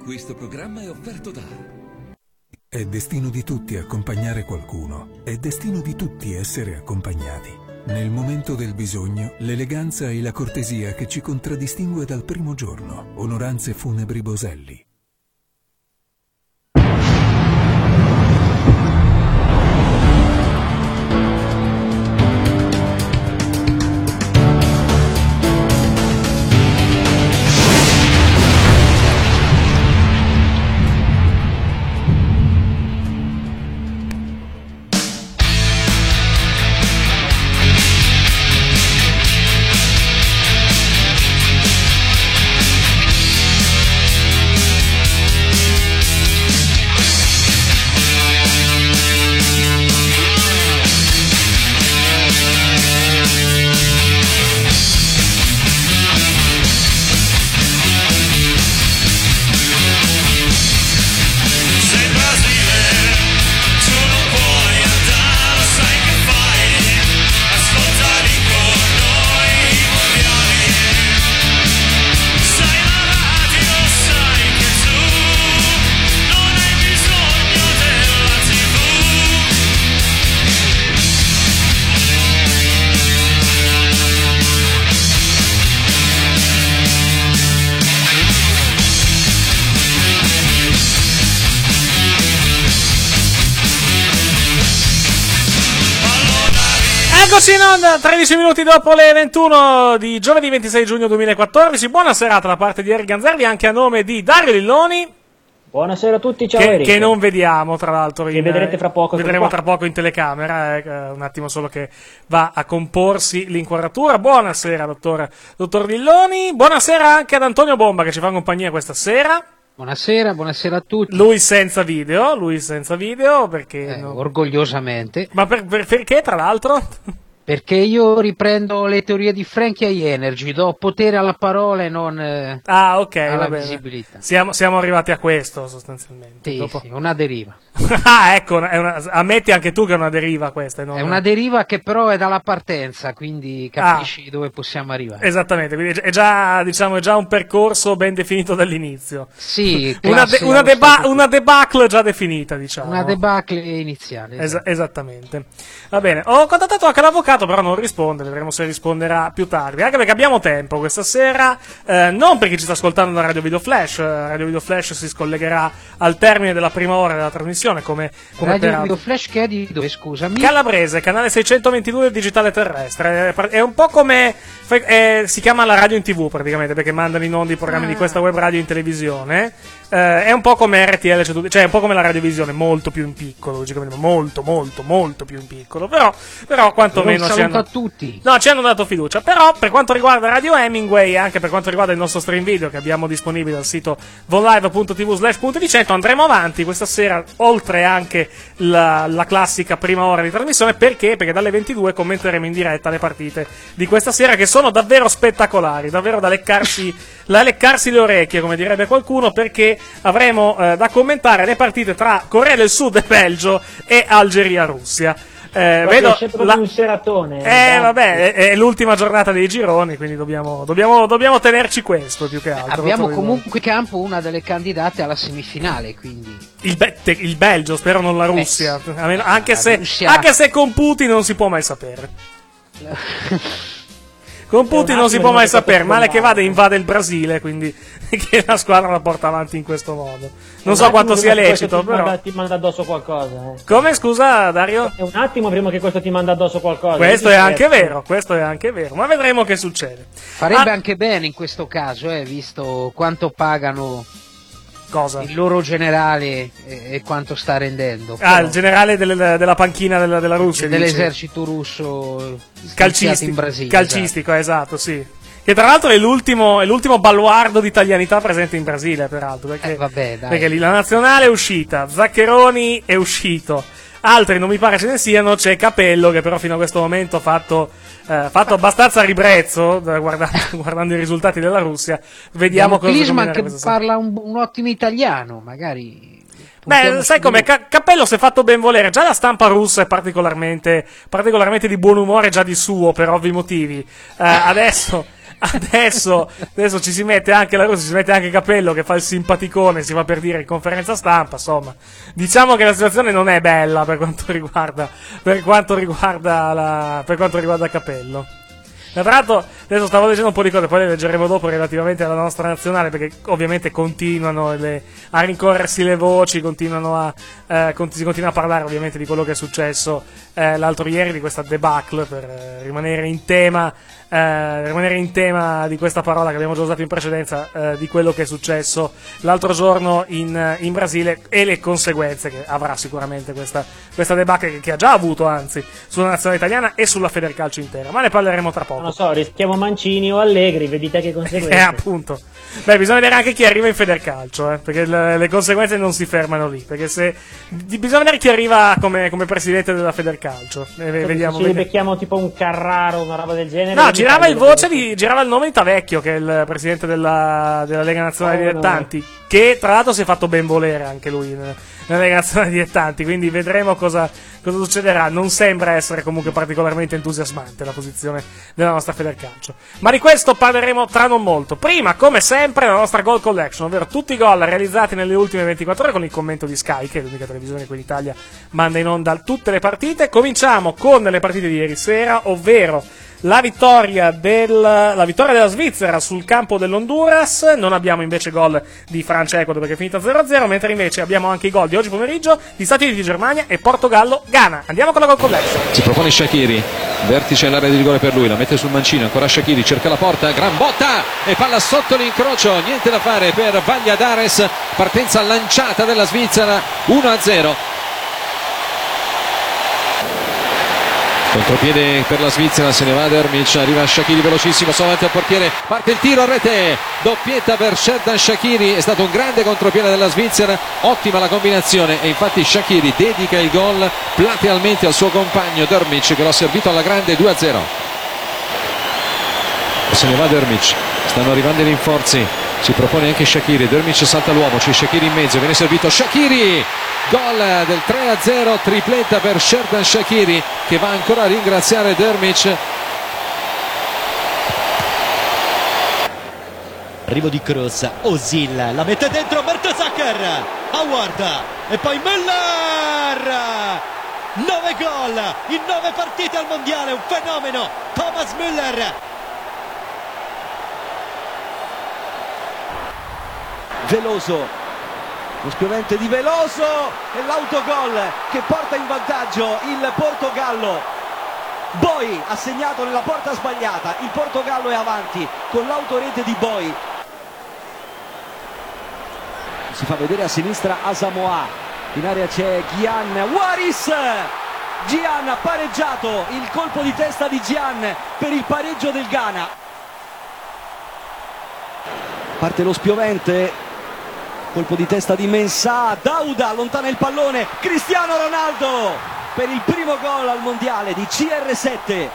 Questo programma è offerto da... È destino di tutti accompagnare qualcuno. È destino di tutti essere accompagnati. Nel momento del bisogno, l'eleganza e la cortesia che ci contraddistingue dal primo giorno. Onoranze Funebri Boselli. Eccoci in onda, 13 minuti dopo le 21 di giovedì 26 giugno 2014. Buona serata da parte di Eric Ganzerli, anche a nome di Dario Lilloni. Buonasera a tutti, ciao Eric. Che non vediamo, tra l'altro. Che vedrete fra poco. Vedremo tra poco in telecamera, un attimo solo che va a comporsi l'inquadratura. Buonasera, dottor Lilloni. Buonasera anche ad Antonio Bomba, che ci fa compagnia questa sera. Buonasera a tutti. Lui senza video, perché... Orgogliosamente. Ma perché, tra l'altro? Perché io riprendo le teorie di Frankie High Energy, do potere alla parola e non alla visibilità. Siamo arrivati a questo, sostanzialmente. Sì, una deriva. Ecco, ammetti anche tu che è una deriva questa. È una deriva che però è dalla partenza, quindi capisci dove possiamo arrivare. Esattamente, quindi è già un percorso ben definito dall'inizio. Sì, una debacle già definita, diciamo. Una debacle iniziale. Esattamente. Va bene, ho contattato anche l'avvocato, però non risponde, vedremo se risponderà più tardi, anche perché abbiamo tempo questa sera, non perché ci sta ascoltando da Radio Video Flash. Radio Video Flash si scollegherà al termine della prima ora della trasmissione, come Radio Video Flash che è di dove, scusami? Calabrese, canale 622 del digitale terrestre, è un po' come si chiama la radio in TV praticamente, perché mandano in onda i programmi di questa web radio in televisione. È un po' come RTL, cioè è un po' come la radiovisione, molto più in piccolo, logicamente, molto più in piccolo, però quantomeno ci hanno dato fiducia. Però per quanto riguarda Radio Hemingway e anche per quanto riguarda il nostro stream video che abbiamo disponibile al sito vonlive.tv/punto di andremo avanti questa sera, oltre anche la classica prima ora di trasmissione. Perché dalle 22 commenteremo in diretta le partite di questa sera, che sono davvero spettacolari, davvero da leccarsi le orecchie, come direbbe qualcuno, perché avremo da commentare le partite tra Corea del Sud e Belgio e Algeria-Russia. Vedo un seratone. Vabbè, è l'ultima giornata dei gironi, quindi dobbiamo tenerci questo più che altro. Abbiamo comunque in campo una delle candidate alla semifinale, quindi il Belgio, spero non la Russia, anche se con Putin non si può mai sapere. Con Putin non si può mai sapere, male che vada invade il Brasile, quindi che la squadra la porta avanti in questo modo. Non so quanto sia lecito, però ti manda addosso qualcosa. Come, scusa, Dario? È un attimo prima che questo ti manda addosso qualcosa. Questo è anche vero, ma vedremo che succede. Farebbe anche bene in questo caso, visto quanto pagano. Cosa? Il loro generale e quanto sta rendendo. Il generale della panchina della Russia. Dell'esercito russo calcistico in Brasile. Calcistico, esatto, sì. Che tra l'altro è l'ultimo baluardo di italianità presente in Brasile, peraltro. Perché lì la nazionale è uscita, Zaccheroni è uscito, altri non mi pare ce ne siano, c'è Capello che però fino a questo momento ha fatto abbastanza ribrezzo guardando i risultati della Russia. Vediamo cosa Klinsmann che parla un ottimo italiano, magari. Beh, sai com'è? Cappello si è fatto ben volere. Già la stampa russa è particolarmente di buon umore già di suo, per ovvi motivi. Adesso ci si mette anche la Russia, si mette anche Capello che fa il simpaticone, si va per dire in conferenza stampa, insomma. Diciamo che la situazione non è bella per quanto riguarda Capello. Tra l'altro, adesso stavo leggendo un po' di cose, poi le leggeremo dopo relativamente alla nostra nazionale, perché ovviamente continuano a rincorrersi le voci, si continua a parlare ovviamente di quello che è successo l'altro ieri, di questa debacle, per rimanere in tema di questa parola che abbiamo già usato in precedenza, di quello che è successo l'altro giorno in Brasile e le conseguenze che avrà sicuramente questa debacle che ha già avuto, anzi, sulla nazionale italiana e sulla Federcalcio intera, ma ne parleremo tra poco. Non so, rischiamo Mancini o Allegri, vedete che conseguenze. Appunto. Beh, bisogna vedere anche chi arriva in Federcalcio, perché le conseguenze non si fermano lì, perché bisogna vedere chi arriva come presidente della Federcalcio. Vediamo. Se becchiamo tipo un Carraro, una roba del genere. No, girava il nome di Tavecchio, che è il presidente della Lega Nazionale Dilettanti, che tra l'altro si è fatto ben volere anche lui nella Lega Nazionale Dilettanti, quindi vedremo cosa succederà. Non sembra essere comunque particolarmente entusiasmante la posizione della nostra Federcalcio, ma di questo parleremo tra non molto. Prima, come sempre, la nostra Goal Collection, ovvero tutti i gol realizzati nelle ultime 24 ore con il commento di Sky, che è l'unica televisione che qui in Italia manda in onda tutte le partite. Cominciamo con le partite di ieri sera, ovvero la vittoria della Svizzera sul campo dell'Honduras. Non abbiamo invece gol di Francia e Ecuador perché è finita 0-0, mentre invece abbiamo anche i gol di oggi pomeriggio di Stati Uniti, Germania e Portogallo-Ghana. Andiamo con la Goal Collection. Si propone Shaqiri, vertice all'area di rigore per lui, la mette sul mancino, ancora Shaqiri, cerca la porta, gran botta e palla sotto l'incrocio, niente da fare per Valladares, partenza lanciata della Svizzera, 1-0. Contropiede per la Svizzera, se ne va Dermic, arriva Shaqiri velocissimo, solo davanti al portiere, parte il tiro a rete, doppietta per Xherdan Shaqiri, è stato un grande contropiede della Svizzera, ottima la combinazione e infatti Shaqiri dedica il gol platealmente al suo compagno Dermic che l'ha servito alla grande, 2-0. Se ne va Dermic, stanno arrivando i rinforzi, si propone anche Shaqiri, Dermic salta l'uomo, c'è Shaqiri in mezzo, viene servito Shaqiri, gol del 3-0, tripletta per Xherdan Shaqiri che va ancora a ringraziare Dermic. Arrivo di Kroos, Özil la mette dentro, Mertesacker, Howard e poi Müller, 9 gol in 9 partite al mondiale, un fenomeno, Thomas Müller. Veloso, lo spiovente di Veloso e l'autogol che porta in vantaggio il Portogallo. Boy ha segnato nella porta sbagliata, il Portogallo è avanti con l'autorete di Boy. Si fa vedere a sinistra Asamoah, in area c'è Gyan, Waris, Gyan ha pareggiato, il colpo di testa di Gyan per il pareggio del Ghana. Parte lo spiovente, colpo di testa di Mensah, Dauda allontana il pallone, Cristiano Ronaldo per il primo gol al mondiale di CR7.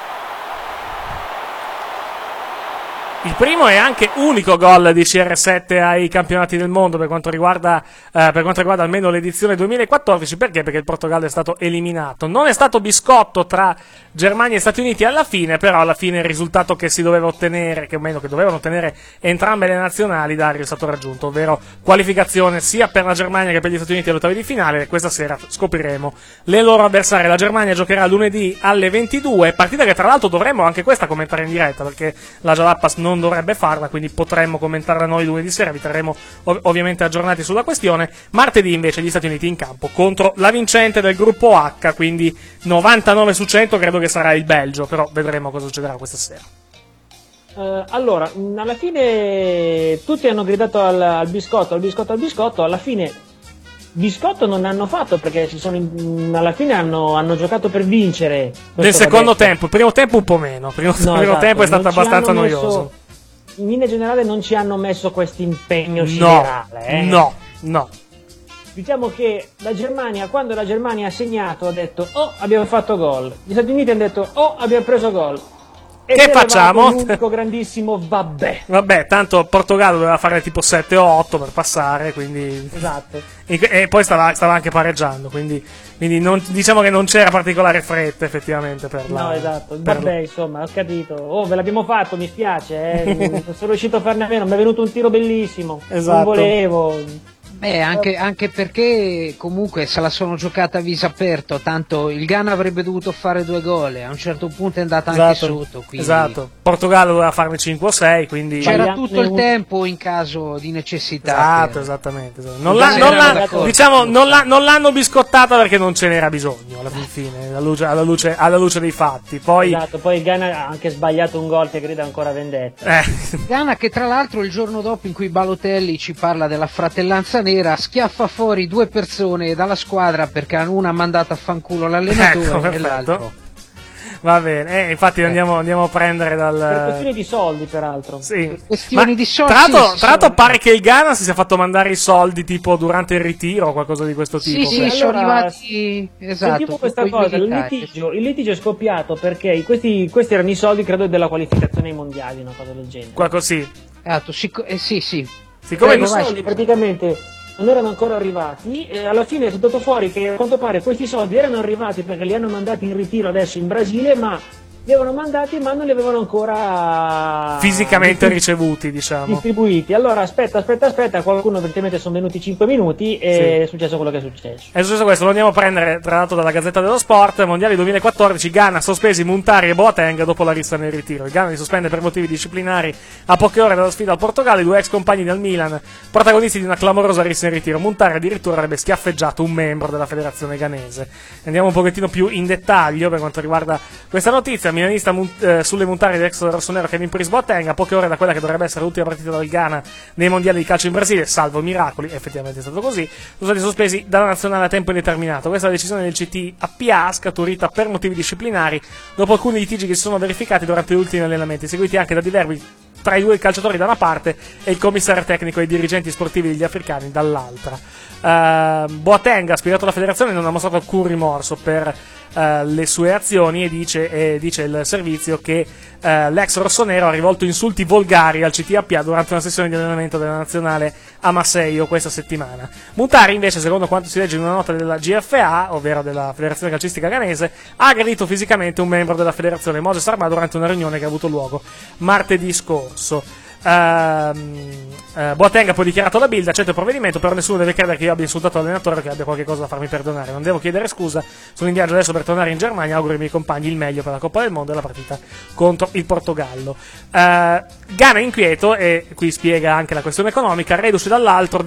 Il primo e anche unico gol di CR7 ai campionati del mondo per quanto riguarda almeno l'edizione 2014. Perché? Perché il Portogallo è stato eliminato. Non è stato biscotto tra Germania e Stati Uniti alla fine, però alla fine il risultato che si doveva ottenere, che dovevano ottenere entrambe le nazionali, Dario, è stato raggiunto, ovvero qualificazione sia per la Germania che per gli Stati Uniti agli ottavi di finale. Questa sera scopriremo le loro avversarie. La Germania giocherà lunedì alle 22, partita che tra l'altro dovremmo anche questa commentare in diretta, perché la Jalapas non dovrebbe farla, quindi potremmo commentarla noi lunedì sera, vi terremo ovviamente aggiornati sulla questione. Martedì invece gli Stati Uniti in campo contro la vincente del gruppo H, quindi 99 su 100 credo che sarà il Belgio, però vedremo cosa succederà questa sera. Alla fine tutti hanno gridato al biscotto, alla fine biscotto non hanno fatto perché alla fine hanno giocato per vincere. Nel secondo tempo, il primo tempo un po' meno, il primo tempo è stato abbastanza noioso. In linea generale non ci hanno messo questo impegno siderale. No. Diciamo che la Germania, quando la Germania ha segnato, ha detto abbiamo fatto gol. Gli Stati Uniti hanno detto abbiamo preso gol. che facciamo? L'unico grandissimo Vabbè, tanto Portogallo doveva fare tipo 7 o 8 per passare, quindi... Esatto. E poi stava anche pareggiando, quindi non, diciamo che non c'era particolare fretta effettivamente per la... No, esatto. Insomma, ho capito. Oh, ve l'abbiamo fatto, mi spiace, non sono riuscito a farne a meno, mi è venuto un tiro bellissimo. Esatto. Non volevo... Anche perché comunque se la sono giocata a viso aperto, tanto il Ghana avrebbe dovuto fare 2 gol e a un certo punto è andata anche sotto. Quindi... Esatto, Portogallo doveva farne 5 o 6, quindi... C'era tutto il tempo in caso di necessità. Esattamente. Non l'hanno biscottata perché non ce n'era bisogno alla fine, alla luce dei fatti. Poi... Esatto, poi il Ghana ha anche sbagliato un gol che credo ancora vendetta. Ghana che tra l'altro il giorno dopo in cui Balotelli ci parla della fratellanza nera schiaffa fuori 2 persone dalla squadra perché una ha mandato a fanculo l'allenatore e l'altro. Va bene, infatti andiamo a prendere per questioni di soldi, peraltro. Sì. Questioni di soldi. Tra l'altro pare che il Ghana si sia fatto mandare i soldi tipo durante il ritiro o qualcosa di questo tipo. Sì, sono arrivati. Esatto. Sentivo questa cosa, il litigio è scoppiato perché questi erano i soldi, credo, della qualificazione ai mondiali, una cosa del genere. Qualcosa sì. Siccome i soldi praticamente non erano ancora arrivati, alla fine è stato fuori che a quanto pare questi soldi erano arrivati perché li hanno mandati in ritiro adesso in Brasile, ma li avevano mandati ma non li avevano ancora fisicamente ricevuti, diciamo, distribuiti. Allora aspetta, qualcuno evidentemente sono venuti 5 minuti e è successo quello che è successo. È successo questo, lo andiamo a prendere tra l'altro dalla Gazzetta dello Sport. Mondiali 2014, Ghana sospesi Muntari e Boateng dopo la rissa nel ritiro. Il Ghana li sospende per motivi disciplinari a poche ore dalla sfida al Portogallo. I 2 ex compagni del Milan, protagonisti di una clamorosa rissa in ritiro. Muntari addirittura avrebbe schiaffeggiato un membro della federazione ghanese. Andiamo un pochettino più in dettaglio per quanto riguarda questa notizia. Milanista sulle Muntari dell'ex rossonero Kevin Prince Boateng, a poche ore da quella che dovrebbe essere l'ultima partita del Ghana nei mondiali di calcio in Brasile, salvo miracoli, effettivamente è stato così, sono stati sospesi dalla nazionale a tempo indeterminato. Questa è la decisione del CT-APA, scaturita per motivi disciplinari dopo alcuni litigi che si sono verificati durante gli ultimi allenamenti, seguiti anche da diversi tra i 2 calciatori da una parte e il commissario tecnico e i dirigenti sportivi degli africani dall'altra. Boateng ha spiegato alla federazione, non ha mostrato alcun rimorso per le sue azioni e dice il servizio che l'ex rossonero ha rivolto insulti volgari al CT-APA durante una sessione di allenamento della nazionale a Maceió questa settimana. Muntari invece, secondo quanto si legge in una nota della GFA, ovvero della Federazione Calcistica Ghanese, ha aggredito fisicamente un membro della federazione, Moses Arma, durante una riunione che ha avuto luogo martedì scorso. Boateng ha poi dichiarato alla Bild: accetto il provvedimento, però nessuno deve credere che io abbia insultato l'allenatore o che abbia qualche cosa da farmi perdonare. Non devo chiedere scusa, sono in viaggio adesso per tornare in Germania, auguro ai miei compagni il meglio per la Coppa del Mondo e la partita contro il Portogallo. Ghana inquieto, e qui spiega anche la questione economica, reduce tra l'altro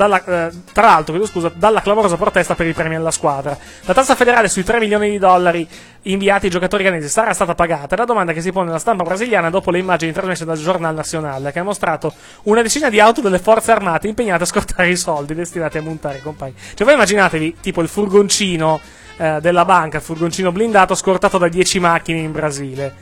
dalla clamorosa protesta per i premi alla squadra. La tassa federale sui $3 milioni inviati ai giocatori ghanesi sarà stata pagata? È la domanda che si pone la stampa brasiliana dopo le immagini trasmesse dal Jornal Nacional, che ha mostrato una decina di auto delle forze armate impegnate a scortare i soldi destinati a Muntari e compagni. Cioè voi immaginatevi tipo il furgoncino della banca, il furgoncino blindato scortato da 10 macchine in Brasile.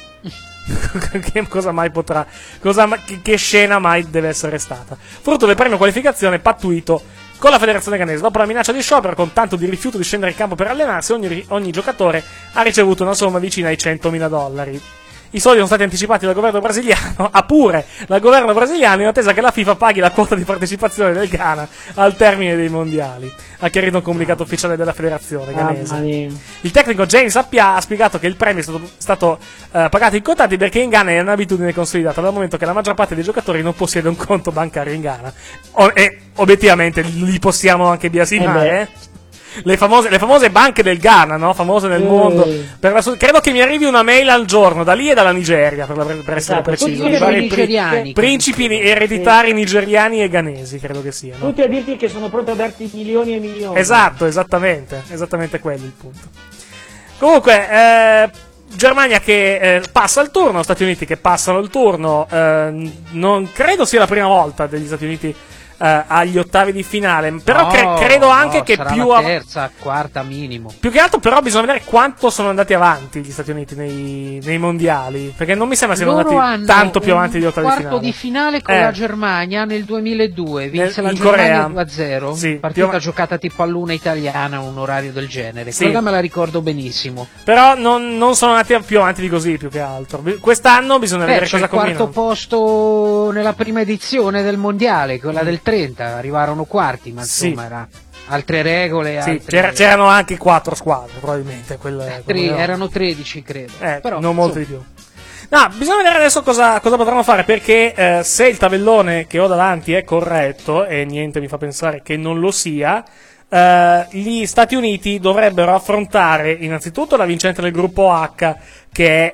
Che scena mai deve essere stata? Frutto del premio qualificazione pattuito con la federazione ghanese. Dopo la minaccia di sciopero, con tanto di rifiuto di scendere in campo per allenarsi, ogni giocatore ha ricevuto una somma vicina ai $100.000. I soldi sono stati anticipati dal governo brasiliano, dal governo brasiliano, in attesa che la FIFA paghi la quota di partecipazione del Ghana al termine dei mondiali, ha chiarito un comunicato ufficiale della federazione ghanese. Il tecnico James Appiah ha spiegato che il premio è stato pagato in contanti perché in Ghana è un'abitudine consolidata, dal momento che la maggior parte dei giocatori non possiede un conto bancario in Ghana. E obiettivamente li possiamo anche biasimare, Le famose banche del Ghana, no? Famose nel mondo. Credo che mi arrivi una mail al giorno da lì e dalla Nigeria, per essere preciso. Principi ereditari nigeriani e ghanesi, credo che siano. Tutti a dirti che sono pronti a darti milioni e milioni. Esatto, esattamente quello il punto. Comunque, Germania che passa il turno, Stati Uniti che passano il turno. Non credo sia la prima volta degli Stati Uniti agli ottavi di finale, però credo anche che sarà più la terza, quarta minimo. Più che altro però bisogna vedere quanto sono andati avanti gli Stati Uniti nei mondiali, perché non mi sembra siano andati tanto più avanti degli ottavi di finale. Quarto di finale con la Germania nel 2002, vinse la in Germania Corea. 2-0, Sì, partita giocata tipo all'1 italiana, un orario del genere. Sì. Quella me la ricordo benissimo. Però non sono andati più avanti di così, più che altro. Quest'anno bisogna vedere cosa c'è il quarto combinano. posto nella prima edizione del mondiale, quella del 30, arrivarono quarti, ma insomma era altre regole. Sì, c'erano anche 4 squadre, probabilmente. Erano 13, credo. Però, non molto di più. No, bisogna vedere adesso cosa potranno fare, perché se il tabellone che ho davanti è corretto, e niente mi fa pensare che non lo sia, gli Stati Uniti dovrebbero affrontare innanzitutto la vincente del gruppo H, che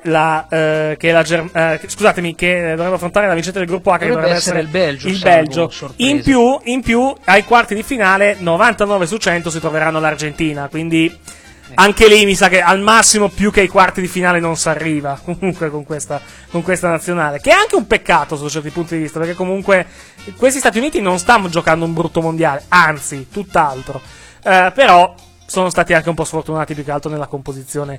dovrebbe affrontare la vincente del gruppo H, che dovrebbe essere il Belgio. In più ai quarti di finale 99 su 100 si troveranno l'Argentina, quindi anche lì mi sa che al massimo più che ai quarti di finale non si arriva comunque con questa nazionale, che è anche un peccato su certi punti di vista, perché comunque questi Stati Uniti non stanno giocando un brutto mondiale, anzi tutt'altro, però sono stati anche un po' sfortunati più che altro nella composizione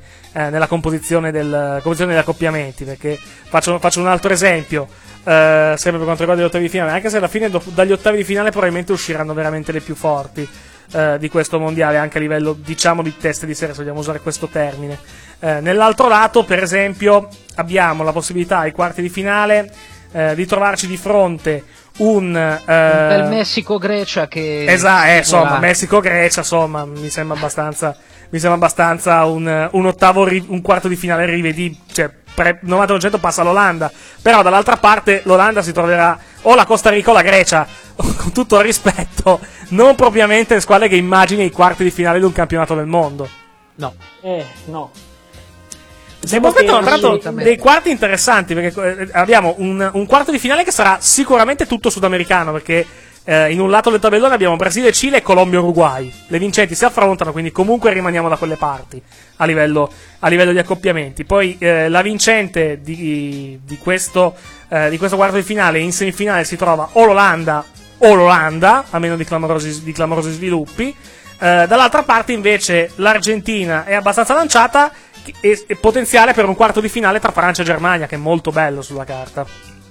degli accoppiamenti, perché faccio un altro esempio, sempre per quanto riguarda gli ottavi di finale, anche se alla fine dagli ottavi di finale probabilmente usciranno veramente le più forti di questo mondiale, anche a livello diciamo di teste di serie, se vogliamo usare questo termine. Nell'altro lato, per esempio, abbiamo la possibilità ai quarti di finale di trovarci di fronte un bel Messico-Grecia che insomma Messico-Grecia, insomma mi sembra abbastanza un quarto di finale rivedibile, cioè 90% passa l'Olanda, però dall'altra parte l'Olanda si troverà o la Costa Rica o la Grecia, con tutto il rispetto, non propriamente le squadre che immagini i quarti di finale di un campionato del mondo. No. No. Si aspettano tra l'altro dei quarti interessanti, perché abbiamo un quarto di finale che sarà sicuramente tutto sudamericano, perché in un lato del tabellone abbiamo Brasile, Cile e Colombia e Uruguay. Le vincenti si affrontano, quindi comunque rimaniamo da quelle parti a livello di accoppiamenti. Poi la vincente di questo quarto di finale, in semifinale si trova o l'Olanda, a meno di clamorosi sviluppi. Dall'altra parte invece l'Argentina è abbastanza lanciata e potenziale per un quarto di finale tra Francia e Germania, che è molto bello sulla carta.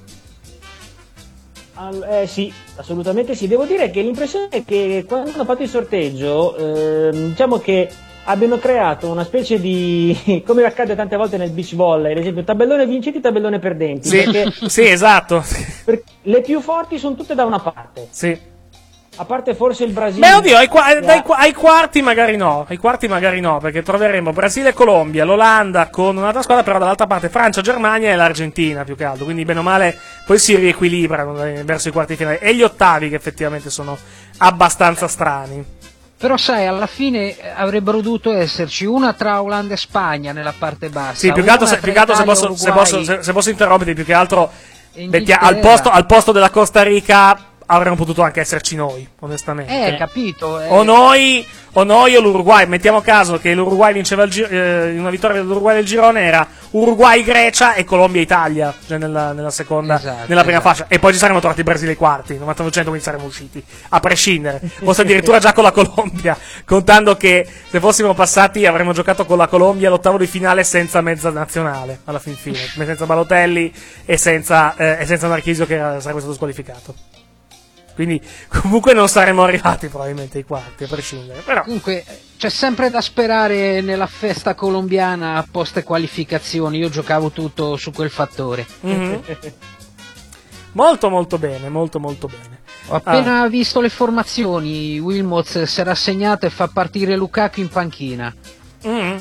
Sì, assolutamente sì. Devo dire che l'impressione è che quando hanno fatto il sorteggio, diciamo che abbiano creato una specie di, come accade tante volte nel beach volley, ad esempio tabellone vincenti, tabellone perdenti. Sì, sì, esatto. Le più forti sono tutte da una parte. Sì. A parte forse il Brasile. Beh, oddio, ai quarti magari no. Ai quarti magari no, perché troveremo Brasile e Colombia, l'Olanda con un'altra squadra, però dall'altra parte Francia, Germania e l'Argentina più che altro. Quindi bene o male poi si riequilibrano verso i quarti finali. E gli ottavi che effettivamente sono abbastanza strani. Però sai, alla fine avrebbero dovuto esserci una tra Olanda e Spagna nella parte bassa. Sì, più che altro se posso interromperti, più che altro perché al posto della Costa Rica avremmo potuto anche esserci noi, onestamente. Capito. O noi o l'Uruguay. Mettiamo caso che l'Uruguay vinceva una vittoria dell'Uruguay del girone era Uruguay-Grecia e Colombia-Italia, cioè nella seconda, nella prima fascia. E poi ci saremmo trovati Brasile ai quarti, 90% quindi saremmo usciti, a prescindere. Forse addirittura già con la Colombia, contando che se fossimo passati avremmo giocato con la Colombia all'ottavo di finale senza mezza nazionale, alla fin fine, senza Balotelli e senza Marchisio che sarebbe stato squalificato. Quindi comunque non saremmo arrivati probabilmente ai quarti, a prescindere. Però comunque c'è sempre da sperare nella festa colombiana post qualificazioni. Io giocavo tutto su quel fattore. Mm-hmm. Molto molto bene, molto molto bene. Ho appena visto le formazioni. Wilmots si è rassegnato e fa partire Lukaku in panchina. Mm-hmm.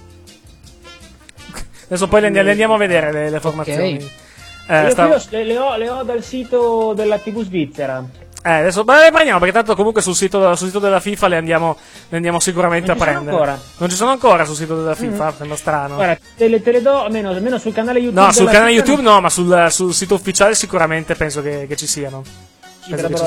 Adesso poi le andiamo a vedere le formazioni. Okay. Le ho dal sito della TV svizzera. Adesso le prendiamo, perché tanto comunque sul sito della FIFA le andiamo sicuramente a prendere. Non ci sono ancora sul sito della FIFA, sembra strano. Guarda, te le do almeno sul canale YouTube. No, sul canale YouTube no, ma sul sito ufficiale sicuramente penso che ci siano. Ecco,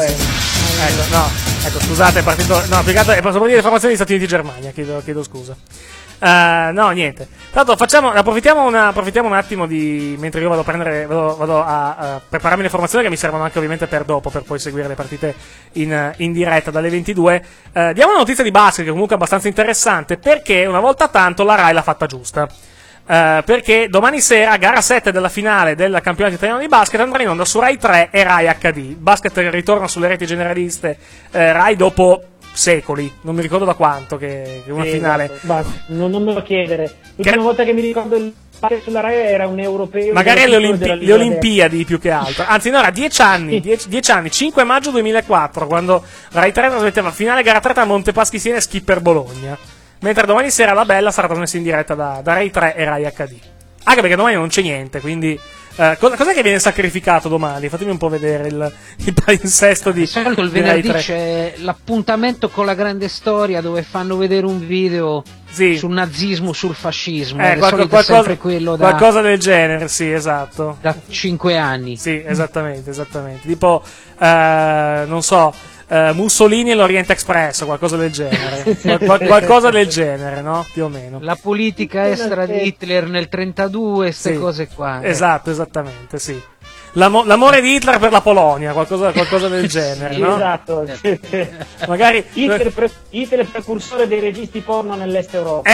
scusate, è partito. No, più che altro è partito di informazioni degli Stati Uniti e Germania, chiedo scusa. No, niente. Tanto approfittiamo un attimo di. Mentre io vado a prepararmi le informazioni che mi servono anche ovviamente per dopo, per poi seguire le partite in diretta dalle 22. Diamo una notizia di basket che comunque è abbastanza interessante, perché una volta tanto la Rai l'ha fatta giusta. Perché domani sera, gara 7 della finale del campionato italiano di basket, andrà in onda su Rai 3 e Rai HD. Basket ritorna sulle reti generaliste Rai dopo secoli, non mi ricordo da quanto, che una finale. Esatto. Basta, non me lo chiedere. L'ultima volta che mi ricordo il basket sulla Rai era un europeo. Magari le Olimpiadi più che altro. Anzi, no, era 10 anni, 10 anni, 5 maggio 2004, quando Rai 3 trasmetteva finale gara 3 tra Montepaschi Siena e Skipper Bologna. Mentre domani sera la bella sarà trasmessa in diretta da Rai 3 e Rai HD. Anche perché domani non c'è niente, quindi. Cos'è che viene sacrificato domani? Fatemi un po' vedere il palinsesto di. Di solito il venerdì c'è l'appuntamento con la grande storia dove fanno vedere un video sul nazismo, sul fascismo. Sempre quello qualcosa del genere, sì, esatto. Da 5 anni. Sì, esattamente. Tipo, non so. Mussolini e l'Oriente Express, qualcosa del genere. Qualcosa del genere, no? Più o meno. La politica estera di Hitler nel 32, queste cose qua. Esatto, esattamente, sì. L'amore di Hitler per la Polonia, qualcosa del genere, no? Esatto. Magari Hitler precursore dei registi porno nell'est Europa.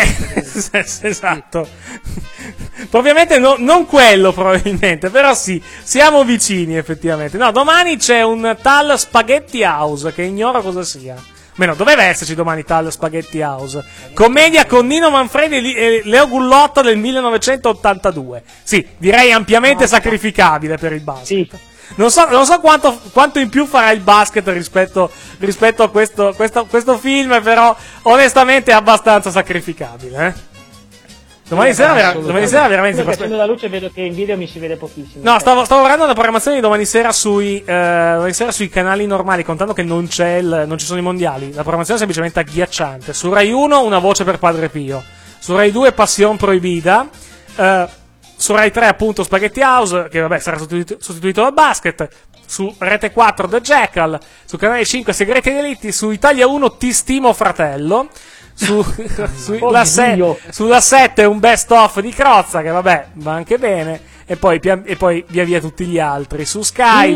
Esatto. Ovviamente non quello probabilmente, però sì, siamo vicini effettivamente. No, domani c'è un tal Spaghetti House che ignoro cosa sia. Meno, doveva esserci domani tal Spaghetti House. Commedia con Nino Manfredi e Leo Gullotta del 1982. Sì, direi ampiamente sacrificabile per il basket. Sì. Non so quanto in più farà il basket rispetto a questo film, però onestamente è abbastanza sacrificicabile, Domani sera veramente. Sto facendo la luce, vedo che in video mi si vede pochissimo. No, stavo guardando la programmazione di domani sera sui canali normali, contando che non ci sono i mondiali. La programmazione è semplicemente agghiacciante. Su Rai 1 Una voce per Padre Pio. Su Rai 2 Passion Proibida. Su Rai 3 appunto Spaghetti House, che vabbè sarà sostituito dal basket. Su Rete 4 The Jackal. Su Canale 5 Segreti e Delitti. Su Italia 1 Ti stimo fratello. Sulla 7 un best of di Crozza, che vabbè va anche bene, e poi via tutti gli altri. Su Sky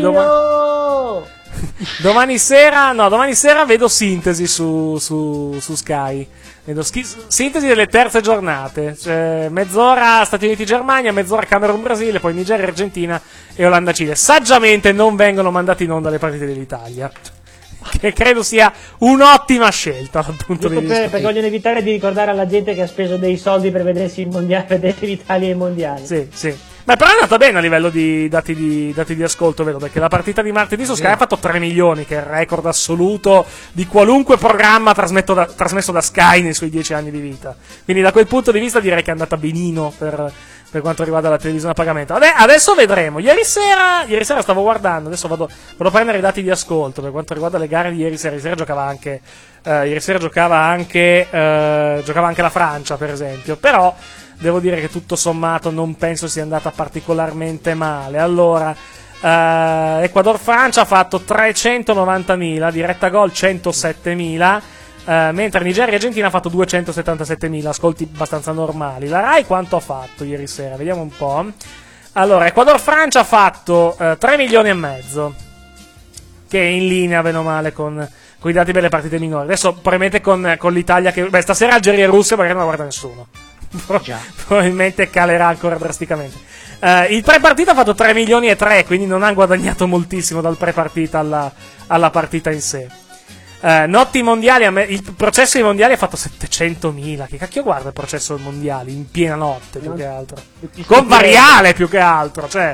domani sera vedo Sintesi su Sky. Vedo Sintesi delle terze giornate, cioè mezz'ora Stati Uniti Germania, mezz'ora Camerun Brasile, poi Nigeria Argentina e Olanda Cile. Saggiamente non vengono mandati in onda le partite dell'Italia, che credo sia un'ottima scelta dal punto di vista. Perché vogliono evitare di ricordare alla gente che ha speso dei soldi per vedersi il mondiale, vedere l'Italia ai mondiali. Sì. Ma però è andata bene a livello di dati di ascolto, vedo, perché la partita di martedì su Sky ha fatto 3 milioni, che è il record assoluto di qualunque programma trasmesso da Sky nei suoi 10 anni di vita. Quindi da quel punto di vista direi che è andata benino per quanto riguarda la televisione a pagamento. Adesso vedremo. Ieri sera stavo guardando, adesso vado a prendere i dati di ascolto per quanto riguarda le gare di ieri sera. Ieri sera giocava anche la Francia, per esempio, però devo dire che tutto sommato non penso sia andata particolarmente male. Allora, Ecuador-Francia ha fatto 390.000, diretta gol 107.000, mentre Nigeria-Argentina ha fatto 277.000, ascolti abbastanza normali. La Rai quanto ha fatto ieri sera? Vediamo un po'. Allora, Ecuador-Francia ha fatto 3 milioni e mezzo, che è in linea, bene o male, con i dati per le partite minori. Adesso probabilmente con l'Italia che... Beh, stasera Algeria e Russia magari non la guarda nessuno. Probabilmente calerà ancora drasticamente. Il pre-partita ha fatto 3 milioni e 3, quindi non ha guadagnato moltissimo dal pre-partita alla partita in sé. Notti mondiali, il processo dei mondiali ha fatto 700.000. Che cacchio guarda il processo dei mondiali in piena notte, più che altro, con variale più che altro, cioè.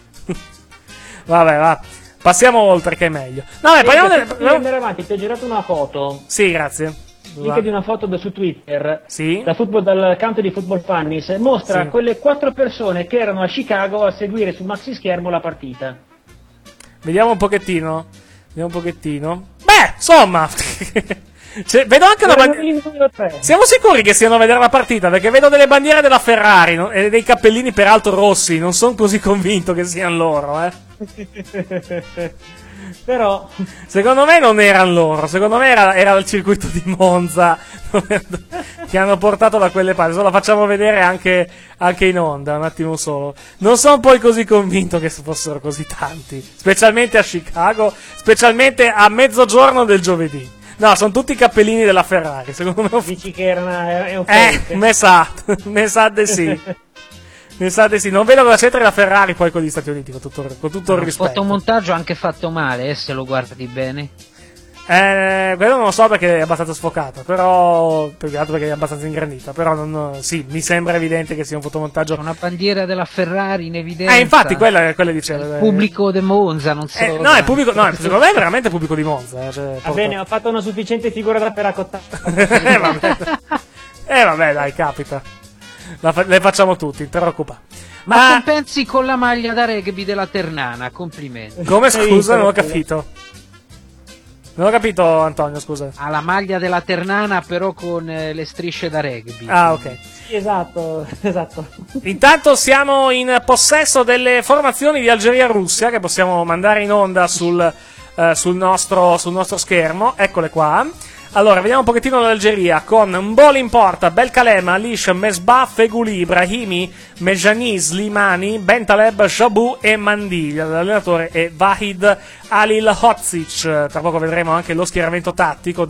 Vabbè, passiamo oltre, che è meglio. No, parliamo andare avanti. Ti ho girato una foto. Sì, grazie. Link di una foto su Twitter, sì? dal canto di Football Funnies, mostra quelle 4 persone che erano a Chicago a seguire sul maxi schermo la partita. Vediamo un pochettino. Beh, insomma, vedo anche una bandiera. Siamo sicuri che siano a vedere la partita? Perché vedo delle bandiere della Ferrari, no? E dei cappellini peraltro rossi. Non sono così convinto che siano loro, Però secondo me non erano loro, secondo me era il circuito di Monza che hanno portato da quelle parti. Adesso la facciamo vedere anche in onda, un attimo solo. Non sono poi così convinto che fossero così tanti, specialmente a Chicago, specialmente a mezzogiorno del giovedì. No, sono tutti i cappellini della Ferrari, secondo me. dici che è un fake. Me sa de sì. Mi sa di sì, non vedo cosa c'entra la Ferrari poi con gli Stati Uniti, con tutto il rispetto. Il fotomontaggio anche fatto male, se lo guardi bene. Quello non lo so perché è abbastanza sfocata, però più che altro perché è abbastanza ingrandita, però sì, mi sembra evidente che sia un fotomontaggio. Una bandiera della Ferrari in evidenza. Infatti, quella diceva. Il pubblico di Monza, non so. No, è pubblico, no, secondo me è veramente pubblico di Monza. Va bene, ho fatto una sufficiente figura da peracottare. Vabbè, dai, capita. Le facciamo tutti, non ti preoccupare. Ma compensi con la maglia da rugby della Ternana, complimenti. Come, scusa, non ho capito. Non ho capito, Antonio, scusa. Ha la maglia della Ternana però con le strisce da rugby. Ah, ok. Sì, esatto. Intanto siamo in possesso delle formazioni di Algeria-Russia che possiamo mandare in onda sul nostro schermo. Eccole qua. Allora, vediamo un pochettino l'Algeria con Mboli in porta, Belkalem, Alish, Mesbah, Feghouli, Ibrahimi, Mejani, Slimani, Bentaleb, Jabou e Mandi. L'allenatore è Vahid Halilhodzic. Tra poco vedremo anche lo schieramento tattico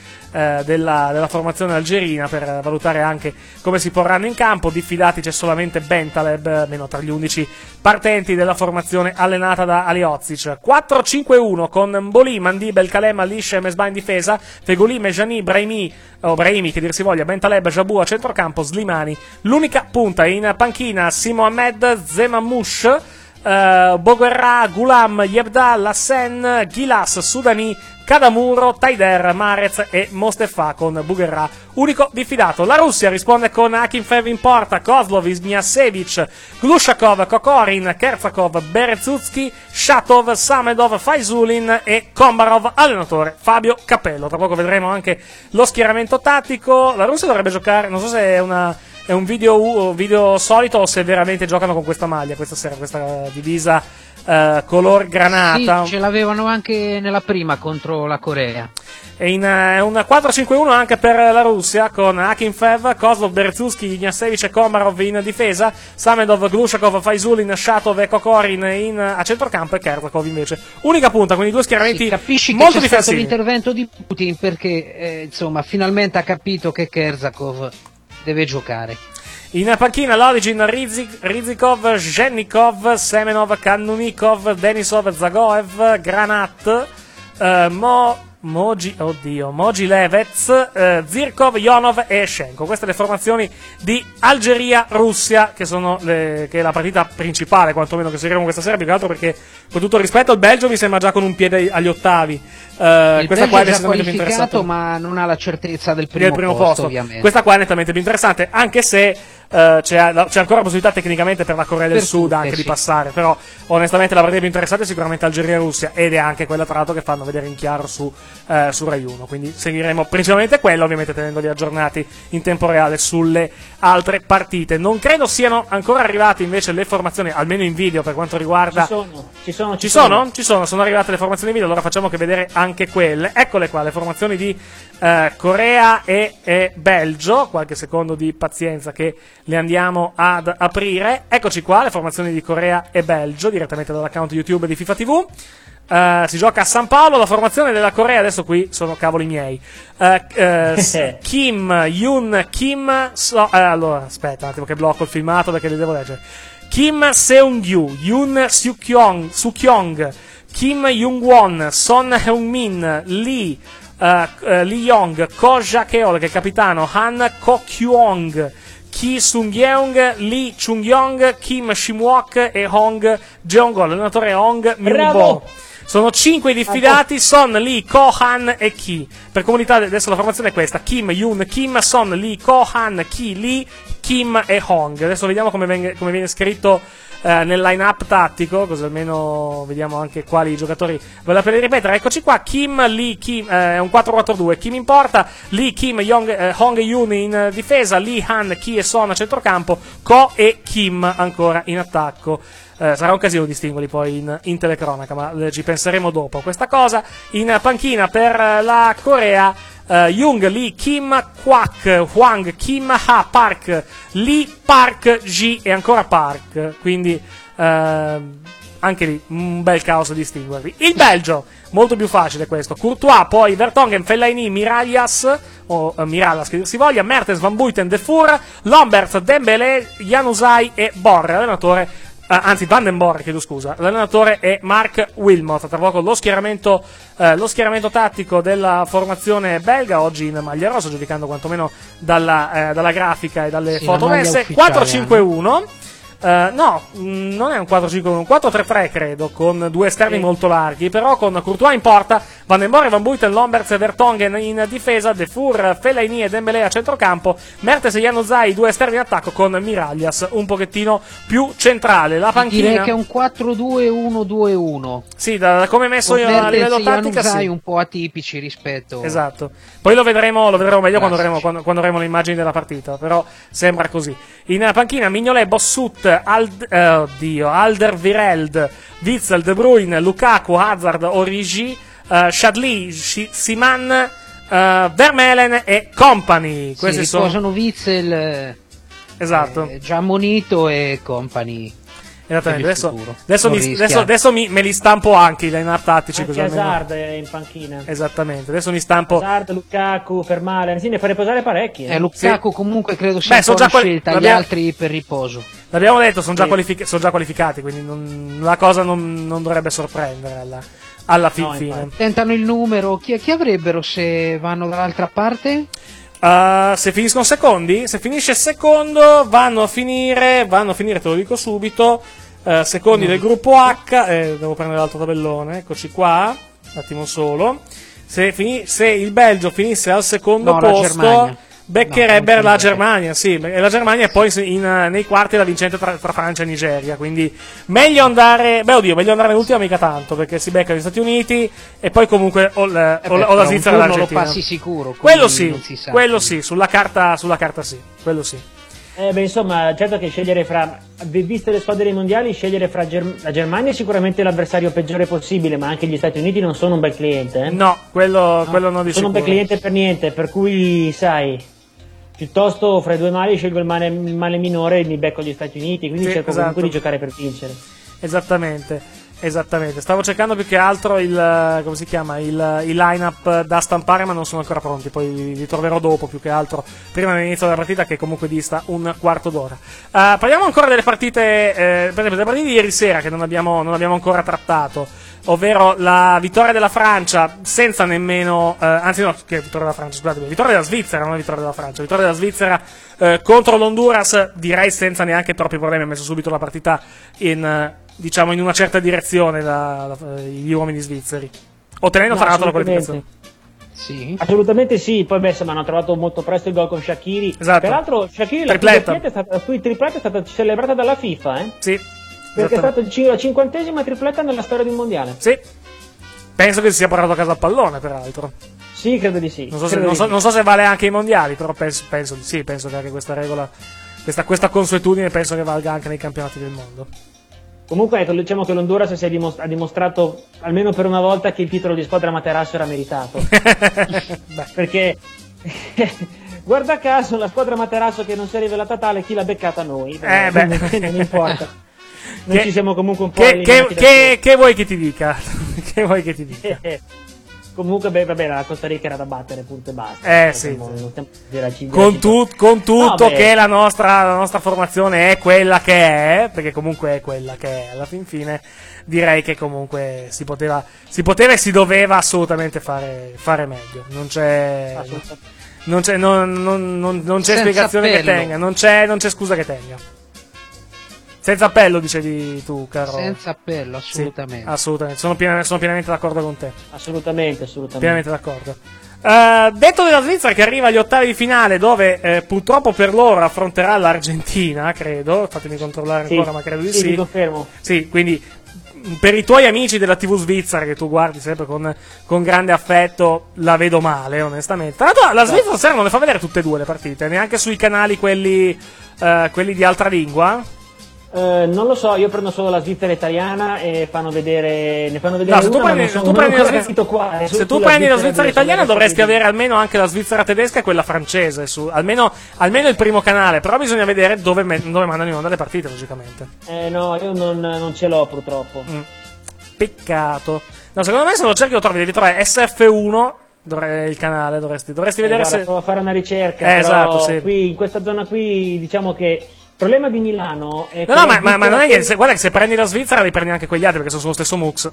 della formazione algerina per valutare anche come si porranno in campo. Diffidati c'è solamente Bentaleb, meno tra gli 11 partenti della formazione allenata da Halilhodzic. 4-5-1 con Mboli, Mandi, Belkalem, Alish e Mesbah in difesa, Feghouli, Mejani, Brahimi che dir si voglia, Bentaleb, Jabou a centrocampo, Slimani l'unica punta. In panchina Simo Ahmed, Zemamouche, Boguerra, Ghulam, Yebda, Lassen, Gilas, Sudani, Kadamuro, Taider, Marez e Mostefa con Boguerra unico diffidato. La Russia risponde con Akinfev in porta, Kozlov, Izmiasevic, Glushakov, Kokorin, Kerzakov, Berezutski, Shatov, Samedov, Faizulin e Kombarov, allenatore Fabio Capello. Tra poco vedremo anche lo schieramento tattico. La Russia dovrebbe giocare, non so se è un video solito o se veramente giocano con questa maglia questa sera, questa divisa color granata. Sì, ce l'avevano anche nella prima contro la Corea. E in un 4-5-1 anche per la Russia con Akinfev, Kozlov, Berezutski, Ignasevic e Komarov in difesa, Samedov, Glushakov, Faizulin, Shatov e Kokorin a centrocampo e Kerzakov invece unica punta, quindi due schieramenti capisci molto che c'è stato difensivi. L'intervento di Putin perché insomma finalmente ha capito che Kerzakov deve giocare. In panchina l'Origin, Rizikov, Zhennikov, Semenov, Kannunikov, Denisov, Zagoev, Granat, Moji Levez, Zirkov, Ionov e Shenko. Queste le formazioni di Algeria-Russia che è la partita principale, quantomeno, che seguiremo questa sera, più che altro perché, con tutto il rispetto, il Belgio mi sembra già con un piede agli ottavi. Questa qua è già qualificato, ma non ha la certezza del primo posto, ovviamente. Questa qua è nettamente più interessante, anche se c'è ancora possibilità tecnicamente per la Corea del Sud anche di passare, però onestamente la partita più interessante è sicuramente Algeria-Russia, ed è anche quella tra l'altro che fanno vedere in chiaro su Rai 1, quindi seguiremo principalmente quella, ovviamente tenendoli aggiornati in tempo reale sulle altre partite. Non credo siano ancora arrivate invece le formazioni, almeno in video, per quanto riguarda... Ci sono arrivate le formazioni in video, allora facciamo che vedere anche quelle. Eccole qua, le formazioni di Corea e Belgio. Qualche secondo di pazienza che le andiamo ad aprire. Eccoci qua, le formazioni di Corea e Belgio, direttamente dall'account YouTube di FIFA TV. Si gioca a San Paolo. La formazione della Corea, adesso qui sono cavoli miei. Kim, Yoon, Kim, allora aspetta un attimo che blocco il filmato perché li devo leggere. Kim Seung-yu, Yoon Suk-kyong, Kim Jung-won, Son Heung-min, Lee Young, Ko Ja-keol che è capitano, Han Ko-kyung, Ki Sung-yeong, Lee Chung-yong, Kim Shim-wook e Hong Jeong-gol. L'allenatore è Hong Myung-bo. Sono 5 i diffidati: Son, Lee, Ko, Han e Ki. Per comunità adesso la formazione è questa: Kim, Yoon, Kim, Son, Lee, Ko, Han, Ki, Lee, Kim e Hong. Adesso vediamo come viene scritto nel line-up tattico, così almeno vediamo anche quali giocatori vale la pena ripetere. Eccoci qua, Kim, Lee, Kim, è un 4-4-2, Kim in porta, Lee, Kim, Hong Yoon in difesa, Lee, Han, Ki e Son a centrocampo, Ko e Kim ancora in attacco. Sarà un casino distinguerli poi in telecronaca, ma ci penseremo dopo questa cosa. In panchina per la Corea, Young, Lee, Kim, Kwak, Hwang, Kim, Ha, Park, Lee, Park, Ji e ancora Park. Quindi anche lì un bel caos a distinguerli. Il Belgio, molto più facile questo. Courtois, poi Vertonghen, Fellaini, Mirallas, o Mirallas che dir si voglia, Mertens, Van Buiten, De Voer, Lomberts, Dembélé, Januzaj e Borre. Allenatore anzi Van den Borre, chiedo scusa. L'allenatore è Mark Wilmot. Tra poco lo schieramento tattico della formazione belga, oggi in maglia rosa, giudicando quantomeno dalla grafica e dalle foto messe. 4-5-1. No, non è un 4-5-1, un 4-3-3 credo, con due esterni molto larghi, però con Courtois in porta, Van den Borre, Van Buiten, Lomberts e Vertonghen in difesa, De Voer, Fellaini e Dembélé a centrocampo, Mertens e Januzaj due esterni in attacco con Mirallas un pochettino più centrale. La panchina direi che è un 4-2-1-2-1. Sì, da come è messo io a livello tattica, sì, un po' atipici rispetto. Esatto. Poi lo vedremo meglio quando avremo le immagini della partita, però sembra così. In panchina Mignolet, Bossut, Alderweireld, Witsel, De Bruyne, Lukaku, Hazard, Origi, Chadli, Siman, Vermeulen e company. Questi riposano Witsel, esatto, già ammonito, e company. Esattamente. Adesso me li stampo anche i line-up tattici. Anche Hazard è in panchina. Esattamente. Adesso mi stampo Hazard, Lukaku, Vermeulen. Sì, ne fa riposare parecchi. Lukaku comunque credo sia una scelta, gli altri per riposo. L'abbiamo detto, sono già qualificati, quindi la cosa non dovrebbe sorprendere alla fine. Tentano il numero. Chi avrebbero se vanno dall'altra parte? Se finiscono secondi? Se finisce secondo vanno a finire, te lo dico subito, secondi del gruppo H, devo prendere l'altro tabellone, eccoci qua, un attimo solo. Se il Belgio finisse al secondo posto, beccherebbe la Germania, sì, e la Germania è poi nei quarti la vincente tra Francia e Nigeria, quindi meglio andare nell'ultima mica tanto, perché si beccano gli Stati Uniti e poi comunque o la Svizzera o l'Argentina. Lo passi sicuro, quello sì, sulla carta sì, quello sì. Insomma, certo che scegliere viste le squadre dei mondiali, scegliere fra la Germania è sicuramente l'avversario peggiore possibile, ma anche gli Stati Uniti non sono un bel cliente. No, quello non di sicuro. Sono un bel cliente per niente, per cui sai, piuttosto fra i due mali scelgo il male minore e mi becco gli Stati Uniti, quindi cerco comunque di giocare per vincere. Esattamente, stavo cercando più che altro il line-up da stampare, ma non sono ancora pronti, poi li troverò dopo più che altro, prima dell'inizio della partita, che comunque dista un quarto d'ora. Parliamo ancora delle partite, per esempio delle partite di ieri sera che non abbiamo ancora trattato, ovvero la vittoria della Francia vittoria della Francia, scusate, vittoria della Svizzera, non la vittoria della Francia, vittoria della Svizzera contro l'Honduras, direi senza neanche troppi problemi, ha messo subito la partita in una certa direzione gli uomini svizzeri, ottenendo fra l'altro la qualificazione. Sì, assolutamente sì. Poi hanno trovato molto presto il gol con Shaqiri. Esatto. Peraltro Shaqiri la sua tripletta è stata celebrata dalla FIFA, Sì. Perché è stata la 50ª tripletta nella storia di un mondiale. Sì. Penso che si sia portato a casa il pallone, peraltro. Sì, credo di sì. Non so se vale anche ai mondiali, però penso di sì. Penso che anche questa regola, questa consuetudine, penso che valga anche nei campionati del mondo. Comunque, diciamo che l'Honduras ha dimostrato almeno per una volta che il titolo di squadra Materasso era meritato. Perché guarda caso la squadra Materasso che non si è rivelata tale, chi l'ha beccata noi. Non importa. Noi ci siamo comunque un po' che vuoi che ti dica? Che vuoi che ti dica? Comunque, la Costa Rica era da battere, punto e basta. Sì. Con tutto che la nostra formazione è quella che è, perché comunque è quella che è, alla fin fine direi che comunque si poteva e si doveva assolutamente fare meglio. Non c'è spiegazione che tenga, non c'è scusa che tenga. Senza appello, dicevi tu, caro. Senza appello, assolutamente. Sì, assolutamente. Sono pienamente d'accordo con te. Assolutamente. Pienamente d'accordo. Detto della Svizzera che arriva agli ottavi di finale, dove purtroppo per loro affronterà l'Argentina, credo. Fatemi controllare ancora, ma credo di sì. Ti confermo. Sì, quindi per i tuoi amici della TV svizzera, che tu guardi sempre con grande affetto, la vedo male, onestamente. Tra l'altro, la Svizzera sera non le fa vedere tutte e due le partite, neanche sui canali quelli di altra lingua. Non lo so, io prendo solo la Svizzera italiana e ne fanno vedere No, se tu prendi la Svizzera italiana dovresti avere almeno anche la Svizzera tedesca e quella francese, almeno il primo canale, però bisogna vedere dove mandano in onda le partite, logicamente. No, io non ce l'ho purtroppo. Peccato. No, secondo me se lo cerchi lo trovi, devi trovare SF1, il canale, dovresti vedere. Guarda, provo a fare una ricerca, però esatto, sì. Qui, in questa zona qui, diciamo che il problema di Milano è No, ma non è niente, guarda che se prendi la Svizzera li prendi anche quegli altri, perché sono sullo stesso MUX.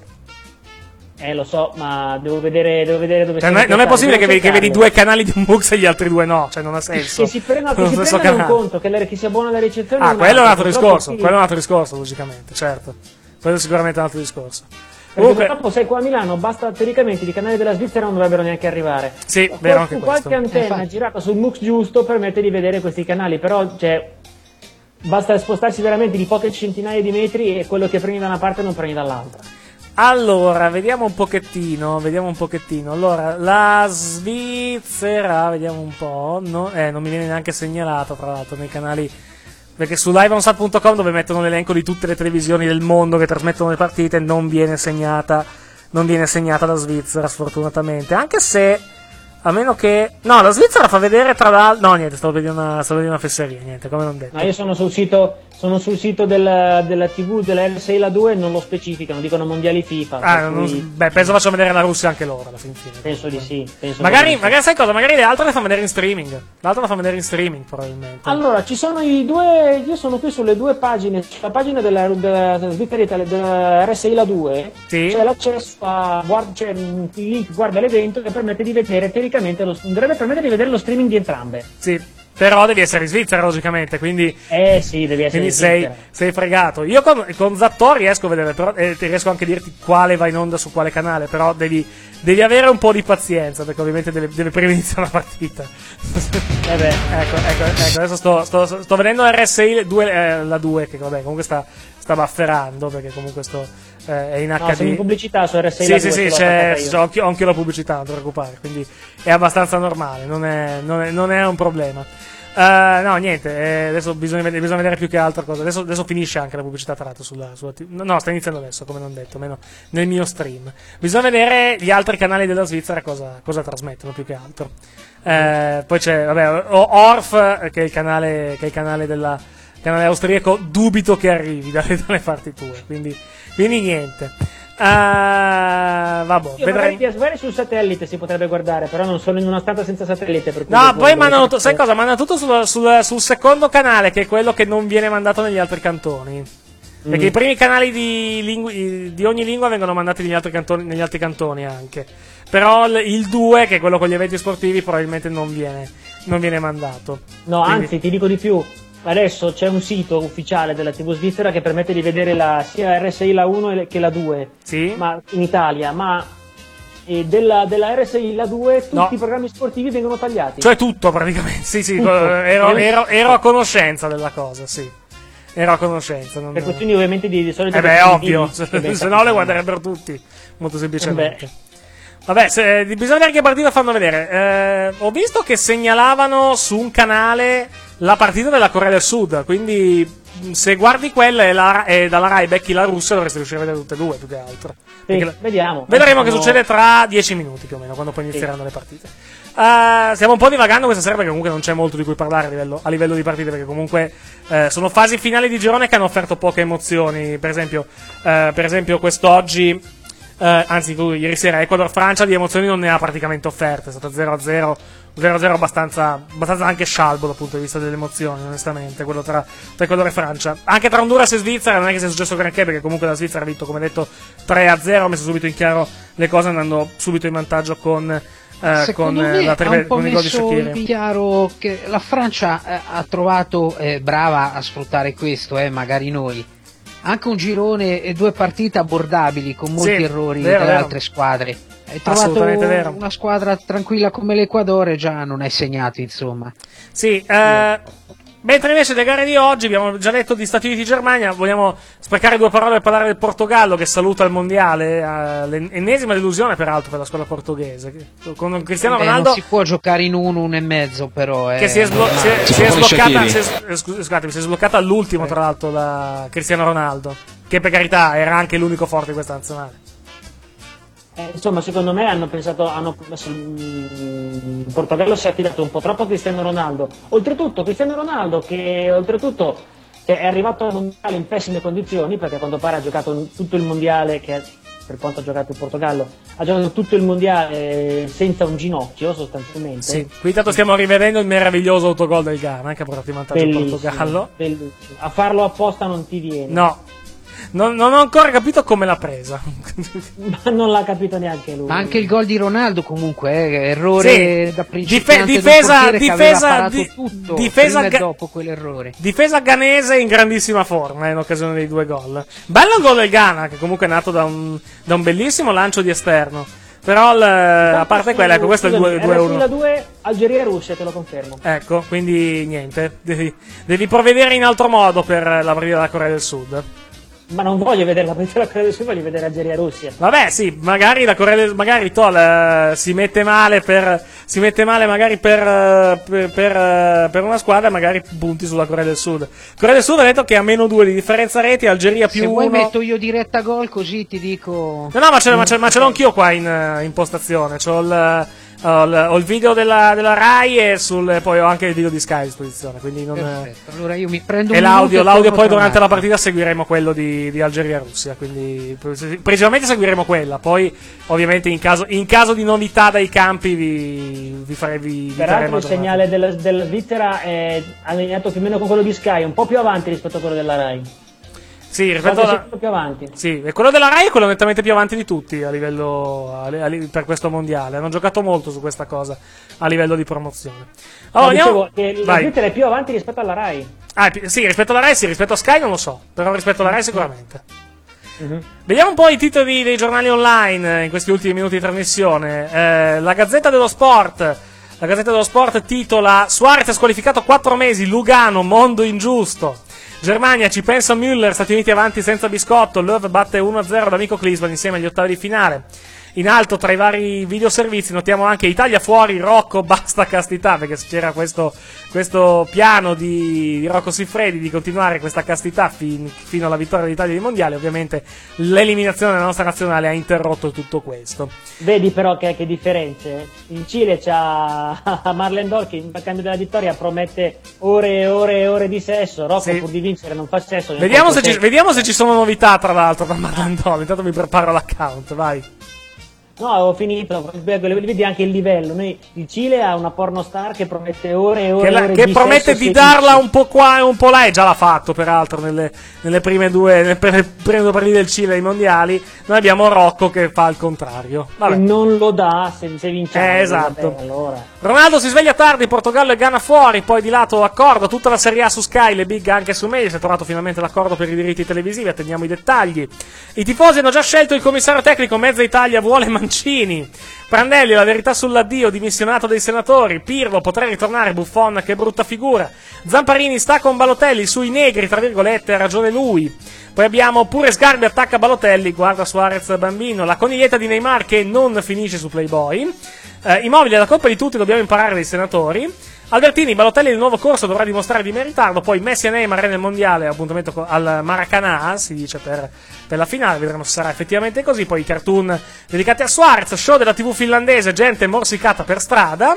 Lo so, ma devo vedere dove sono. Non è possibile che vedi due canali di un MUX e gli altri due no, cioè non ha senso. Che si prendano in conto che chi si abbona alla ricezione. Quello è un altro discorso, quello è un altro discorso, logicamente, certo. Quello è sicuramente un altro discorso. Perché purtroppo sai, qua a Milano basta teoricamente i canali della Svizzera non dovrebbero neanche arrivare. Sì, vero anche questo. Qualche antenna girata sul MUX giusto permette di vedere questi canali, però basta spostarsi veramente di poche centinaia di metri e quello che prendi da una parte non prendi dall'altra. Allora, vediamo un pochettino. Allora, la Svizzera, vediamo un po'. Non mi viene neanche segnalata, tra l'altro, nei canali. Perché su liveonsat.com, dove mettono l'elenco di tutte le televisioni del mondo che trasmettono le partite, non viene segnata la Svizzera, sfortunatamente. Anche se, a meno che... No, la Svizzera fa vedere tra l'altro... No, niente, stavo vedendo una fesseria, niente, come non detto. No, io sono sul sito della TV, della RSI La 2, non lo specificano, dicono mondiali FIFA. Penso facciano vedere la Russia anche loro, alla fin fine. Penso di sì. Magari sai cosa? Magari le altre le fanno vedere in streaming. L'altra la fanno vedere in streaming, probabilmente. Allora, ci sono i due... Io sono qui sulle due pagine. La pagina della Svizzera Italia, della RSI La 2, sì. C'è l'accesso c'è il link guarda l'evento che permette di vedere, teoricamente, dovrebbe permettere di vedere lo streaming di entrambe. Sì. Però devi essere in Svizzera, logicamente, quindi... sì, devi essere in Svizzera. Sei fregato. Io con Zattor riesco a vedere, però riesco anche a dirti quale va in onda su quale canale, però devi avere un po' di pazienza, perché ovviamente deve prima iniziare la partita. Ecco, adesso sto vedendo RSI la 2, che vabbè, comunque sta bufferando, perché comunque è in HD. No, sono in pubblicità su RSI La 2. Sì, ho anche la pubblicità, non ti preoccupare, quindi è abbastanza normale, non è un problema. No, niente, adesso bisogna vedere più che altro cosa. Adesso finisce anche la pubblicità, tra l'altro, sulla no, sta iniziando adesso, come non detto, almeno nel mio stream. Bisogna vedere gli altri canali della Svizzera cosa trasmettono, più che altro. Poi c'è, vabbè, Orf, che è il canale canale austriaco, dubito che arrivi dalle parti tue, quindi niente. Vabbè, vedrei. PSVR sul satellite si potrebbe guardare, però non sono in una stanza senza satellite. Per cui poi mandano sai cosa? Mandano tutto sul secondo canale, che è quello che non viene mandato negli altri cantoni. Perché i primi canali di ogni lingua vengono mandati negli altri cantoni anche. Però il 2, che è quello con gli eventi sportivi, probabilmente non viene mandato. No, quindi... anzi, ti dico di più. Adesso c'è un sito ufficiale della TV svizzera che permette di vedere sia RSI La 1 che La 2, sì? Ma in Italia, ma della RSI La 2 tutti i programmi sportivi vengono tagliati. Cioè tutto praticamente, sì, ero a conoscenza della cosa, sì. Ero a conoscenza. Per questioni ovviamente di solito... ovvio, se no le guarderebbero tutti, molto semplicemente. Vabbè, bisogna vedere che partita fanno vedere. Ho visto che segnalavano su un canale la partita della Corea del Sud, quindi se guardi quella e dalla Rai becchi la Russia, dovresti riuscire a vedere tutte e due, più che altro. Sì, vediamo. Vedremo che succede tra 10 minuti più o meno, quando poi inizieranno le partite. Stiamo un po' divagando questa sera, perché comunque non c'è molto di cui parlare a livello di partite, perché comunque sono fasi finali di girone che hanno offerto poche emozioni. Per esempio quest'oggi, anzi ieri sera, Ecuador-Francia di emozioni non ne ha praticamente offerte, è stato 0-0 abbastanza anche scialbo dal punto di vista delle emozioni, onestamente, quello tra Ecuador e Francia. Anche tra Honduras e Svizzera non è che sia successo granché, perché comunque la Svizzera ha vinto, come detto, 3-0, ha messo subito in chiaro le cose, andando subito in vantaggio con la con i gol di Shaqiri. È chiaro che la Francia ha trovato brava a sfruttare questo, magari noi. Anche un girone e 2 partite abbordabili con molti errori dalle altre squadre. Hai trovato Assolutamente vero. una squadra tranquilla come l'Equadore, già non hai segnato, insomma. Sì, mentre invece le gare di oggi, abbiamo già detto di Stati Uniti e Germania, vogliamo sprecare 2 parole per parlare del Portogallo che saluta il mondiale, l'ennesima delusione peraltro per la squadra portoghese, con Cristiano Ronaldo. Non si può giocare in 1-1,5 però. Che si è sbloccata all'ultimo tra l'altro da Cristiano Ronaldo, che per carità era anche l'unico forte di questa nazionale. Insomma, secondo me il Portogallo si è affidato un po' troppo a Cristiano Ronaldo. Oltretutto, Cristiano Ronaldo che è arrivato al mondiale in pessime condizioni, perché a quanto pare ha giocato tutto il mondiale, per quanto ha giocato il Portogallo, ha giocato tutto il mondiale senza un ginocchio sostanzialmente. Sì, qui tanto stiamo rivedendo il meraviglioso autogol del Ghana che ha portato in vantaggio il Portogallo. Bellissimo. A farlo apposta non ti viene. No. Non ho ancora capito come l'ha presa. Ma non l'ha capito neanche lui. Ma anche il gol di Ronaldo comunque, errore da principiante difesa dopo quell'errore. Difesa ghanese in grandissima forma in occasione dei 2 gol. Bello il gol del Ghana, che comunque è nato da un bellissimo lancio di esterno. Però a parte quella, ecco, questo è il 2-1. 2 Algeria e Russia, te lo confermo. Ecco, quindi niente, devi provvedere in altro modo per la partita della Corea del Sud. Ma non voglio vedere la partita della Corea del Sud, voglio vedere Algeria e Russia. Vabbè, sì, magari la Corea del si mette male magari per una squadra, magari punti sulla Corea del Sud. Corea del Sud ha detto che ha -2 di differenza reti, Algeria +1. Se vuoi metto io diretta gol, così ti dico. No, ma ce l'ho anch'io qua in postazione. Ho il video della Rai e poi ho anche il video di Sky a disposizione, quindi non. Perfetto, allora io mi prendo e l'audio poi durante la partita seguiremo quello di Algeria e Russia, quindi principalmente seguiremo quella, poi ovviamente in caso di novità dai campi vi faremo. Peraltro il segnale della Svizzera è allineato più o meno con quello di Sky, un po' più avanti rispetto a quello della Rai. Sì, rispetto più avanti. Sì, e quello della Rai è quello nettamente più avanti di tutti a livello per questo mondiale. Hanno giocato molto su questa cosa a livello di promozione. Allora, dicevo che la Svizzera è più avanti rispetto alla Rai. Sì, rispetto alla Rai, sì, rispetto a Sky non lo so, però rispetto alla Rai sicuramente. Vediamo un po' i titoli dei giornali online in questi ultimi minuti di trasmissione. La Gazzetta dello Sport titola: Suarez è squalificato 4 mesi, Lugano, mondo ingiusto. Germania, ci pensa Müller, Stati Uniti avanti senza biscotto, Löw batte 1-0 l'amico Klinsmann insieme agli ottavi di finale. In alto tra i vari videoservizi notiamo anche Italia fuori, Rocco basta castità, perché c'era questo piano di Rocco Siffredi di continuare questa castità fino alla vittoria dell'Italia dei mondiali. Ovviamente l'eliminazione della nostra nazionale ha interrotto tutto questo. Vedi però che differenze. In Cile c'ha Marlen Dol che in cambio della vittoria promette ore e ore e ore di sesso. Rocco pur di vincere non fa sesso. Vediamo se ci sono novità tra l'altro da Marlen Dol. Intanto mi preparo l'account, vai. No, avevo finito, vedi anche il livello. Il Cile ha una pornostar che promette ore e ore che promette di darla un po' qua e un po' là, e già l'ha fatto peraltro nelle prime due partite del Cile ai mondiali. Noi abbiamo Rocco che fa il contrario. Vabbè. Non lo dà se vince. Esatto. Vabbè, allora. Ronaldo si sveglia tardi, Portogallo e Ghana fuori, poi di lato accordo, tutta la Serie A su Sky, le big anche su Media, si è trovato finalmente l'accordo per i diritti televisivi, attendiamo i dettagli. I tifosi hanno già scelto il commissario tecnico, mezza Italia vuole Mancini. Prandelli, la verità sull'addio, dimissionato dei senatori. Pirlo, potrà ritornare, Buffon, che brutta figura. Zamparini sta con Balotelli, sui negri, tra virgolette, ha ragione lui. Poi abbiamo pure Sgarbi attacca Balotelli, guarda Suarez bambino. La coniglietta di Neymar che non finisce su Playboy. Immobile, la colpa di tutti, dobbiamo imparare dai senatori. Albertini, Balotelli nel nuovo corso dovrà dimostrare di meritarlo. Poi Messi e Neymar nel mondiale, appuntamento al Maracanã, si dice per la finale, vedremo se sarà effettivamente così. Poi i cartoon dedicati a Suarez, show della TV finlandese, gente morsicata per strada.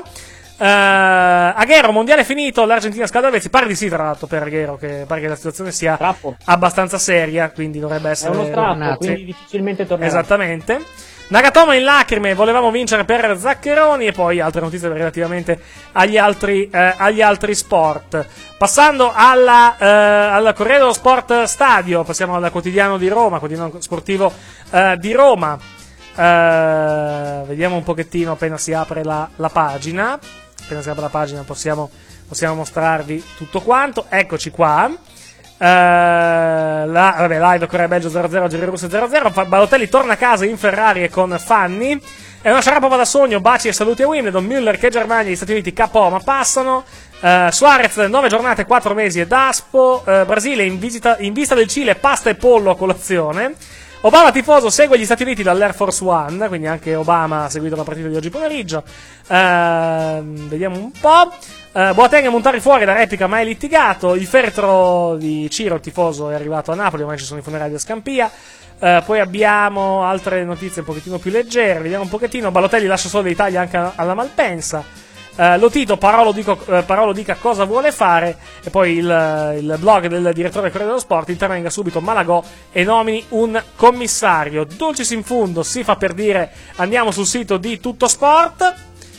Aguero, mondiale finito, l'Argentina scalda vezzi. Pare di sì, tra l'altro, per Aguero, che pare che la situazione sia abbastanza seria, quindi dovrebbe essere uno strappo, quindi difficilmente tornerà. Esattamente. Nagatomo in lacrime, volevamo vincere per Zaccheroni. E poi altre notizie relativamente agli altri sport. Passando al Corriere dello Sport Stadio, passiamo al quotidiano di Roma, quotidiano sportivo di Roma. Vediamo un pochettino appena si apre la pagina. Appena si apre la pagina possiamo mostrarvi tutto quanto. Eccoci qua. Live Corea Belgio 0-0, Giri Russia 0-0. Balotelli torna a casa in Ferrari e con Fanni. È una Sharapova da sogno, baci e saluti a Wimbledon. Müller che Germania, gli Stati Uniti KO ma passano. Suarez 9 giornate, 4 mesi e Daspo. Brasile in vista del Cile, pasta e pollo a colazione. Obama tifoso segue gli Stati Uniti dall'Air Force One, quindi anche Obama ha seguito la partita di oggi pomeriggio. Vediamo un po'. Boateng e Montari fuori, la replica mai litigato. Il feretro di Ciro, il tifoso, è arrivato a Napoli, ormai ci sono i funerali a Scampia. Poi abbiamo altre notizie un pochettino più leggere, vediamo un pochettino. Balotelli lascia solo l'Italia anche alla Malpensa. Lotito, Parolo dica cosa vuole fare. E poi il blog del direttore del Corriere dello Sport: intervenga subito Malagò e nomini un commissario. Dulcis in fundo si fa per dire, andiamo sul sito di Tutto Sport,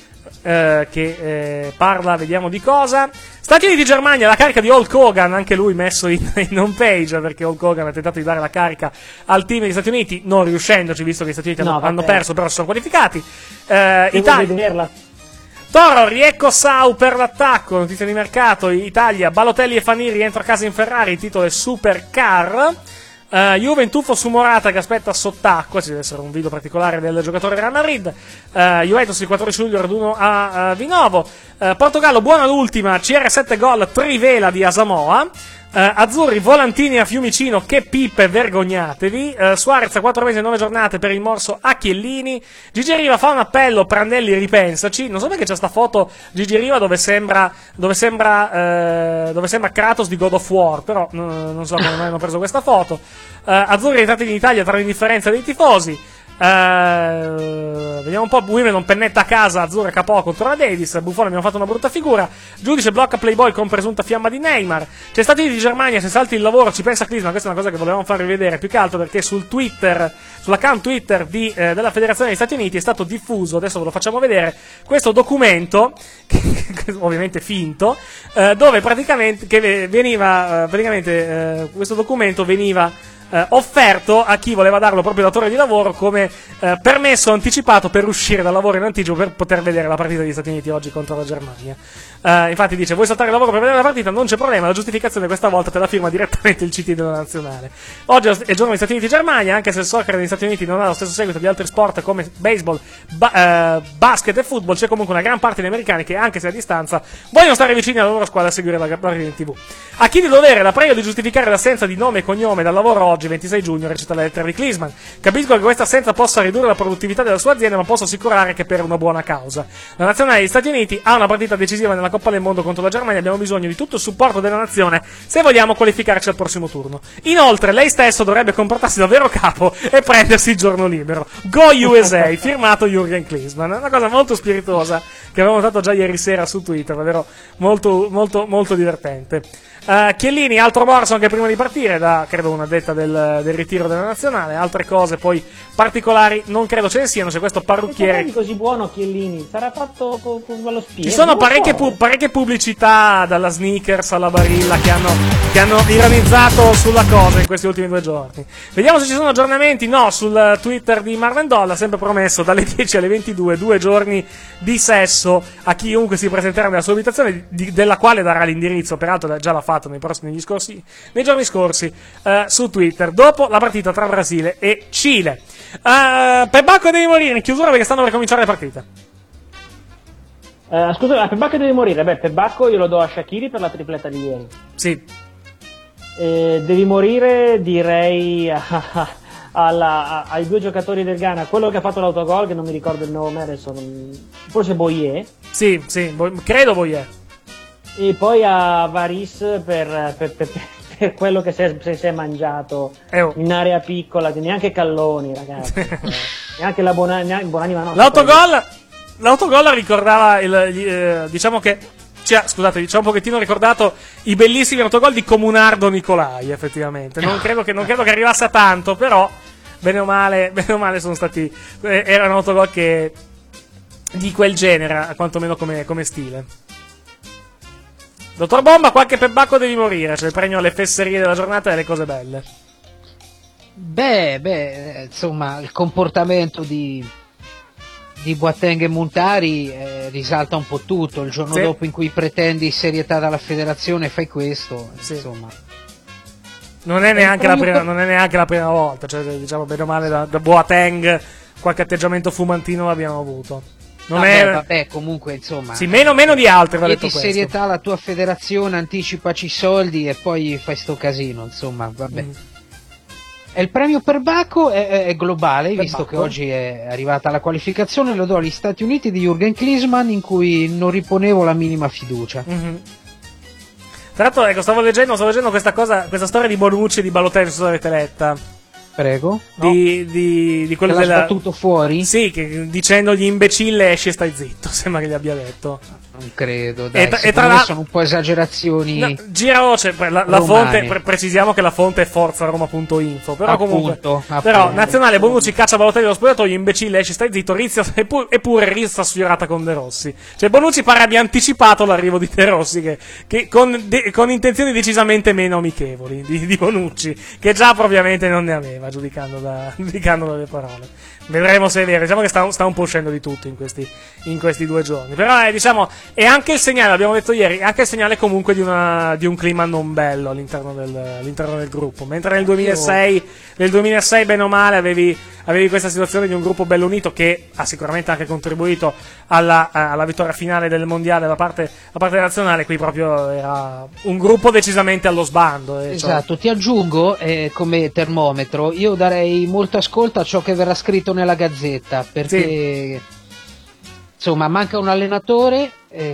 che parla, vediamo di cosa. Stati Uniti Germania, la carica di Hulk Hogan, anche lui messo in home page, perché Hulk Hogan ha tentato di dare la carica al team degli Stati Uniti, non riuscendoci, visto che gli Stati Uniti hanno perso, però si sono qualificati. Italia. Toro, riecco Sau per l'attacco, notizia di mercato. Italia, Balotelli e Fanini rientro a casa in Ferrari, il titolo è Supercar. Juve in tuffo su Morata che aspetta sott'acqua, ci deve essere un video particolare del giocatore del Real Madrid. Juventus il 14 luglio raduno a Vinovo. Portogallo, buona l'ultima, CR7 gol, trivela di Asamoah. Azzurri, volantini a Fiumicino, che pippe, vergognatevi. Suarez a 4 mesi e 9 giornate per il morso a Chiellini. Gigi Riva fa un appello, Prandelli ripensaci. Non so perché c'è sta foto Gigi Riva dove sembra Kratos di God of War, però non so come mai hanno preso questa foto. Azzurri rientrati in Italia tra l'indifferenza dei tifosi. Vediamo un po'. Wimbledon pennetta a casa, Azzurra KO contro la Davis. Buffon abbiamo fatto una brutta figura. Giudice blocca Playboy con presunta fiamma di Neymar. C'è Stati Uniti di Germania, se salti il lavoro ci pensa Klinsmann. Questa è una cosa che volevamo farvi vedere, più che altro perché sull'account Twitter della Federazione degli Stati Uniti è stato diffuso, adesso ve lo facciamo vedere, questo documento che ovviamente finto, dove praticamente questo documento veniva offerto a chi voleva darlo proprio datore di lavoro come permesso anticipato per uscire dal lavoro in anticipo per poter vedere la partita degli Stati Uniti oggi contro la Germania. Infatti dice: vuoi saltare il lavoro per vedere la partita? Non c'è problema, la giustificazione questa volta te la firma direttamente il CT della nazionale. Oggi è il giorno degli Stati Uniti Germania, anche se il soccer negli Stati Uniti non ha lo stesso seguito di altri sport come baseball, basket e football, c'è comunque una gran parte di americani che, anche se a distanza, vogliono stare vicini alla loro squadra e seguire la partita in TV. A chi di dovere, la prego di giustificare l'assenza di nome e cognome dal lavoro oggi, 26 giugno, recita la lettera di Klinsmann. Capisco che questa assenza possa ridurre la produttività della sua azienda, ma posso assicurare che per una buona causa. La nazionale degli Stati Uniti ha una partita decisiva nella Coppa del Mondo contro la Germania, abbiamo bisogno di tutto il supporto della nazione se vogliamo qualificarci al prossimo turno. Inoltre, lei stesso dovrebbe comportarsi da vero capo e prendersi il giorno libero. Go USA, firmato Jürgen Klinsmann. È una cosa molto spiritosa che avevo notato già ieri sera su Twitter, davvero molto, molto, molto divertente. Chiellini, altro morso anche prima di partire, da credo una detta del ritiro della nazionale. Altre cose poi particolari non credo ce ne siano. C'è questo parrucchiere di così buono Chiellini, sarà fatto con lo spirito. Ci sono parecchie pubblicità, dalla Snickers alla Barilla, che hanno ironizzato sulla cosa in questi ultimi 2 giorni. Vediamo se ci sono aggiornamenti. No, sul Twitter di Marvin Doll sempre promesso dalle 10 alle 22 2 giorni di sesso a chiunque si presenterà nella sua abitazione, della quale darà l'indirizzo, peraltro già l'ha fatto nei giorni scorsi su Twitter, dopo la partita tra Brasile e Cile. Pebacco devi morire in chiusura perché stanno per cominciare le partite. Scusa, Pebacco deve morire. Pebacco io lo do a Shaqiri per la tripletta di ieri. Sì. Devi morire, direi ai 2 giocatori del Ghana, quello che ha fatto l'autogol, che non mi ricordo il nome adesso, forse Boyer. Sì, credo Boyer. E poi a Varis per quello che si è mangiato in area piccola, che neanche Calloni, ragazzi. Neanche la Bonanima no. L'autogol ricordava diciamo che ci ha un pochettino ricordato i bellissimi autogol di Comunardo Nicolai, effettivamente. Non credo che arrivasse a tanto, però bene o male sono stati, erano autogol che di quel genere, quantomeno come stile. Dottor Bomba, qualche pebacco devi morire, c'è il premio alle fesserie della giornata e alle cose belle. Insomma, il comportamento di Boateng e Montari risalta un po' tutto. Il giorno dopo in cui pretendi serietà dalla federazione fai questo, insomma. Non è neanche la prima volta, cioè, diciamo bene o male da Boateng qualche atteggiamento fumantino l'abbiamo avuto. Vabbè, comunque insomma. Sì, meno di altri. Metti serietà alla tua federazione, anticipaci i soldi e poi fai sto casino, insomma, vabbè. E il premio per Bacco è globale, visto che oggi è arrivata la qualificazione, lo do agli Stati Uniti di Jürgen Klinsmann, in cui non riponevo la minima fiducia. Tra l'altro, ecco, stavo leggendo questa storia di Bonucci e di Balotelli, se l'avete letta. Prego. Di quello che l'ha sbattuto fuori? Sì, dicendogli imbecille esci e stai zitto, sembra che gli abbia detto. Non credo, dai, e tra l'altro sono un po' esagerazioni. No, gira voce, la fonte, precisiamo che la fonte è forzaroma.info, però appunto, comunque però Nazionale, Bonucci caccia Balotelli allo spogliatoio, imbecille esci stai zitto, Rizia eppure rissa sfiorata con De Rossi. Cioè Bonucci pare abbia anticipato l'arrivo di De Rossi che con intenzioni decisamente meno amichevoli di Bonucci, che già propriamente non ne aveva, giudicando dalle parole. Vedremo se è vero, diciamo che sta un po' uscendo di tutto in questi 2 giorni, però diciamo è anche il segnale, l'abbiamo detto ieri, anche il segnale comunque di un clima non bello all'interno del gruppo, mentre nel 2006 bene o male avevi questa situazione di un gruppo bello unito che ha sicuramente anche contribuito alla vittoria finale del mondiale da parte nazionale. Qui proprio era un gruppo decisamente allo sbando. Esatto, ti aggiungo come termometro, io darei molto ascolto a ciò che verrà scritto nella Gazzetta, perché insomma manca un allenatore,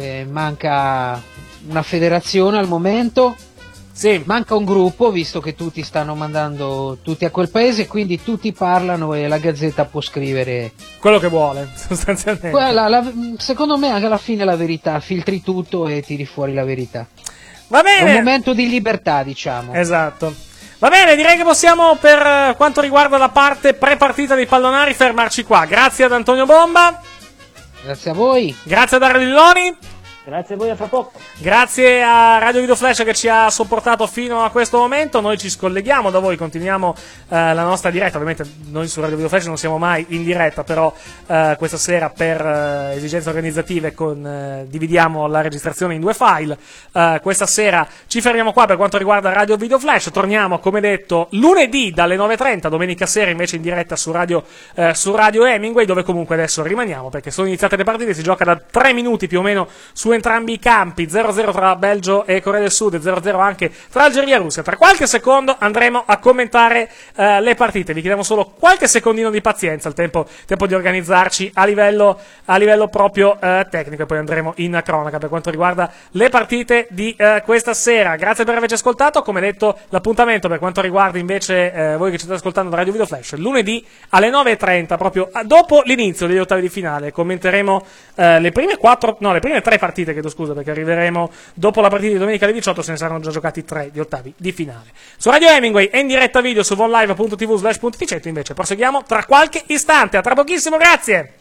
manca una federazione al momento. Sì. Manca un gruppo, visto che tutti stanno mandando tutti a quel paese, quindi tutti parlano e la Gazzetta può scrivere quello che vuole, sostanzialmente. Secondo me anche alla fine la verità, filtri tutto e tiri fuori la verità. Va bene. È un momento di libertà, diciamo. Esatto. Va bene, direi che possiamo, per quanto riguarda la parte pre-partita dei pallonari, fermarci qua. Grazie ad Antonio Bomba. Grazie a voi. Grazie a Dario Lilloni. Grazie a voi, a fra poco. Grazie a Radio Video Flash che ci ha sopportato fino a questo momento. Noi ci scolleghiamo da voi, continuiamo la nostra diretta. Ovviamente noi su Radio Video Flash non siamo mai in diretta, però questa sera per esigenze organizzative dividiamo la registrazione in 2 file. Questa sera ci fermiamo qua per quanto riguarda Radio Video Flash. Torniamo, come detto, lunedì dalle 9:30, domenica sera invece in diretta su Radio Hemingway, dove comunque adesso rimaniamo perché sono iniziate le partite. Si gioca da 3 minuti più o meno su entrambi i campi, 0-0 tra Belgio e Corea del Sud, 0-0 anche tra Algeria e Russia. Tra qualche secondo andremo a commentare le partite. Vi chiediamo solo qualche secondino di pazienza, il tempo di organizzarci a livello proprio tecnico, e poi andremo in cronaca per quanto riguarda le partite di questa sera. Grazie per averci ascoltato. Come detto, l'appuntamento per quanto riguarda invece voi che ci state ascoltando da Radio Video Flash, lunedì alle 9:30, proprio dopo l'inizio degli ottavi di finale. Commenteremo le prime 3 partite, chiedo scusa, perché arriveremo dopo la partita di domenica alle 18, se ne saranno già giocati 3 di ottavi di finale. Su Radio Hemingway è in diretta video su vonlive.tv/.ticetto, invece proseguiamo tra qualche istante. A tra pochissimo, grazie!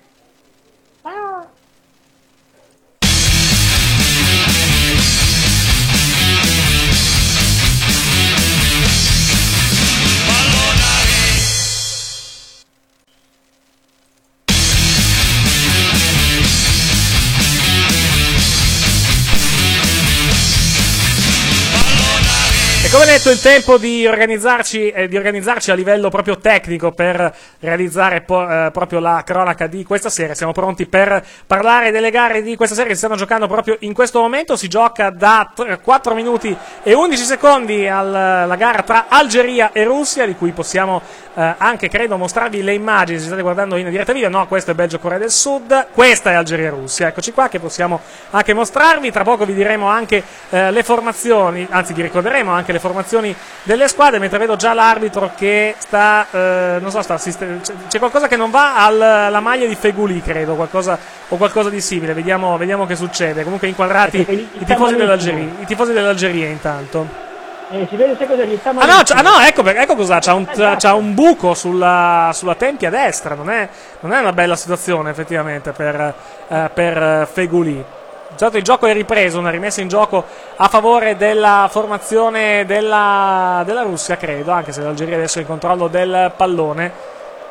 Come detto, il tempo di organizzarci a livello proprio tecnico per realizzare proprio la cronaca di questa sera. Siamo pronti per parlare delle gare di questa sera che si stanno giocando proprio in questo momento. Si gioca da 4 minuti e 11 secondi la gara tra Algeria e Russia, di cui possiamo anche, credo, mostrarvi le immagini se state guardando in diretta video. No, questo è Belgio-Corea del Sud, questa è Algeria-Russia. Eccoci qua, che possiamo anche mostrarvi. Tra poco vi diremo anche le formazioni, anzi vi ricorderemo anche le formazioni delle squadre, mentre vedo già l'arbitro che sta c'è qualcosa che non va alla maglia di Feghouli, credo, qualcosa di simile. Vediamo che succede. Comunque inquadrati i tifosi dell'Algeria intanto. Si vede se cosa gli sta ecco cos'ha, c'ha un buco sulla tempia destra. Non è una bella situazione effettivamente per Feghouli. Il gioco è ripreso, una rimessa in gioco a favore della formazione della Russia, credo, anche se l'Algeria adesso è in controllo del pallone.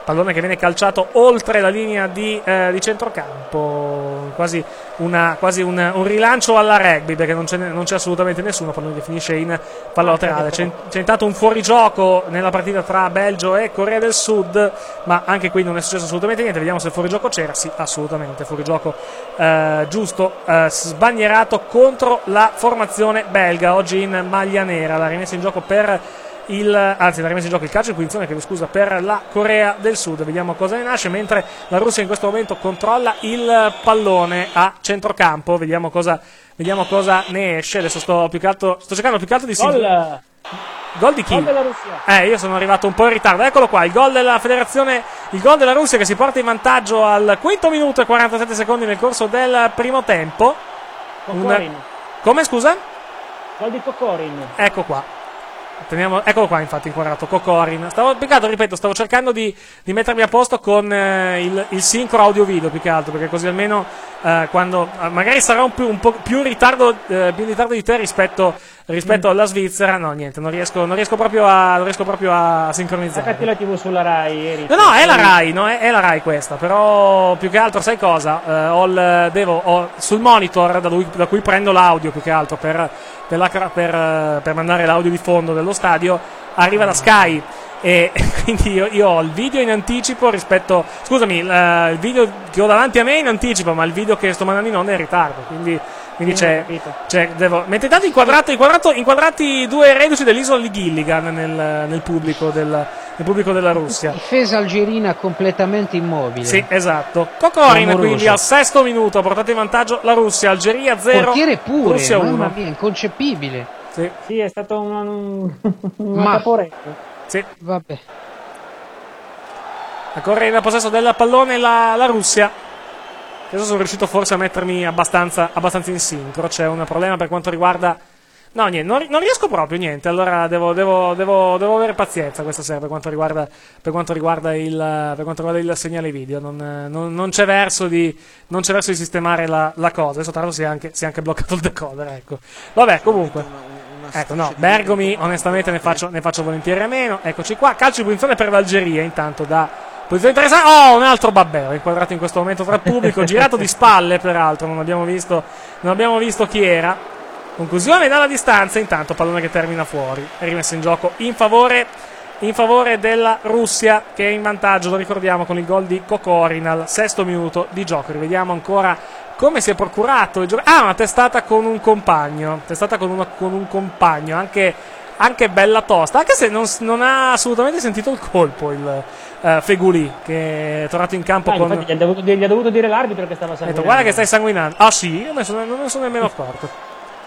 pallone che viene calciato oltre la linea di centrocampo, quasi un rilancio alla rugby, perché non c'è assolutamente nessuno, pallone che finisce in palla laterale. C'è intanto un fuorigioco nella partita tra Belgio e Corea del Sud, ma anche qui non è successo assolutamente niente. Vediamo se il fuorigioco c'era. Sì, assolutamente fuorigioco giusto, sbandierato contro la formazione belga, oggi in maglia nera. La rimessa in gioco per la rimessa in gioco, il calcio di punizione, per la Corea del Sud. Vediamo cosa ne nasce, mentre la Russia in questo momento controlla il pallone a centrocampo. Vediamo cosa ne esce. Adesso sto cercando più che altro di sentire. Gol di chi? Gol della Russia. Io sono arrivato un po' in ritardo. Eccolo qua, il gol della federazione, il gol della Russia che si porta in vantaggio al 5 minuto e 47 secondi nel corso del primo tempo. Come, scusa? Gol di Kokorin. Ecco qua. Eccolo qua, infatti, inquadrato Kokorin. Stavo cercando di mettermi a posto con il sincro audio-video, più che altro, perché così almeno quando magari sarà un po' più in ritardo di te rispetto alla Svizzera. No, niente, non riesco proprio a sincronizzare. Metti la TV sulla Rai, Eric. No, è la Rai, no, è la Rai questa, però più che altro sai cosa? Ho sul monitor da cui prendo l'audio, più che altro per mandare l'audio di fondo dello stadio, arriva da Sky, e quindi io ho il video in anticipo rispetto, scusami, il video che ho davanti a me in anticipo, ma il video che sto mandando in onda è in ritardo, quindi mentre intanto inquadrati due reduci dell'isola di Gilligan nel pubblico della Russia. Difesa algerina completamente immobile. Sì, esatto. Kokorin quindi al 6° minuto ha portato in vantaggio la Russia. Algeria 0, portiere pure, Russia 1. Mamma mia, inconcepibile. Sì, è stato un caporetto. Sì, vabbè. Ancora in possesso del pallone la Russia. Adesso sono riuscito forse a mettermi abbastanza in sincro. C'è un problema per quanto riguarda. No, niente, non riesco proprio, niente. Allora devo avere pazienza questa sera per quanto riguarda il segnale video. Non c'è verso di sistemare la cosa. Adesso tra l'altro si è anche bloccato il decoder, ecco. Vabbè, comunque. Ecco, no, Bergomi onestamente ne faccio volentieri a meno. Eccoci qua, calcio di punizione per l'Algeria, intanto da posizione interessante. Oh, un altro Babbeo inquadrato in questo momento tra il pubblico, girato di spalle peraltro, non abbiamo visto chi era. Conclusione dalla distanza, intanto pallone che termina fuori, è rimesso in gioco in favore della Russia, che è in vantaggio, lo ricordiamo, con il gol di Kokorin al 6° minuto di gioco. Rivediamo ancora come si è procurato il gioco. Una testata con un compagno, anche bella tosta, anche se non ha assolutamente sentito il colpo il Feguli, che è tornato in campo con. Infatti gli ha dovuto dire l'arbitro che stava sanguinando. Guarda che stai sanguinando. Ah sì, non me ne sono nemmeno accorto.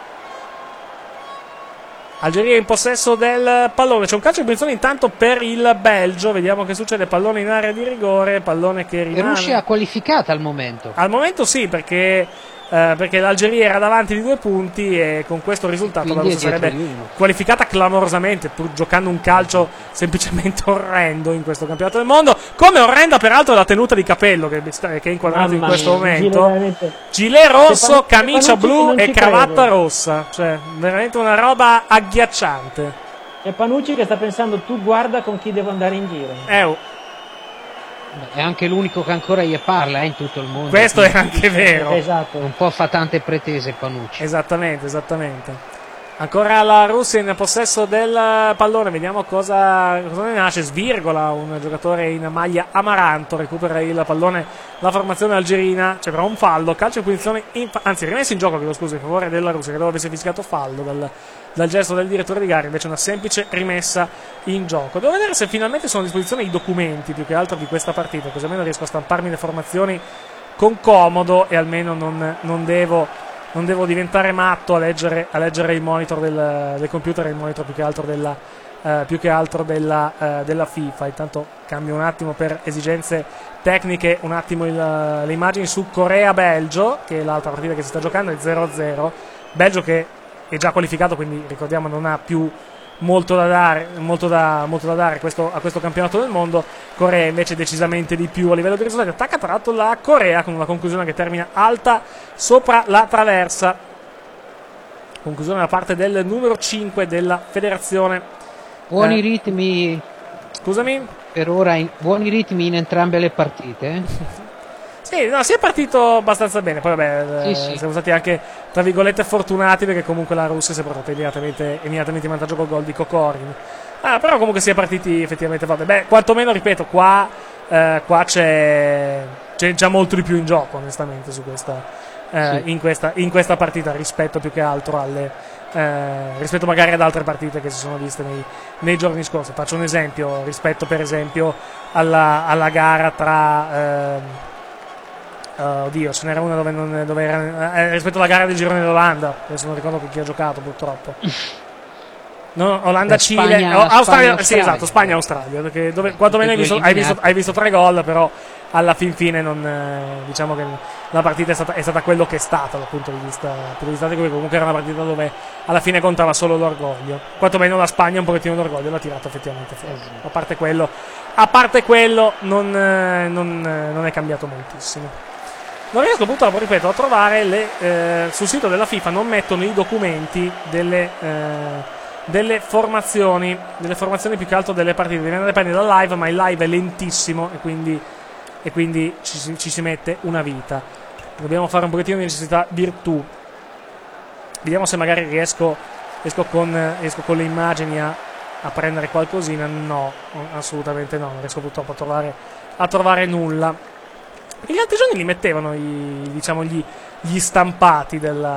Algeria in possesso del pallone, c'è un calcio di punizione intanto per il Belgio, vediamo che succede, pallone in area di rigore, pallone che rimane. Russia qualificata al momento. Al momento sì, perché l'Algeria era davanti di 2 punti e con questo risultato la Russia sarebbe qualificata clamorosamente, pur giocando un calcio semplicemente orrendo in questo campionato del mondo. Come orrenda peraltro la tenuta di capello che è inquadrato in questo momento, gilet rosso, camicia blu e cravatta rossa, cioè veramente una roba agghiacciante. E Panucci che sta pensando, tu guarda con chi devo andare in giro. È anche l'unico che ancora gli parla in tutto il mondo. Questo è anche vero. Esatto. Un po' fa tante pretese Panucci. Esattamente. Ancora la Russia in possesso del pallone, vediamo cosa ne nasce. Svirgola un giocatore in maglia amaranto, recupera il pallone la formazione algerina, c'è però un fallo, calcio di punizione, rimesso in gioco, in favore della Russia, che doveva avesse fischiato fallo dal gesto del direttore di gara, invece una semplice rimessa in gioco. Devo vedere se finalmente sono a disposizione i documenti più che altro di questa partita, così almeno riesco a stamparmi le formazioni con comodo e almeno non devo diventare matto a leggere il monitor del computer e il monitor più che altro della FIFA. Intanto cambio un attimo per esigenze tecniche un attimo le immagini su Corea-Belgio, che è l'altra partita che si sta giocando, è 0-0. Belgio che è già qualificato, quindi ricordiamo non ha più molto da dare a questo campionato del mondo. Corea invece decisamente di più a livello di risultati. Attacca tra l'altro la Corea con una conclusione che termina alta sopra la traversa, conclusione da parte del numero 5 della federazione. Buoni ritmi. Scusami? per ora buoni ritmi in entrambe le partite. Sì, no, si è partito abbastanza bene. Poi vabbè, Sì. siamo stati anche tra virgolette fortunati, perché comunque la Russia si è portata immediatamente in vantaggio col gol di Kokorin. Però comunque si è partiti effettivamente forte. Beh, quantomeno, ripeto, qua c'è già molto di più in gioco, onestamente, su questa in questa partita, rispetto più che altro rispetto magari ad altre partite che si sono viste nei giorni scorsi. Faccio un esempio rispetto, per esempio, alla gara tra oddio, ce n'era una dove era rispetto alla gara del girone d'Olanda. Adesso non ricordo chi ha giocato, purtroppo. No, Olanda, Cile, Australia, sì, esatto, Spagna, Australia, dove quantomeno hai visto 3 gol, però alla fine diciamo che la partita è stata quello che è stata dal punto di vista tecnico. Comunque era una partita dove alla fine contava solo l'orgoglio. Quantomeno la Spagna un pochettino d'orgoglio l'ha tirato effettivamente fuori. A parte quello non è cambiato moltissimo. Non riesco, purtroppo, ripeto, a trovare sul sito della FIFA non mettono i documenti delle formazioni più che altro delle partite. Devi andare a prendere dal live, ma il live è lentissimo e quindi ci si mette una vita. Dobbiamo fare un pochettino di necessità virtù. Vediamo se magari riesco con le immagini a prendere qualcosina. No, assolutamente no, non riesco purtroppo a trovare nulla. Gli altri giorni li mettevano gli stampati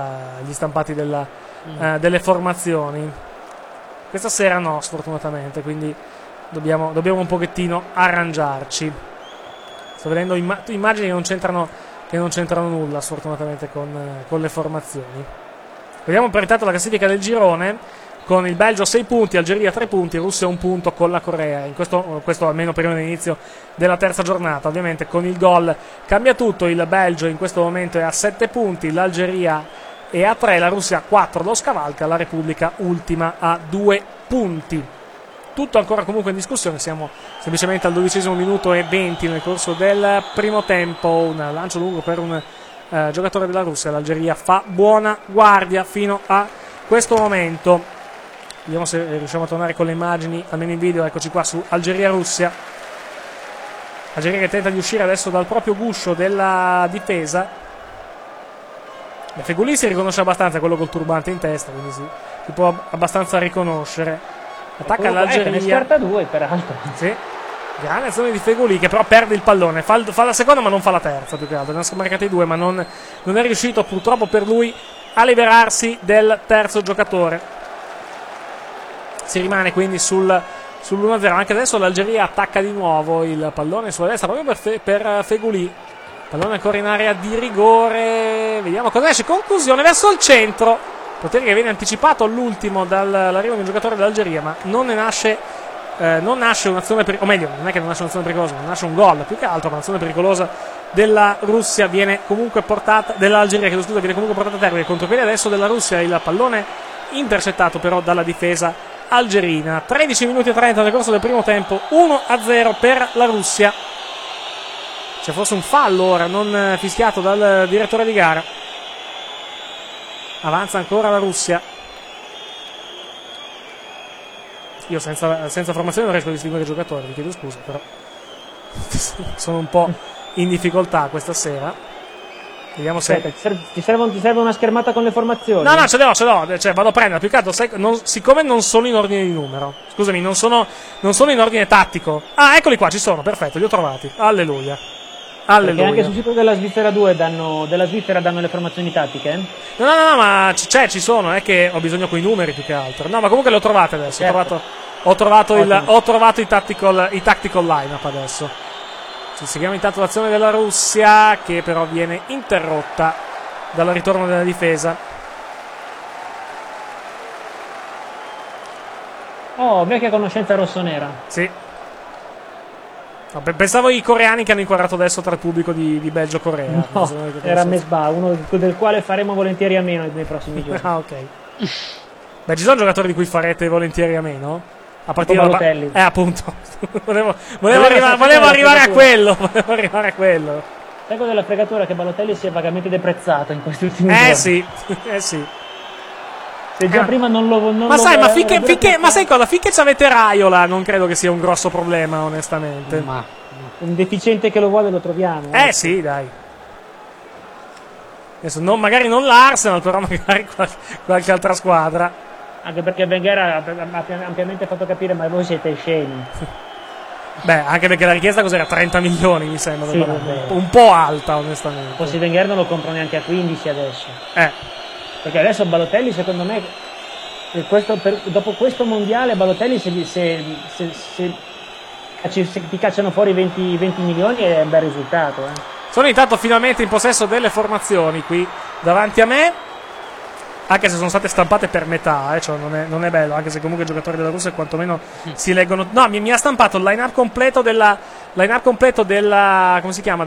delle formazioni. Questa sera no, sfortunatamente, quindi dobbiamo un pochettino arrangiarci. Sto vedendo immagini che non c'entrano nulla, sfortunatamente, con le formazioni. Vediamo per intanto la classifica del girone, con il Belgio 6 punti, Algeria 3 punti, Russia 1 punto con la Corea. Questo almeno prima dell'inizio della terza giornata. Ovviamente con il gol cambia tutto. Il Belgio in questo momento è a 7 punti, l'Algeria è a 3, la Russia a 4 lo scavalca, la Repubblica ultima a 2 punti. Tutto ancora comunque in discussione, siamo semplicemente al 12° minuto e 20 nel corso del primo tempo. Un lancio lungo per un giocatore della Russia. L'Algeria fa buona guardia fino a questo momento. Vediamo se riusciamo a tornare con le immagini, almeno in video. Eccoci qua su Algeria-Russia. Algeria che tenta di uscire adesso dal proprio guscio della difesa. Feghouli si riconosce abbastanza, quello col turbante in testa, quindi si può abbastanza riconoscere. Attacca l'Algeria. Ne scarta 2, peraltro. Sì. Grande azione di Feghouli, che però perde il pallone. Fa la seconda ma non fa la terza, più che altro. Ne ha smarcati 2, ma non è riuscito, purtroppo per lui, a liberarsi del terzo giocatore. Si rimane quindi sull'1-0. Anche adesso l'Algeria attacca di nuovo, il pallone sulla destra proprio per Feghouli. Pallone ancora in area di rigore. Vediamo cosa esce. Conclusione verso il centro. Potere che viene anticipato all'ultimo dall'arrivo di un giocatore dell'Algeria, ma non nasce un'azione o meglio, non è che non nasce un'azione pericolosa, non nasce un gol, più che altro, ma un'azione pericolosa della Russia viene comunque portata, dell'Algeria, che viene comunque portata a termine. Contropiede adesso della Russia, il pallone intercettato però dalla difesa algerina. 13 minuti e 30 nel corso del primo tempo, 1-0 per la Russia. C'è forse un fallo ora non fischiato dal direttore di gara. Avanza ancora la Russia. Io senza formazione non riesco a distinguere i giocatori, vi chiedo scusa, però sono un po' in difficoltà questa sera. Vediamo se... Aspetta, ti serve una schermata con le formazioni? No, ce l'ho, cioè vado a prendere, più che altro, siccome non sono in ordine di numero, scusami, non sono in ordine tattico. Ah, eccoli qua, ci sono, perfetto, li ho trovati, alleluia. Perché anche sul sito della Svizzera 2 danno le formazioni tattiche? No, ma ci sono, è che ho bisogno coi numeri più che altro. No, ma comunque le ho trovate adesso, certo. Ho trovato i tactical line-up adesso. Ci seguiamo intanto l'azione della Russia, che però viene interrotta dal ritorno della difesa. Oh, vecchia conoscenza rossonera. Sì. No, pensavo i coreani che hanno inquadrato adesso tra il pubblico di Belgio-Corea. No, era Mesbah, uno del quale faremo volentieri a meno nei prossimi giorni. Ah, ok. Beh, ci sono giocatori di cui farete volentieri a meno? A partire da Balotelli. Appunto. volevo arrivare a quello. Tengo della fregatura che Balotelli sia vagamente deprezzato in questi ultimi giorni. Sì. Se già prima non lo ma sai, ma ma sai cosa? Finché c'avete Raiola, non credo che sia un grosso problema, onestamente. Ma un deficiente che lo vuole lo troviamo. Sì, dai. Adesso magari non l'Arsenal, però magari qualche altra squadra. Anche perché Wenger ha ampiamente fatto capire, ma voi siete scemi. Beh, anche perché la richiesta cos'era? 30 milioni, mi sembra. Sì, un po' alta, onestamente. Forse Wenger non lo comprano neanche a 15 adesso. Perché adesso Balotelli, secondo me, dopo questo mondiale, Balotelli se ti cacciano fuori 20 milioni è un bel risultato. Sono intanto finalmente in possesso delle formazioni qui davanti a me, anche se sono state stampate per metà, cioè non è bello, anche se comunque i giocatori della Russia quantomeno si leggono. No, mi ha stampato il line-up completo della come si chiama?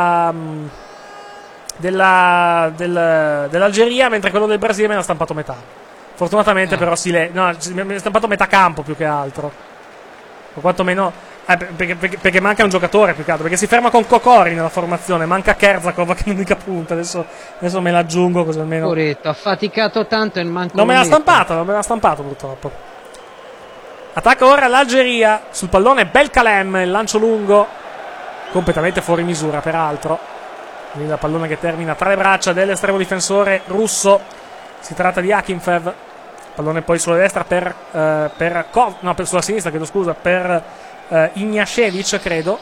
Dell'Algeria, mentre quello del Brasile me l'ha stampato metà. Fortunatamente però mi ha stampato metà campo più che altro. O quantomeno perché manca un giocatore più che altro, perché si ferma con Kokori nella formazione, manca Kerzakov che è l'unica punta. Adesso me l'aggiungo così almeno. Poretto, ha faticato tanto e manca. Non me l'ha stampato purtroppo. Attacca ora l'Algeria sul pallone Belkalem, il lancio lungo completamente fuori misura peraltro. Il pallone che termina tra le braccia dell'estremo difensore russo. Si tratta di Akinfev. Pallone poi sulla destra sulla sinistra, chiedo scusa, per Ignashevich, credo.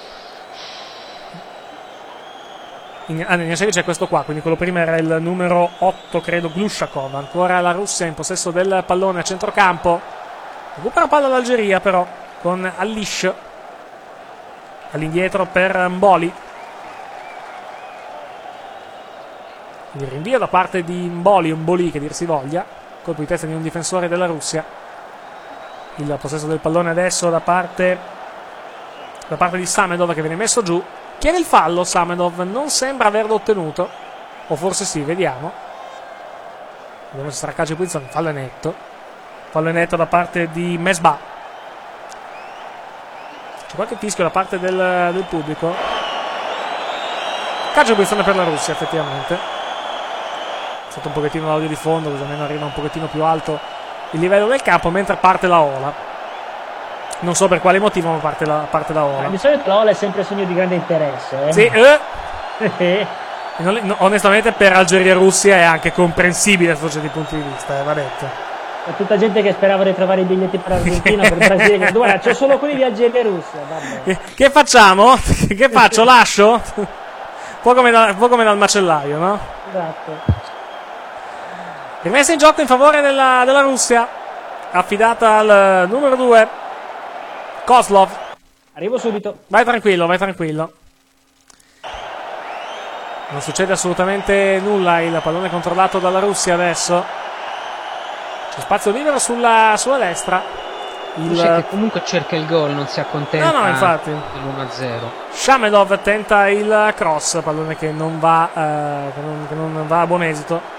Ignashevich è questo qua, quindi quello prima era il numero 8, credo, Glushakov. Ancora la Russia in possesso del pallone a centrocampo. Recupera palla l'Algeria però con Alish all'indietro per Mboli. Il rinvio da parte di Mboli che dir si voglia, colpo di testa di un difensore della Russia. Il possesso del pallone adesso da parte di Samedov che viene messo giù. Chiede il fallo Samedov, non sembra averlo ottenuto, o forse sì, vediamo se sarà calcio di posizione. Fallo è netto da parte di Mesbah. C'è qualche fischio da parte del pubblico. Calcio di posizione per la Russia, effettivamente. È stato un pochettino l'audio di fondo, così almeno arriva un pochettino più alto il livello del campo, mentre parte la ola. Non so per quale motivo, ma parte la ola. Di solito la ola è sempre segno di grande interesse. Sì, onestamente per Algeria e Russia è anche comprensibile sotto certi punti di vista, va detto. C'è tutta gente che sperava di trovare i biglietti per l'Argentina, per il Brasile. Guarda, c'è solo quelli di Algeria e Russia. Vabbè. Che facciamo? Che faccio? Lascio? Un po' come dal macellaio, no? Esatto. Rimessa in gioco in favore della Russia, affidata al numero 2 Kozlov. Arrivo subito. Vai tranquillo. Non succede assolutamente nulla. Il pallone controllato dalla Russia adesso. C'è spazio libero sulla destra. Che comunque cerca il gol, non si accontenta. No, infatti. L'1-0. Shamedov tenta il cross, pallone che non va a buon esito.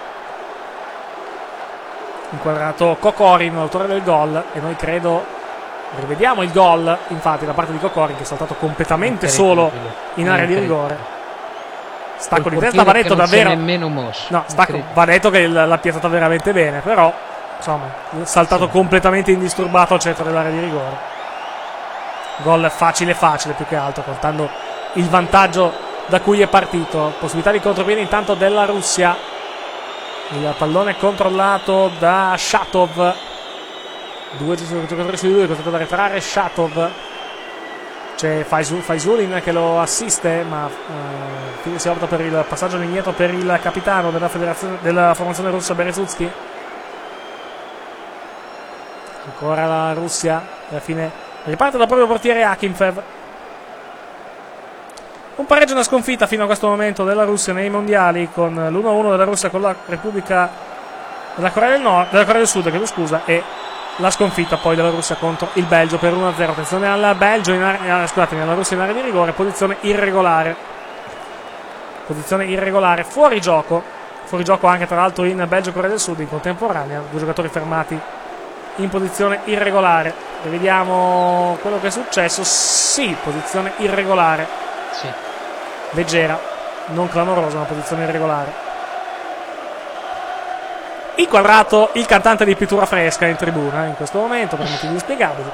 Inquadrato Kokorin, l'autore del gol, e noi credo rivediamo il gol, infatti, da parte di Kokorin che è saltato completamente solo in area di rigore. Stacco di testa, va detto davvero. Nemmeno mosso. No, va detto che l'ha piazzata veramente bene, però insomma, saltato completamente indisturbato al centro dell'area di rigore. Gol facile più che altro, contando il vantaggio da cui è partito. Possibilità di contropiede intanto della Russia. Il pallone controllato da Shatov. Due giocatori su di lui, costretto ad arretrare Shatov. C'è Faisulin che lo assiste, ma si opta per il passaggio all'indietro per il capitano della formazione russa Berezutsky. Ancora la Russia, alla fine riparte dal proprio portiere Akinfev. Un pareggio e una sconfitta fino a questo momento della Russia nei mondiali, con l'1-1 della Russia con la Repubblica della Corea del Sud, e la sconfitta poi della Russia contro il Belgio per 1-0. Attenzione al Belgio alla Russia in area di rigore, posizione irregolare, fuori gioco anche tra l'altro in Belgio e Corea del Sud in contemporanea, due giocatori fermati in posizione irregolare. Rivediamo quello che è successo. Sì, posizione irregolare. Sì. Leggera, non clamorosa, una posizione irregolare. inquadrato il cantante di Pittura Fresca in tribuna in questo momento per motivi inspiegabili.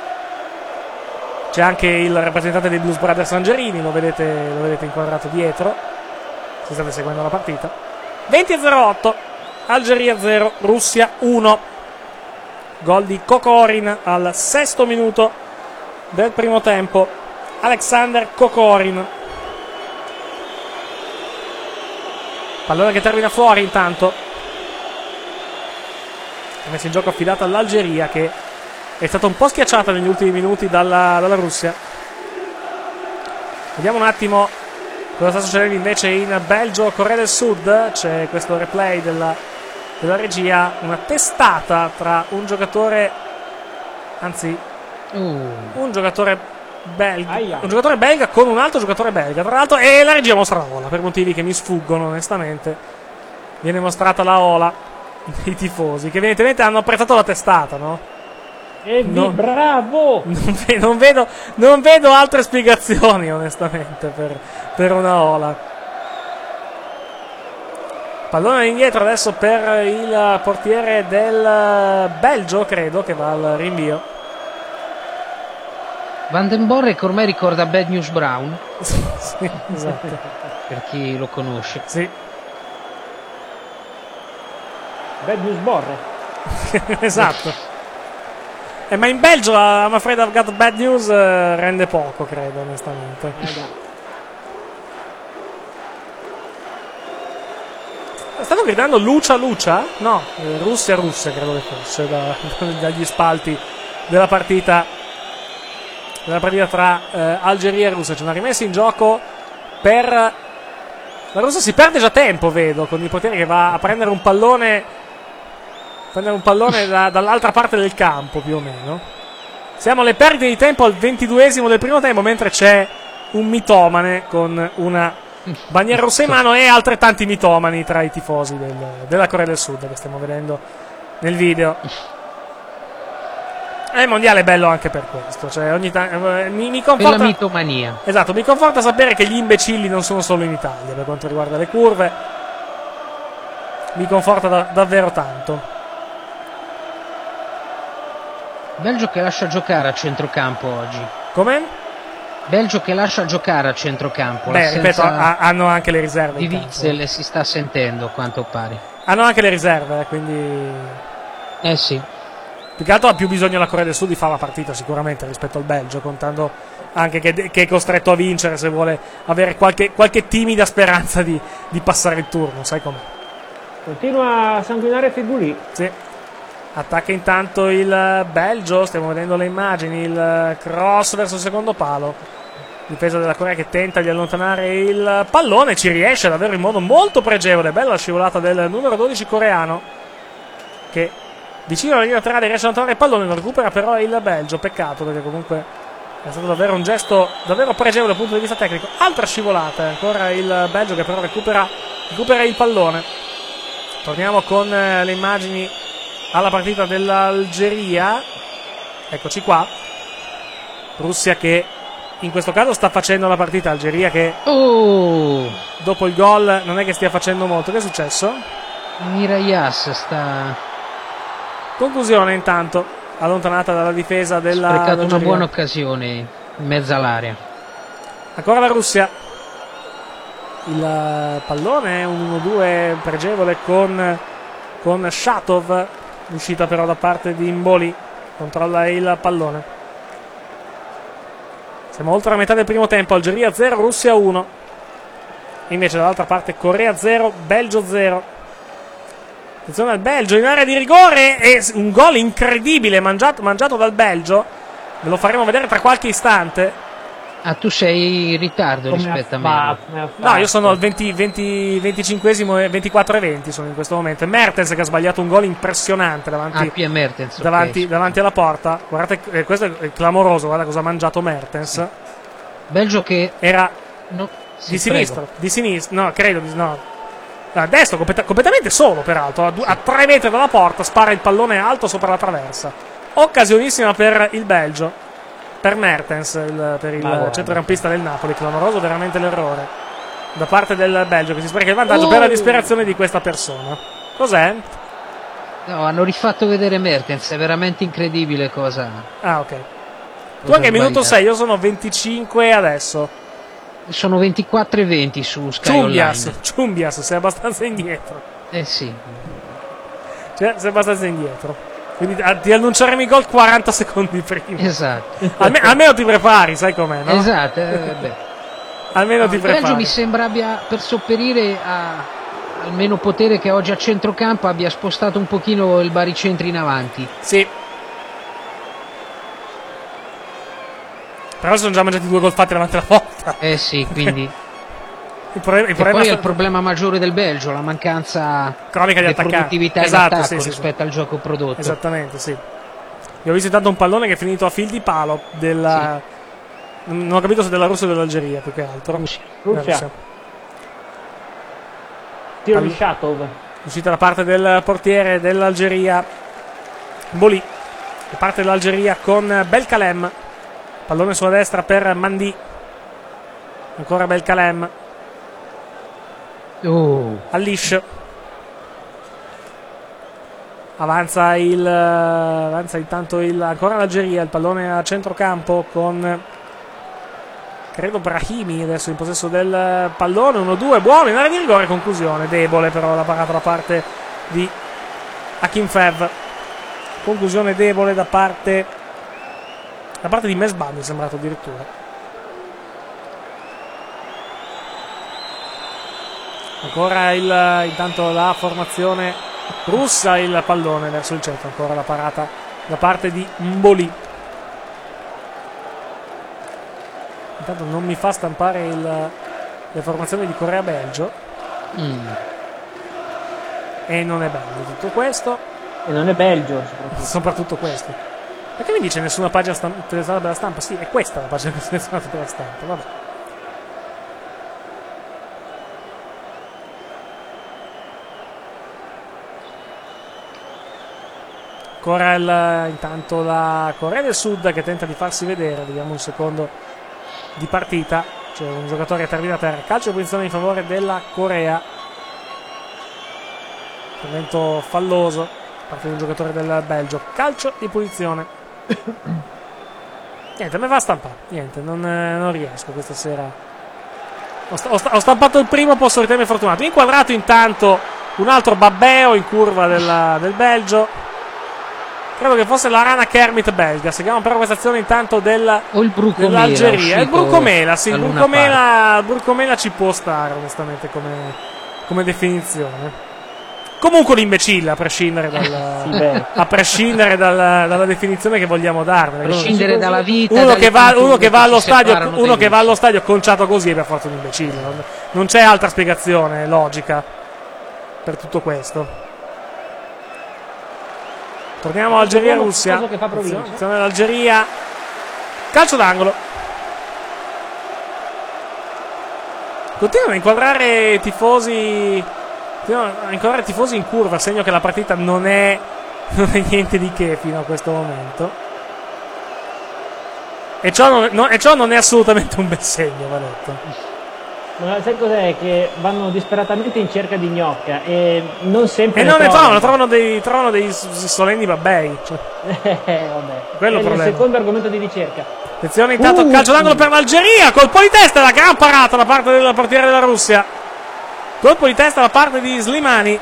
C'è anche il rappresentante dei Blues Brothers Angerini, lo vedete inquadrato dietro, se state seguendo la partita. 20-08, Algeria 0, Russia 1. Gol di Kokorin al 6° minuto del primo tempo. Alexander Kokorin. Pallone che termina fuori intanto. Ha messo in gioco affidata all'Algeria, che è stata un po' schiacciata negli ultimi minuti dalla Russia. Vediamo un attimo cosa sta succedendo invece in Belgio, Corea del Sud. C'è questo replay della regia, una testata tra un giocatore, anzi un giocatore belga con un altro giocatore belga, tra l'altro, e la regia mostra la ola per motivi che mi sfuggono onestamente. Viene mostrata la ola dei tifosi che evidentemente hanno apprezzato la testata, no? Bravo! Non vedo altre spiegazioni onestamente per una ola. Pallone indietro adesso per il portiere del Belgio, credo, che va al rinvio. Van den Borre, che ormai ricorda Bad News Brown. Sì, esatto. Per chi lo conosce. Sì. Bad News Borre. Esatto. Ma in Belgio I'm afraid I've got bad news rende poco, credo, onestamente. Stanno gridando Lucia? No, Russia credo che fosse dagli spalti della partita tra Algeria e Russia. C'è una rimessa in gioco per la Russia. Si perde già tempo, vedo, con il portiere che va a prendere un pallone dall'altra parte del campo, più o meno. Siamo alle perdite di tempo al 22esimo del primo tempo, mentre c'è un mitomane con una bandiera rossa in mano e altrettanti mitomani tra i tifosi della Corea del Sud che stiamo vedendo nel video. Il mondiale è bello anche per questo, cioè ogni mi conforta, per la mitomania. Esatto, mi conforta sapere che gli imbecilli non sono solo in Italia per quanto riguarda le curve. Mi conforta davvero tanto. Belgio che lascia giocare a centrocampo oggi. Come? Belgio che lascia giocare a centrocampo. Beh, ripeto, hanno anche le riserve. Di Witzel si sta sentendo, a quanto pare. Hanno anche le riserve, quindi... Sì. Più che altro ha più bisogno la Corea del Sud di fare la partita sicuramente rispetto al Belgio, contando anche che è costretto a vincere se vuole avere qualche timida speranza di passare il turno, sai com'è. Continua a sanguinare Fegulì. Sì. Attacca intanto il Belgio, stiamo vedendo le immagini, il cross verso il secondo palo. Difesa della Corea che tenta di allontanare il pallone, ci riesce davvero in modo molto pregevole. Bella la scivolata del numero 12 coreano, che vicino alla linea laterale riesce a allontanare il pallone, lo recupera però il Belgio. Peccato, perché comunque è stato davvero un gesto davvero pregevole dal punto di vista tecnico. Altra scivolata, ancora il Belgio che però recupera il pallone. Torniamo con le immagini alla partita dell'Algeria. Eccoci qua. Russia che in questo caso sta facendo la partita. Algeria che dopo il gol non è che stia facendo molto. Che è successo? Mirayas sta... Conclusione intanto, allontanata dalla difesa della... Ha sprecato una buona occasione in mezzo all'area. Ancora la Russia. Il pallone è un 1-2 pregevole con Shatov. Uscita però da parte di Imboli. Controlla il pallone. Siamo oltre la metà del primo tempo. Algeria 0, Russia 1. Invece dall'altra parte Corea 0, Belgio 0. Attenzione al Belgio in area di rigore. E un gol incredibile mangiato dal Belgio. Ve lo faremo vedere tra qualche istante. Ah, tu sei in ritardo rispetto a me. No, io sono al 25esimo e 24-20 sono in questo momento. Mertens che ha sbagliato un gol impressionante davanti alla porta. Guardate, questo è clamoroso, guarda cosa ha mangiato Mertens. Belgio che era di sinistra, no, credo no. A destra, completamente solo peraltro, a 3 metri dalla porta, spara il pallone alto sopra la traversa. Occasionissima per il Belgio. Per Mertens, per il centrocampista del Napoli. Clamoroso veramente l'errore da parte del Belgio, che si spreca il vantaggio per la disperazione di questa persona. Cos'è? No, hanno rifatto vedere Mertens, è veramente incredibile cosa. Ah, ok. Tu anche minuto 6, io sono 25 adesso. Sono 24 e 20 su Sky Online. Ciumbias, sei abbastanza indietro. Sì. Cioè, sei abbastanza indietro. Quindi ti annunceremo i gol 40 secondi prima. Esatto. Almeno ti prepari, sai com'è, no? Esatto, Almeno ti il prepari. Belgio mi sembra abbia, per sopperire al meno potere che oggi a centrocampo, abbia spostato un pochino il baricentro in avanti. Sì. Però sono già mangiati 2 gol fatti davanti alla porta. Sì, quindi il problema poi è il problema maggiore del Belgio, la mancanza cronica di produttività in attacco rispetto al gioco prodotto. Esattamente, sì. Io ho visto intanto un pallone che è finito a fil di palo della... Non ho capito se della Russia o dell'Algeria, più che altro. Russia. Tiro di Shatov. Uscita da parte del portiere dell'Algeria, Boli. Da parte dell'Algeria con Belkalem. Pallone sulla destra per Mandi. Ancora Belkalem. Alish. Avanza intanto ancora l'Algeria. Il pallone a centrocampo con credo Brahimi adesso in possesso del pallone. 1-2, buono in area di rigore, conclusione debole però la parata da parte di Akinfev. Conclusione debole da parte di Mesbah, mi è sembrato addirittura. Ancora intanto la formazione russa, il pallone verso il centro, ancora la parata da parte di Mboli. Intanto non mi fa stampare le formazioni di Corea-Belgio. E non è bello tutto questo. E non è Belgio soprattutto questo. Perché mi dice nessuna pagina selezionata dalla stampa? Sì, è questa la pagina selezionata dalla stampa, vabbè. Ancora intanto la Corea del Sud che tenta di farsi vedere. Vediamo un secondo di partita. C'è un giocatore a termine a terra. Calcio di punizione in favore della Corea. Intervento falloso da parte di un giocatore del Belgio. Calcio di punizione. Niente, me va a stampare. Niente, non riesco questa sera. Ho stampato il primo, posso ritenermi fortunato. Inquadrato intanto un altro babbeo in curva del Belgio. Credo che fosse la rana Kermit belga. Seguiamo però questa azione intanto dell'Algeria. Il Brucomela, sì, il Brucomela ci può stare onestamente come definizione. Comunque l'imbecille, a prescindere dalla definizione che vogliamo darne. A prescindere dalla vita. Uno che va allo stadio conciato così è per forza un imbecille. Non c'è altra spiegazione logica per tutto questo. Torniamo all'Algeria-Russia. Attenzione all'Algeria. Calcio d'angolo. Continuano a inquadrare tifosi in curva, segno che la partita non è niente di che fino a questo momento. E ciò non è assolutamente un bel segno, va detto. Ma sai cos'è? Che vanno disperatamente in cerca di gnocca e non sempre. E non ne trovano dei solenni babbei. Cioè. Vabbè. Quello è il secondo argomento di ricerca. Attenzione, intanto calcio d'angolo per l'Algeria. Colpo di testa, la gran parata da parte del portiere della Russia. Colpo di testa da parte di Slimani.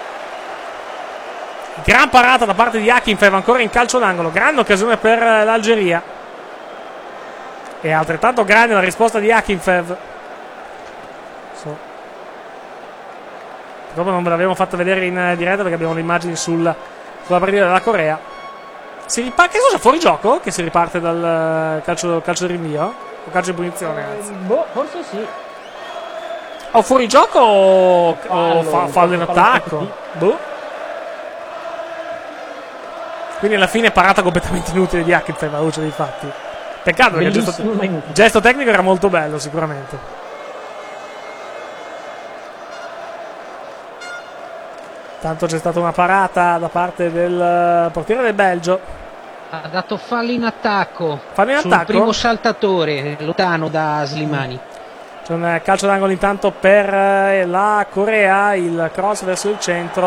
Gran parata da parte di Akinfev, ancora in calcio d'angolo. Grande occasione per l'Algeria. E altrettanto grande la risposta di Akinfev. Dopo non ve l'abbiamo fatta vedere in diretta perché abbiamo le immagini sulla partita della Corea. Si riparte, che cosa? Fuori gioco? Che si riparte dal calcio di rinvio? O calcio di punizione? Forse sì. O fuori gioco o fallo in attacco? Quindi alla fine parata completamente inutile di Akinfev alla luce dei fatti. Peccato perché il gesto tecnico era molto bello sicuramente. Tanto c'è stata una parata da parte del portiere del Belgio. Ha dato fallo in attacco. Fallo in attacco? Sul primo saltatore, lontano da Slimani. C'è un calcio d'angolo intanto per la Corea. Il cross verso il centro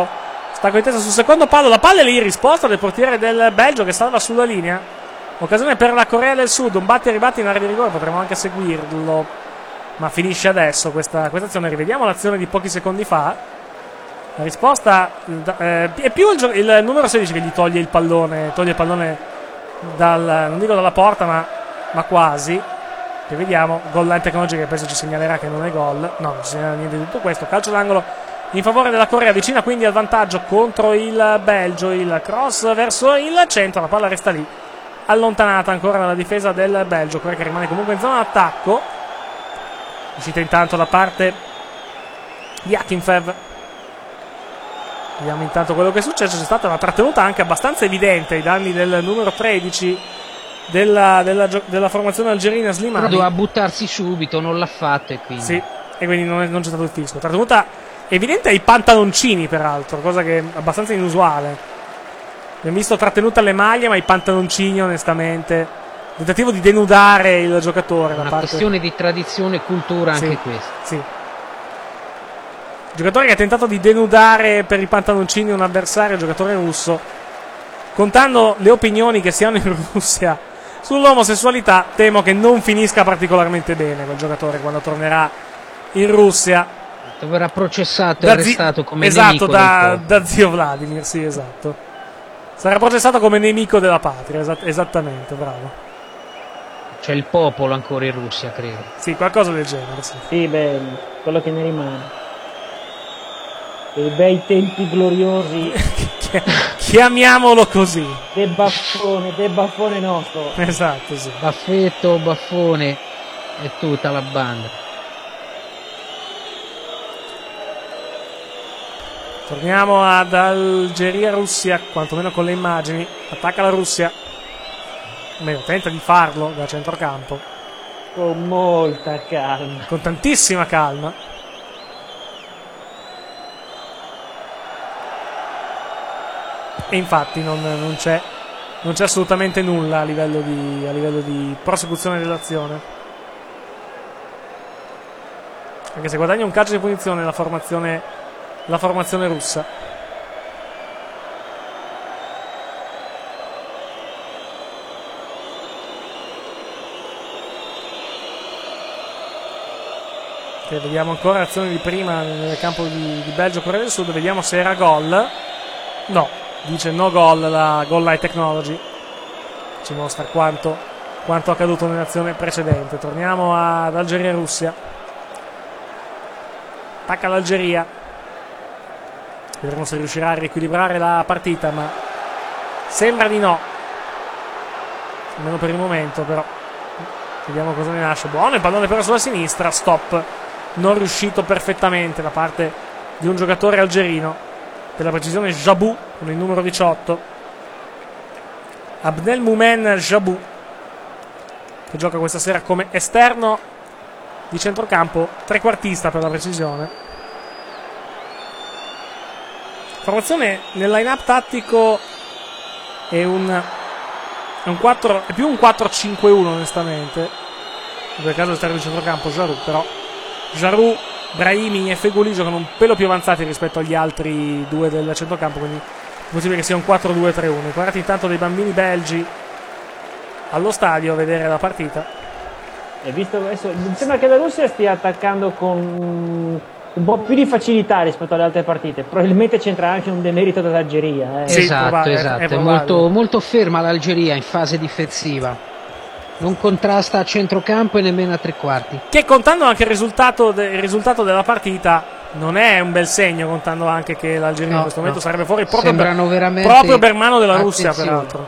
Stacco di testa sul secondo palo, la palla è lì, risposta del portiere del Belgio che salva sulla linea. Occasione per la Corea del Sud, un batti e ribatti in area di rigore, potremmo anche seguirlo, ma finisce adesso questa azione. Rivediamo l'azione di pochi secondi fa. La risposta è più il numero 16 che gli toglie il pallone non dico dalla porta, ma quasi. Rivediamo, goal line technology che penso ci segnalerà che non è gol. No, non ci segnala niente di tutto questo. Calcio d'angolo in favore della Corea, vicina quindi al vantaggio contro il Belgio. Il cross verso il centro, la palla resta lì, allontanata ancora dalla difesa del Belgio. Corea che rimane comunque in zona d'attacco. Uscita intanto da parte di Akinfev. Vediamo intanto quello che è successo. C'è stata una trattenuta anche abbastanza evidente ai danni del numero 13 della formazione algerina, Slimani. Doveva buttarsi subito, non l'ha fatto, e quindi sì, e quindi non c'è stato il fischio. Trattenuta evidente ai pantaloncini, peraltro, cosa che è abbastanza inusuale. Abbiamo visto trattenuta alle maglie, ma i pantaloncini, onestamente, tentativo di denudare il giocatore. Una questione di tradizione e cultura, sì, anche questa. Sì. Giocatore che ha tentato di denudare per i pantaloncini un avversario, giocatore russo. Contando le opinioni che si hanno in Russia sull'omosessualità, temo che non finisca particolarmente bene quel giocatore quando tornerà in Russia. Verrà processato e arrestato come esatto, nemico da zio Vladimir, sì, esatto. Sarà processato come nemico della patria, esattamente, bravo. C'è il popolo ancora in Russia, credo. Sì, qualcosa del genere, sì. Sì, beh, quello che ne rimane. Dei bei tempi gloriosi. Chiamiamolo così. Del baffone nostro. Esatto, sì. Baffetto, baffone e tutta la banda. Torniamo ad Algeria-Russia, quantomeno con le immagini. Attacca la Russia. Almeno tenta di farlo da centrocampo. Con molta calma. Con tantissima calma. E infatti non c'è assolutamente nulla a livello di prosecuzione dell'azione. Anche se guadagna un calcio di punizione la formazione russa. E vediamo ancora l'azione di prima nel campo di Belgio-Corea del Sud. Vediamo se era gol. No, dice no gol la goal line technology. Ci mostra quanto accaduto nell'azione precedente. Torniamo ad Algeria-Russia. Attacca l'Algeria. Vedremo se riuscirà a riequilibrare la partita, ma sembra di no. Almeno per il momento, però. Vediamo cosa ne nasce. Buono il pallone però sulla sinistra. Stop. Non riuscito perfettamente da parte di un giocatore algerino. Per la precisione Jabou con il numero 18. Abdelmoumen Jabou, che gioca questa sera come esterno di centrocampo, trequartista per la precisione. Formazione nel line-up tattico è più un 4-5-1 onestamente. In quel caso esterno di centrocampo Jarou, però Jarou, Brahimi e Feghouli giocano un pelo più avanzati rispetto agli altri due del centrocampo, quindi è possibile che sia un 4-2-3-1. Guardate intanto dei bambini belgi allo stadio a vedere la partita. E visto adesso, mi sembra che la Russia stia attaccando con un po' più di facilità rispetto alle altre partite. Probabilmente c'entra anche un demerito dell'Algeria. Sì, esatto, è molto, molto ferma l'Algeria in fase difensiva. Non contrasta a centrocampo e nemmeno a tre quarti. Che contando anche il risultato della partita non è un bel segno, contando anche che l'Algeria in questo momento sarebbe fuori proprio per mano della Russia, peraltro.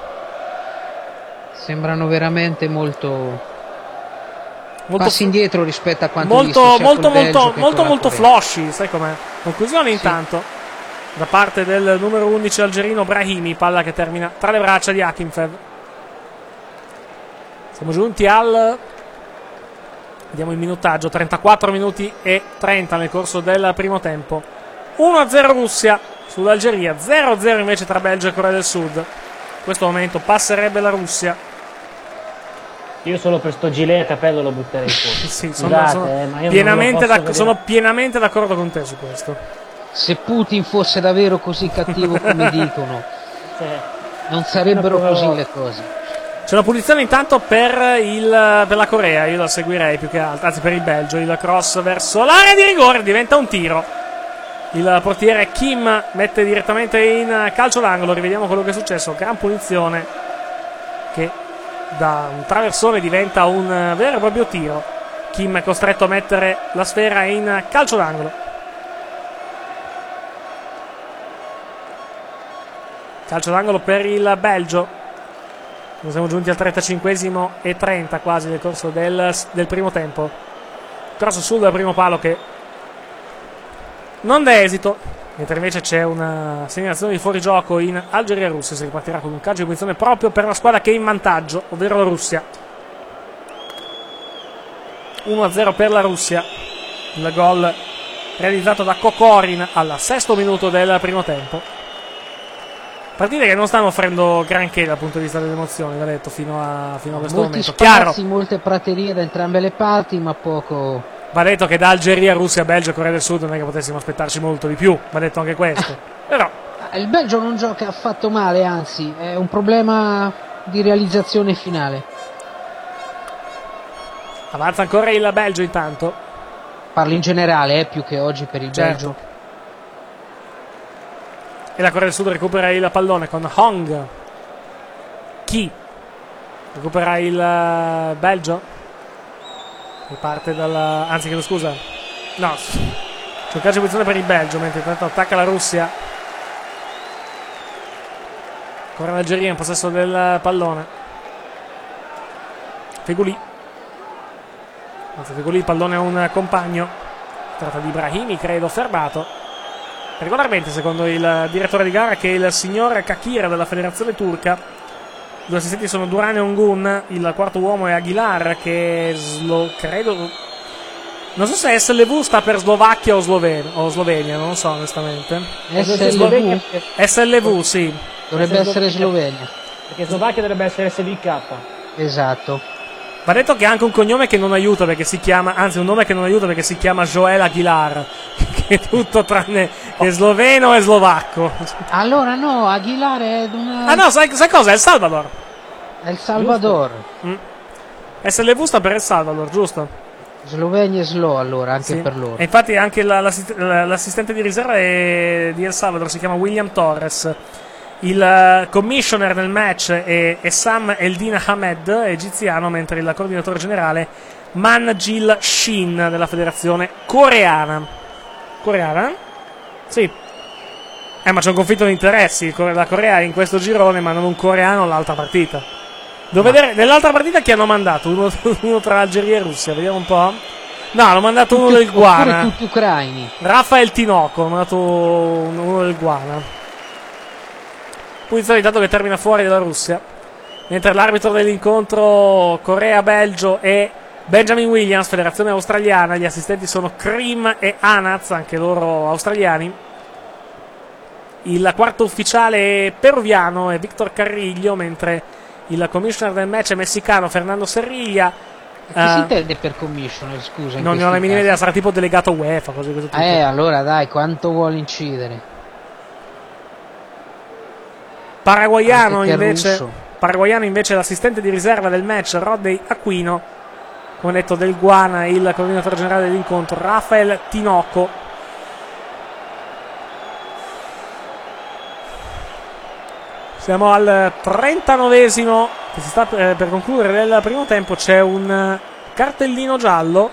Sembrano veramente molto passi indietro rispetto a quanto visto molto floshy, sai com'è? Conclusione intanto da parte del numero 11 algerino Brahimi, palla che termina tra le braccia di Akinfev. Siamo giunti vediamo il minutaggio, 34 minuti e 30 nel corso del primo tempo. 1-0 Russia sull'Algeria, 0-0 invece tra Belgio e Corea del Sud. In questo momento passerebbe la Russia. Io solo per sto gilet a capello lo butterei fuori. Sì, sono pienamente d'accordo con te su questo. Se Putin fosse davvero così cattivo come dicono, non sarebbero così le cose. C'è una punizione intanto per la Corea, io la seguirei più che altro, anzi per il Belgio, il cross verso l'area di rigore, diventa un tiro. Il portiere Kim mette direttamente in calcio d'angolo, rivediamo quello che è successo, gran punizione che da un traversone diventa un vero e proprio tiro. Kim è costretto a mettere la sfera in calcio d'angolo. Calcio d'angolo per il Belgio. Siamo giunti al 35esimo e 30 quasi nel corso del primo tempo. Cross sul primo palo che non dà esito, mentre invece c'è una segnalazione di fuorigioco in Algeria-Russia. Si ripartirà con un calcio di punizione proprio per la squadra che è in vantaggio, ovvero la Russia. 1-0 per la Russia. Il gol realizzato da Kokorin al 6° minuto del primo tempo. Partite che non stanno offrendo granché dal punto di vista delle emozioni, va detto, fino a questo molti momento. Spazi, Chiaro, molte praterie da entrambe le parti, ma poco. va detto che da Algeria, Russia, Belgio e Corea del Sud non è che potessimo aspettarci molto di più, va detto anche questo. Però Il Belgio non gioca affatto male, anzi, è un problema di realizzazione finale. avanza ancora il Belgio intanto. Parlo in generale, più che oggi per il Certo. Belgio. E la Corea del Sud recupera il pallone con Hong. Chi recupera il Belgio. Riparte anzi, chiedo scusa. No, c'è un calcio di posizione per il Belgio, mentre intanto attacca la Russia. Ancora l'Algeria in possesso del pallone. Feghouli. Anzi, Feghouli, il pallone a un compagno. Tratta di Brahimi, credo, fermato. Regolarmente, secondo il direttore di gara, che è il signor Kakira della federazione turca. Due assistenti sono Duran e Ongun. Il quarto uomo è Aguilar, che credo. Non so se SLV sta per Slovacchia o Slovenia, non lo so onestamente. SLV? SLV, sì. Dovrebbe essere Slovenia. Perché Slovacchia dovrebbe essere SVK. Esatto. Va detto che ha anche un cognome che non aiuta perché si chiama, anzi un nome che non aiuta perché si chiama Joel Aguilar, che è tutto tranne che sloveno e slovacco. Allora no, Aguilar è una... Ah no, sai cosa? È El Salvador. È il Salvador. SLV sta per El Salvador, giusto? Slovenia e Slo, allora, anche Sì. per loro. E infatti anche l'assistente di riserva di El Salvador si chiama William Torres. Il commissioner del match è Sam Eldin Ahmed, egiziano, mentre il coordinatore generale Manjil Shin della federazione coreana. Coreana? Sì. Ma c'è un conflitto di interessi. La Corea in questo girone mandano un coreano all'altra partita. Devo vedere nell'altra partita chi hanno mandato? Uno tra Algeria e Russia, vediamo un po'. No, hanno mandato uno del Guana. Oppure tutti ucraini. Rafael Tinoco, hanno mandato uno del Guana. Punizione intanto che termina fuori dalla Russia, mentre l'arbitro dell'incontro Corea-Belgio è Benjamin Williams, federazione australiana. Gli assistenti sono Krim e Anaz, anche loro australiani. Il quarto ufficiale peruviano è Victor Carrillo, mentre il commissioner del match è messicano Fernando Serriglia. Che si intende per commissioner, scusa? Non ne ho la minima idea, sarà tipo delegato UEFA, così tutto. Allora dai, quanto vuole incidere? Paraguayano invece l'assistente di riserva del match Rodney Aquino, come detto del Guana, il coordinatore generale dell'incontro Rafael Tinoco. Siamo al 39esimo che si sta per concludere del primo tempo. C'è un cartellino giallo,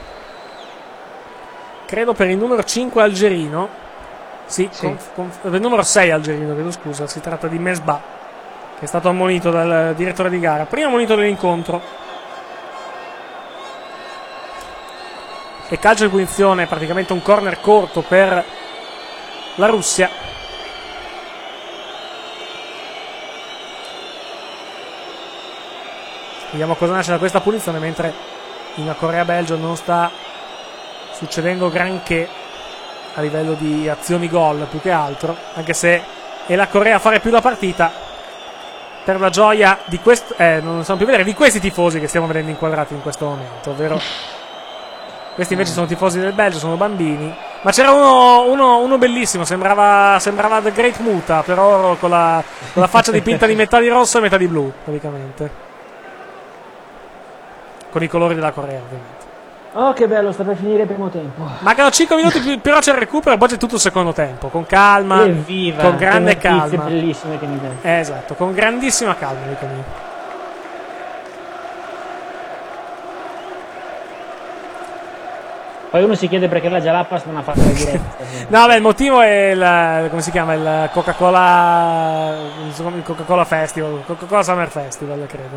credo per il numero 5 algerino. Sì. Il numero 6 algerino, chiedo scusa, si tratta di Mesbah, che è stato ammonito dal direttore di gara. Primo ammonito dell'incontro. E calcio di punizione, praticamente un corner corto per la Russia. Vediamo cosa nasce da questa punizione, mentre in Corea-Belgio non sta succedendo granché a livello di azioni gol, più che altro, anche se è la Corea a fare più la partita, per la gioia di non possiamo più vedere, di questi tifosi che stiamo vedendo inquadrati in questo momento, ovvero questi invece sono tifosi del Belgio, sono bambini, Ma c'era uno bellissimo, sembrava The Great Muta, però con la faccia dipinta di metà di rosso e metà di blu, praticamente. Con i colori della Corea, ovviamente. Oh, che bello, sta per finire il primo tempo. Mancano 5 minuti, però c'è il recupero e poi c'è tutto il secondo tempo, con calma, Evviva, con grande che notizie calma. bellissime che mi dai. Esatto, con grandissima calma, dico io. Poi uno si chiede perché la Jalapas non ha fatto la diretta. No, beh, il motivo è il, come si chiama, il Coca-Cola Festival, Coca-Cola Summer Festival, credo.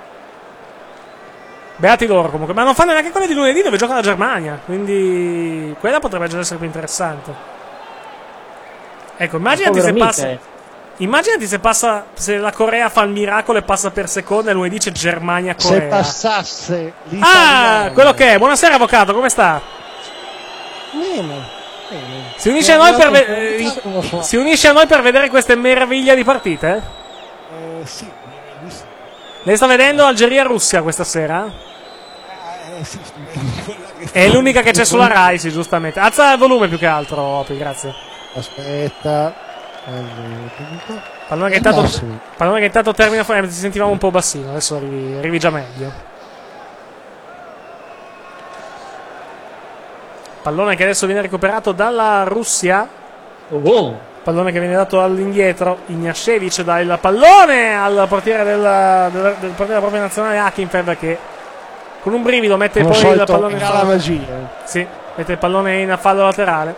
Beati loro comunque, ma non fanno neanche quella di lunedì dove gioca la Germania, quindi quella potrebbe già essere più interessante. Ecco, immaginati se la Corea fa il miracolo e passa per seconda e lunedì c'è Germania-Corea. Se passasse l'italiano. Ah, quello che è. Buonasera avvocato, come sta? Bene. Si unisce a noi per vedere queste meraviglie di partite? Sì. Lei sta vedendo Algeria-Russia questa sera? Sì. È l'unica che c'è sulla Rai, sì, giustamente. Alza il volume più che altro, Opi, grazie. Aspetta. Pallone che intanto termina fuori, si sentivamo un po' bassino, adesso arrivi già meglio. Pallone che adesso viene recuperato dalla Russia. Pallone che viene dato all'indietro. Ignashevich dà il pallone al portiere del portiere della propria nazionale Akinfev, che con un brivido mette poi il pallone in fallo. Sì, mette il pallone in fallo laterale.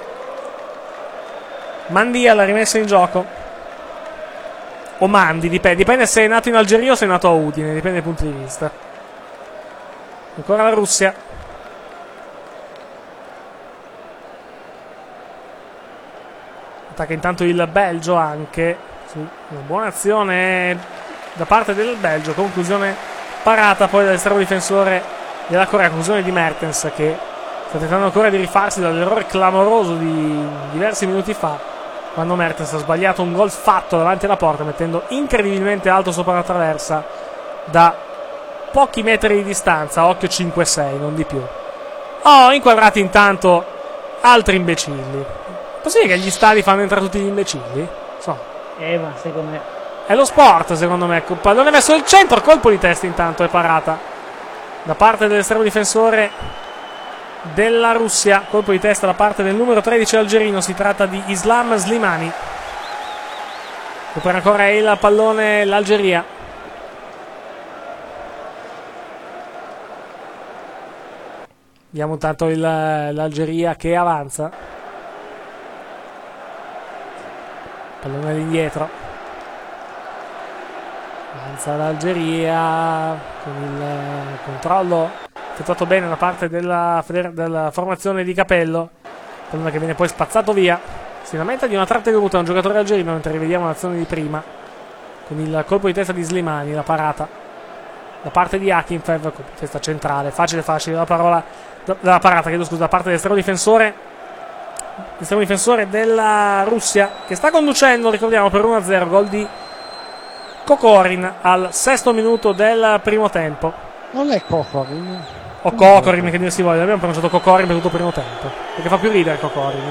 Mandia la rimessa in gioco. O Mandi, dipende se è nato in Algeria o se è nato a Udine, dipende dai punti di vista. Ancora la Russia. Attacca intanto il Belgio anche. Sì, una buona azione da parte del Belgio. Conclusione parata poi dall'estremo difensore della Corea. Conclusione di Mertens, che sta tentando ancora di rifarsi dall'errore clamoroso di diversi minuti fa, quando Mertens ha sbagliato un gol fatto davanti alla porta, mettendo incredibilmente alto sopra la traversa da pochi metri di distanza. Occhio 5-6, non di più. Inquadrati intanto altri imbecilli. Possibile che gli stadi fanno entrare tutti gli imbecilli? Ma secondo me è lo sport, secondo me. Pallone verso il centro, colpo di testa intanto, è parata da parte dell'estremo difensore della Russia. Colpo di testa da parte del numero 13 algerino, si tratta di Islam Slimani. Recupera ancora il pallone l'Algeria. Vediamo intanto l'Algeria che avanza. Pallone all'indietro. Avanza l'Algeria con il controllo effettuato bene da parte della formazione di Capello. Pallone che viene poi spazzato via. Si lamenta di una trattenuta un giocatore algerino, mentre rivediamo l'azione di prima con il colpo di testa di Slimani, la parata da parte di Akinfev, testa centrale, facile la parata, chiedo scusa, da parte dell'estremo difensore. L'estremo difensore della Russia, che sta conducendo, ricordiamo, per 1-0, gol di Kokorin al 6° minuto del primo tempo. Non è Kokorin. O Kokorin, che dir si voglia, abbiamo pronunciato Kokorin per tutto il primo tempo, perché fa più ridere Kokorin.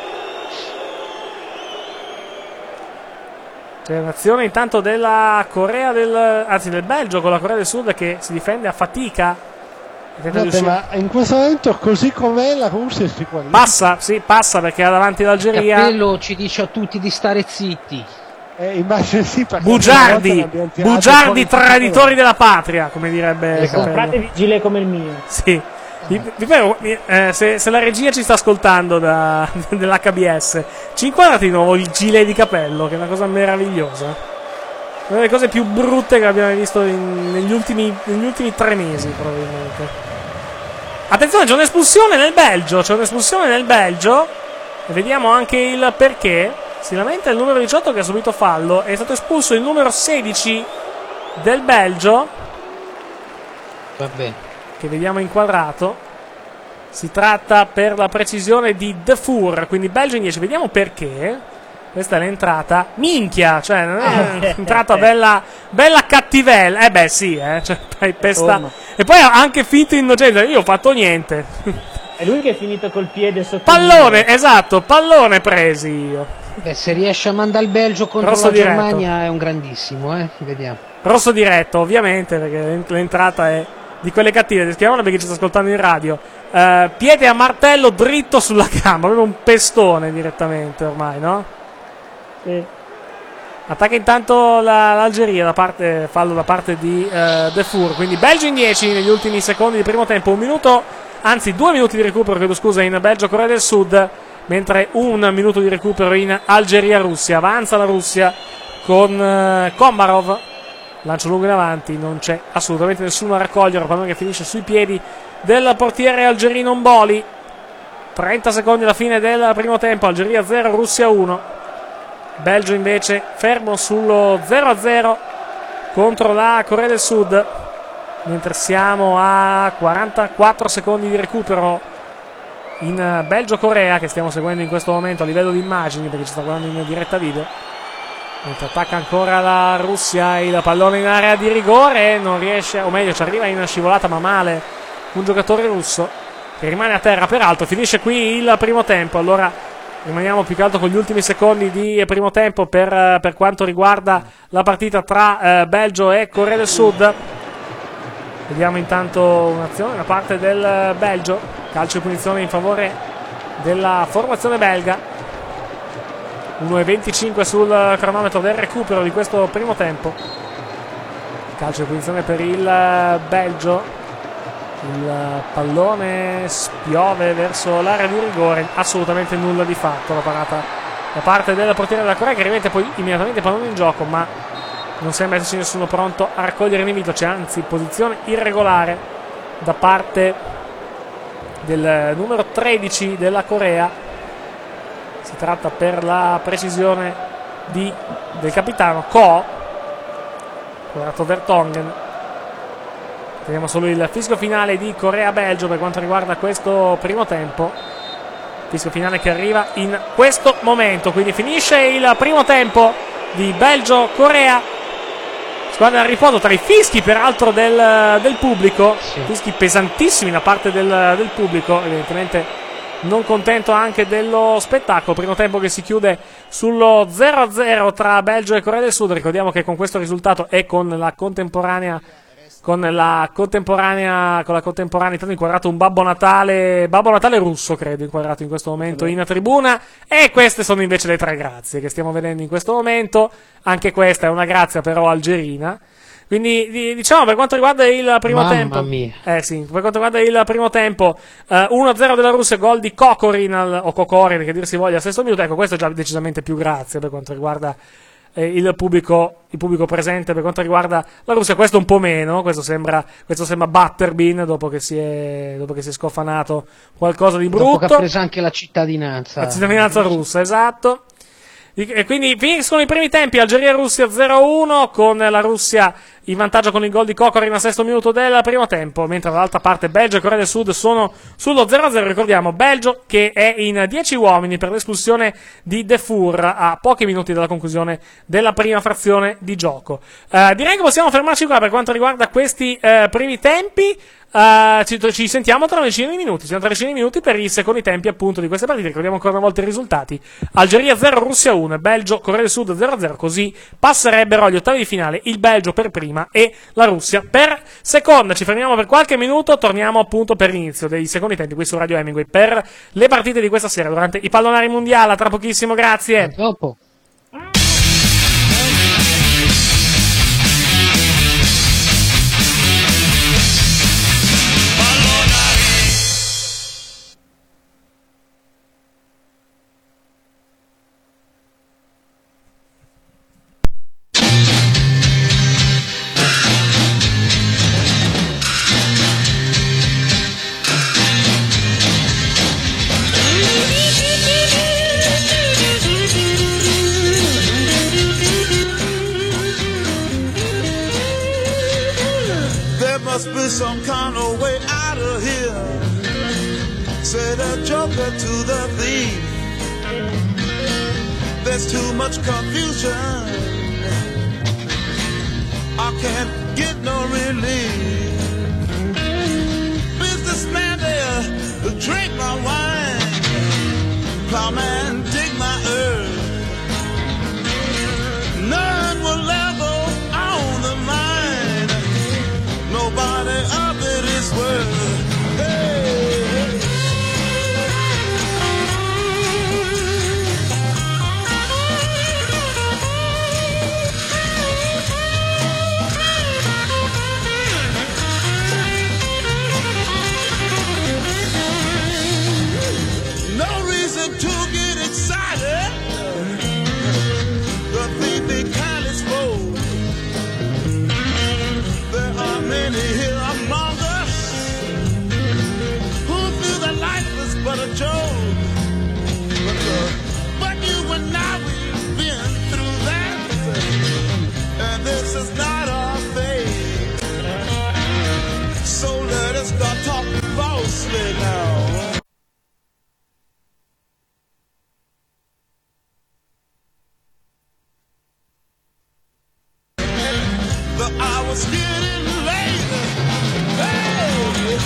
C'è un'azione intanto della Corea del Belgio con la Corea del Sud, che si difende a fatica. Ma in questo momento, così com'è, la Russia si qualifica. Passa perché ha davanti l'Algeria. Capello ci dice a tutti di stare zitti. Bugiardi, traditori della patria, come direbbe Capello. Comprate vigile come il mio. Sì. Se la regia ci sta ascoltando dell'HBS, ci inquadrate di nuovo il gilet di Capello, che è una cosa meravigliosa. Una delle cose più brutte che abbiamo visto negli ultimi 3 mesi, probabilmente. Attenzione, c'è un'espulsione nel Belgio. E vediamo anche il perché. Si lamenta il numero 18 che ha subito fallo. È stato espulso il numero 16 del Belgio. Vabbè. Che vediamo inquadrato. Si tratta, per la precisione, di Defour. Quindi Belgio in 10. Vediamo perché. Questa è l'entrata. Minchia, cioè non è entrata bella cattivella. Cioè, e poi ha anche finto innocente. Io ho fatto niente. È lui che è finito col piede sotto. Pallone, esatto, pallone presi io. Beh, se riesce a mandare il Belgio contro Rosso la diretto. Germania è un grandissimo, vediamo. Rosso diretto, ovviamente, perché l'entrata è di quelle cattive. Descriviamola perché ci sta ascoltando in radio. Piede a martello dritto sulla gamba, proprio un pestone direttamente ormai, no? Sì. Attacca intanto l'Algeria, fallo da parte di Defour. Quindi Belgio in 10 negli ultimi secondi di primo tempo. 2 minuti di recupero, chiedo scusa, in Belgio-Corea del Sud, mentre 1 minuto di recupero in Algeria-Russia. Avanza la Russia con Komarov. Lancio lungo in avanti, non c'è assolutamente nessuno a raccogliere. Il pallone che finisce sui piedi del portiere algerino Mboli. 30 secondi alla fine del primo tempo. Algeria 0, Russia 1. Belgio invece fermo sullo 0-0 contro la Corea del Sud, mentre siamo a 44 secondi di recupero in Belgio-Corea, che stiamo seguendo in questo momento a livello di immagini perché ci sta guardando in diretta video. Mentre attacca ancora la Russia, il pallone in area di rigore, non riesce, o meglio ci arriva in scivolata ma male un giocatore russo che rimane a terra. Peraltro finisce qui il primo tempo. Allora rimaniamo più che altro con gli ultimi secondi di primo tempo per quanto riguarda la partita tra Belgio e Corea del Sud. Vediamo intanto un'azione da parte del Belgio, calcio di punizione in favore della formazione belga. 1:25 sul cronometro del recupero di questo primo tempo. Calcio di punizione per il Belgio. Il pallone spiove verso l'area di rigore, assolutamente nulla di fatto. La parata da parte del portiere della Corea, che rimette poi immediatamente il pallone in gioco, ma non sembra esserci nessuno pronto a raccogliere l'invito. C'è anzi posizione irregolare da parte del numero 13 della Corea. Si tratta, per la precisione, del capitano Ko, guardato Vertonghen. Vediamo solo il fischio finale di Corea-Belgio per quanto riguarda questo primo tempo. Fischio finale che arriva in questo momento. Quindi finisce il primo tempo di Belgio-Corea. Squadra a riposo tra i fischi peraltro del pubblico. Sì. Fischi pesantissimi da parte del pubblico, evidentemente non contento anche dello spettacolo. Primo tempo che si chiude sullo 0-0 tra Belgio e Corea del Sud. Ricordiamo che con questo risultato e con la contemporanea intanto inquadrato un Babbo Natale russo, credo, inquadrato in questo momento in tribuna. E queste sono invece le 3 grazie che stiamo vedendo in questo momento. Anche questa è una grazia però algerina. Quindi diciamo, per quanto riguarda il primo tempo, per quanto riguarda il primo tempo, 1-0 della Russia, gol di Kokorin o Kokorin, che dir si voglia, al sesto minuto. Ecco, questo è già decisamente più grazia per quanto riguarda il pubblico presente. Per quanto riguarda la Russia, questo un po' meno. Questo sembra Butterbean dopo che si è scofanato qualcosa di brutto. Dopo che ha preso anche la cittadinanza russa, esatto. E quindi finiscono i primi tempi. Algeria-Russia 0-1, con la Russia in vantaggio con il gol di Kokorin al sesto minuto del primo tempo, mentre dall'altra parte Belgio e Corea del Sud sono sullo 0-0. Ricordiamo Belgio che è in 10 uomini per l'espulsione di Defour a pochi minuti dalla conclusione della prima frazione di gioco. Direi che possiamo fermarci qua per quanto riguarda questi primi tempi. Ci sentiamo tra una decina di minuti. Siamo tra decine di minuti per i secondi tempi appunto di queste partite. Ricordiamo ancora una volta i risultati: Algeria 0, Russia 1, Belgio, Corea del Sud 0-0. Così passerebbero agli ottavi di finale il Belgio per prima e la Russia per seconda. Ci fermiamo per qualche minuto, torniamo appunto per l'inizio dei secondi tempi qui su Radio Hemingway per le partite di questa sera durante i pallonari mondiali. A tra pochissimo, grazie. A dopo. Must be some kind of way out of here, said a joker to the thief. There's too much confusion, I can't get no relief. Businessman there drink my wine, plowman dig my earth. None will ever own the mine, nobody of it is worth. Hey, no reason to get excited. The thief be kindly spoke. There are many here among us who feel that life is but a joke. But you and I, we've been through that, and this is not our fate. So let us start talking falsely now. The hour's getting late. Hey!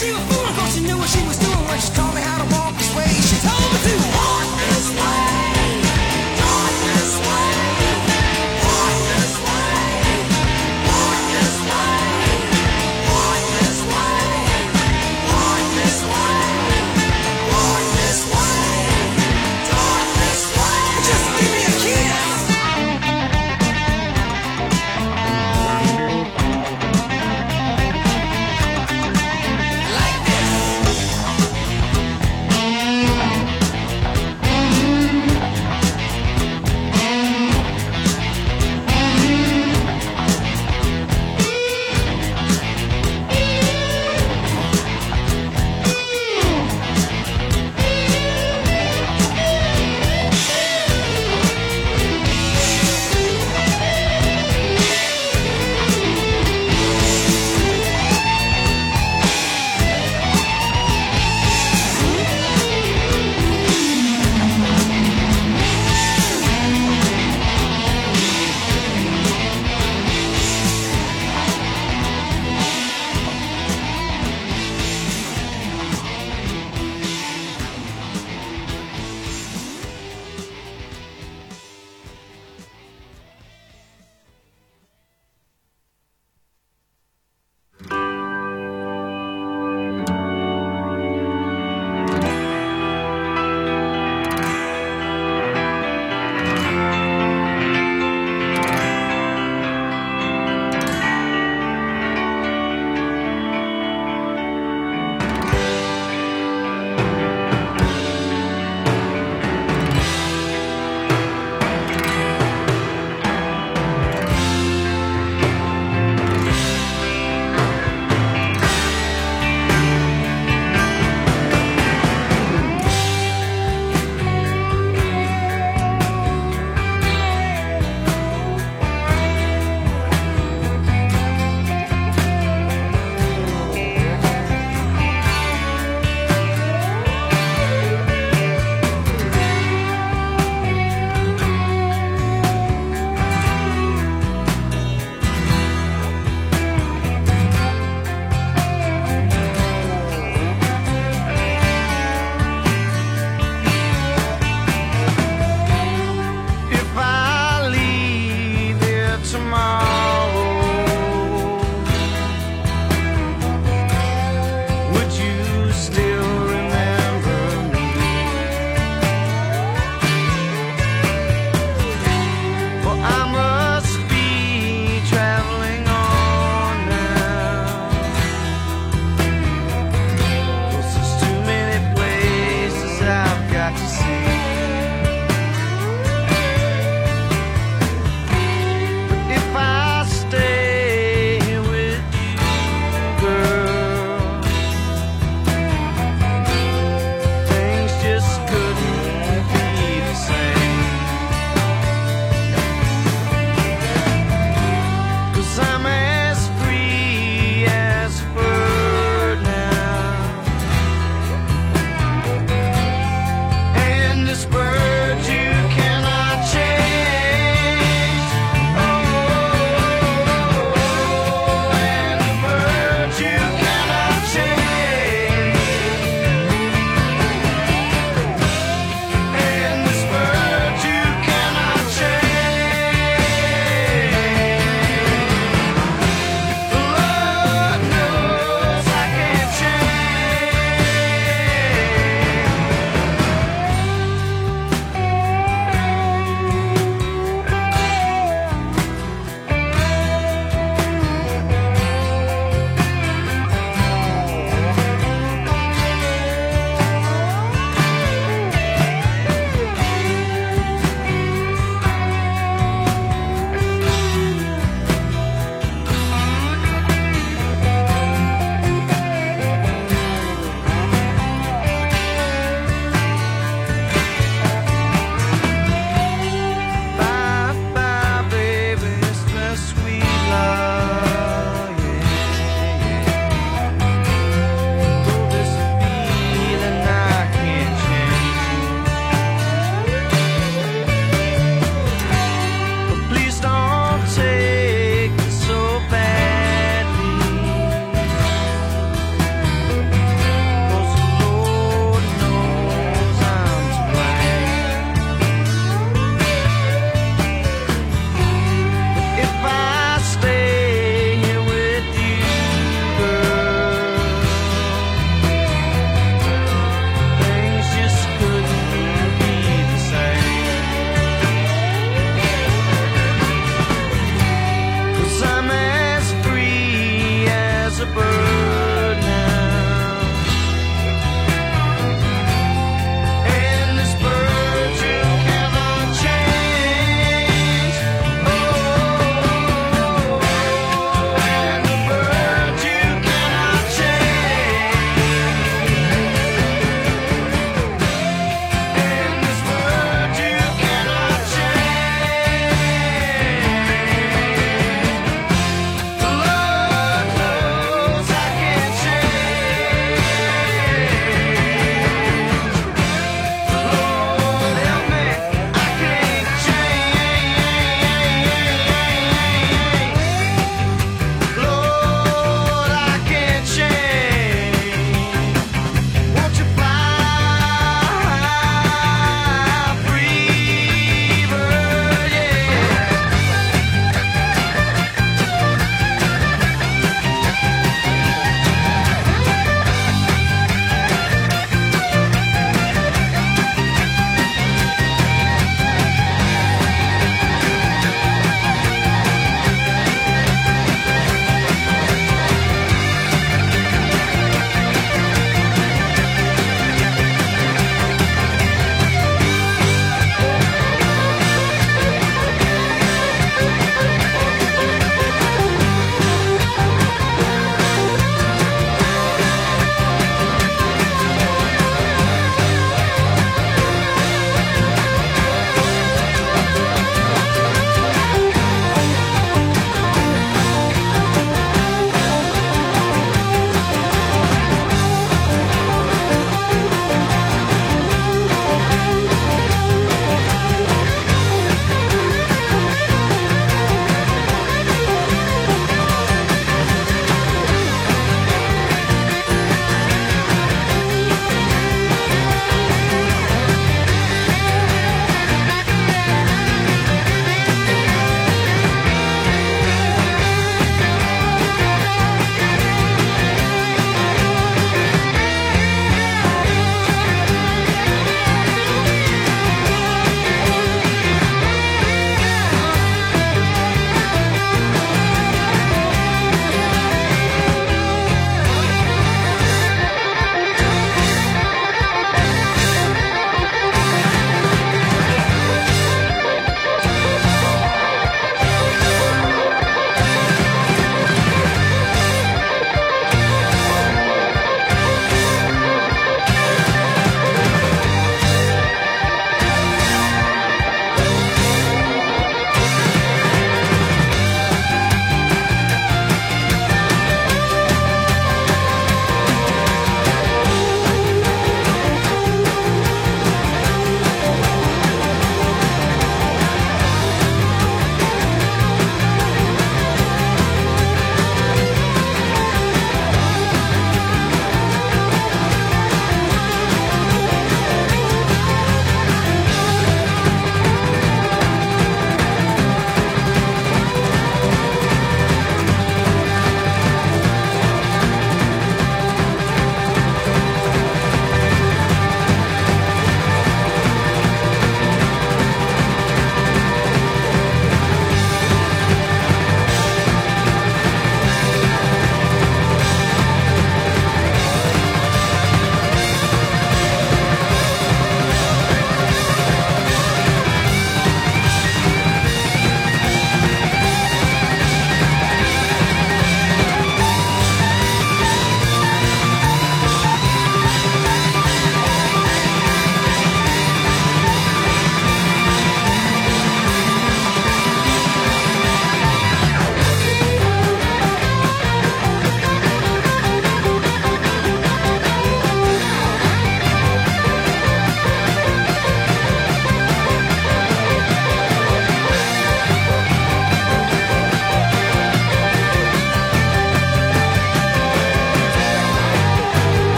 she was fooling, 'cause she knew what she was doing when she taught me how to walk this way. She told me to walk this way, walk this way, walk this way, walk this way, walk this way, walk this way, walk this way, talk this way. Just give me a kiss. Like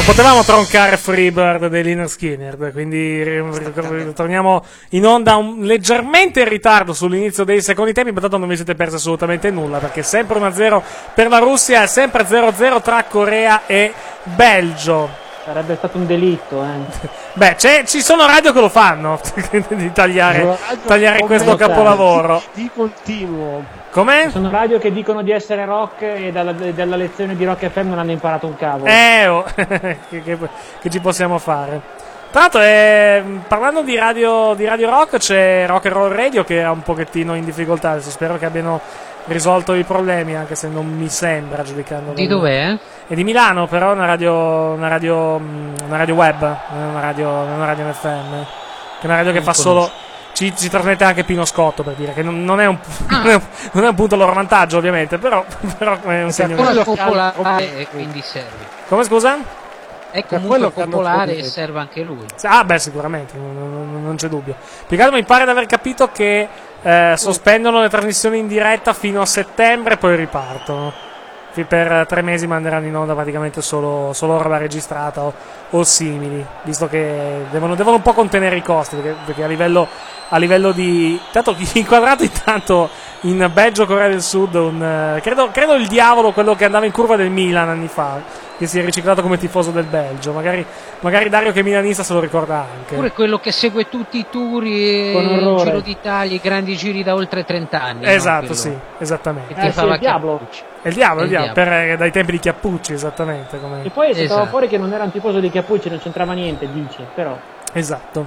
potevamo troncare Freebird dei Lynyrd Skynyrd, quindi torniamo in onda leggermente in ritardo sull'inizio dei secondi tempi, ma tanto non vi siete persi assolutamente nulla, perché sempre 1-0 per la Russia e sempre 0-0 tra Corea e Belgio. Sarebbe stato un delitto, Beh, ci sono radio che lo fanno di tagliare questo capolavoro Di continuo. come? Ci sono radio che dicono di essere rock e dalla lezione di Rock FM non hanno imparato un cavolo. Che ci possiamo fare? Tra l'altro, parlando di radio rock, c'è Rock and Roll Radio che è un pochettino in difficoltà. Adesso spero che abbiano risolto i problemi, anche se non mi sembra, giudicando. Di dov'è? È di Milano, però è una radio web, non è una radio in FM. Che è una radio che fa solo. Ci trasmette anche Pino Scotto, per dire che non è un punto a loro vantaggio, ovviamente, però è un segno. Quello è popolare e quindi serve. Come, scusa? È comunque popolare e serve anche lui. Ah, beh, sicuramente, non c'è dubbio. Più che altro mi pare di aver capito che sospendono le trasmissioni in diretta fino a settembre e poi ripartono. Per 3 mesi manderanno in onda praticamente solo roba registrata o simili, visto che devono un po' contenere i costi, perché a livello di. Tanto inquadrato intanto in Belgio, Corea del Sud, credo il diavolo, quello che andava in curva del Milan anni fa, che si è riciclato come tifoso del Belgio. Magari Dario, che è milanista, se lo ricorda anche. Oppure quello che segue tutti i tour, il Giro d'Italia, i grandi giri da oltre 30 anni. Esatto, no? sì, esattamente. Che fa il diavolo. È il diavolo, dai tempi di Chiappucci, esattamente. E poi si stava fuori che non era un tifoso di Chiappucci, non c'entrava niente, dice, però. Esatto.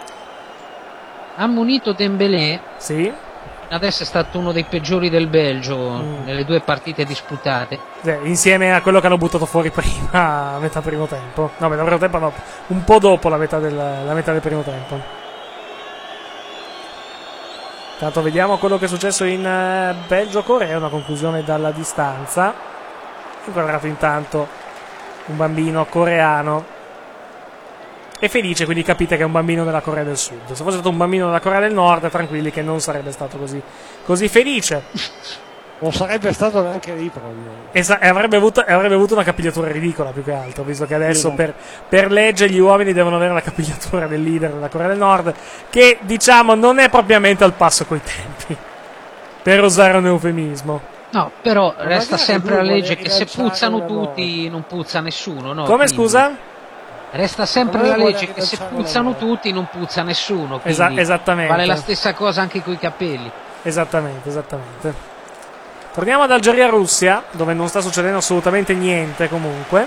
Ammonito Dembélé. Sì. Adesso è stato uno dei peggiori del Belgio nelle 2 partite disputate. Insieme a quello che hanno buttato fuori prima, a metà primo tempo. No, metà primo tempo no, un po' dopo la metà del primo tempo. Tanto vediamo quello che è successo in Belgio-Corea, una conclusione dalla distanza. Inquadrato intanto un bambino coreano. È felice, quindi capite che è un bambino della Corea del Sud. Se fosse stato un bambino della Corea del Nord, tranquilli che non sarebbe stato così felice. Non sarebbe stato neanche lì, probabilmente. E avrebbe avuto una capigliatura ridicola, più che altro, visto che adesso per legge gli uomini devono avere la capigliatura del leader della Corea del Nord, che diciamo non è propriamente al passo coi tempi, per usare un eufemismo. No, però resta sempre la legge che se puzzano tutti non puzza nessuno, no? Come, scusa? Resta sempre la legge che se puzzano tutti non puzza nessuno, esattamente. Vale la stessa cosa anche coi capelli. Esattamente. Torniamo ad Algeria-Russia, dove non sta succedendo assolutamente niente comunque.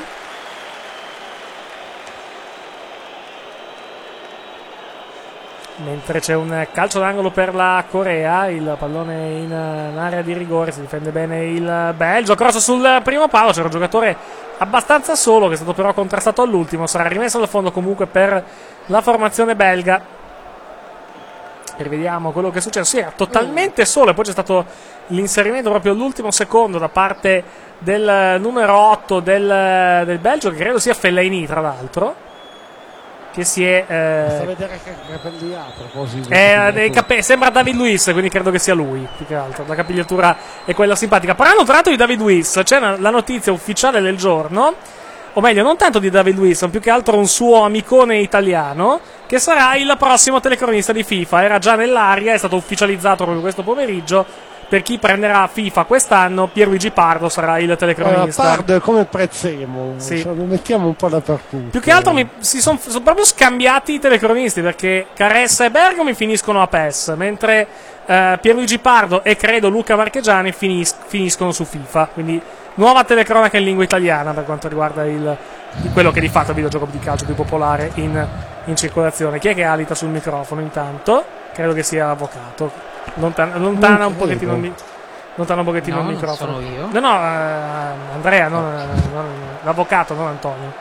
Mentre c'è un calcio d'angolo per la Corea, il pallone in area di rigore, si difende bene il Belgio, cross sul primo palo, c'era un giocatore abbastanza solo che è stato però contrastato all'ultimo, sarà rimesso al fondo comunque per la formazione belga. E rivediamo quello che è successo. Sì, era totalmente solo e poi c'è stato l'inserimento proprio all'ultimo secondo da parte del numero 8 del Belgio, che credo sia Fellaini, tra l'altro, che si è basta vedere che capelli ha, a proposito. sembra David Luiz, quindi credo che sia lui, più che altro la capigliatura è quella simpatica. Parlando tra l'altro di David Luiz, c'è la notizia ufficiale del giorno, o meglio non tanto di David Luiz, ma più che altro un suo amicone italiano che sarà il prossimo telecronista di FIFA. Era già nell'aria, è stato ufficializzato proprio questo pomeriggio. Per chi prenderà FIFA quest'anno, Pierluigi Pardo sarà il telecronista. Pardo è come Prezzemo, sì. Lo mettiamo un po' dappertutto. Più che altro si sono proprio scambiati i telecronisti, perché Caressa e Bergomi finiscono a PES, mentre Pierluigi Pardo e credo Luca Marchegiani finiscono su FIFA. Quindi nuova telecronaca in lingua italiana per quanto riguarda quello che di fatto è il videogioco di calcio più popolare in circolazione. Chi è che alita sul microfono intanto? Credo che sia avvocato. Lontana un pochettino il microfono. Sono io. No, Andrea, l'avvocato, non Antonio.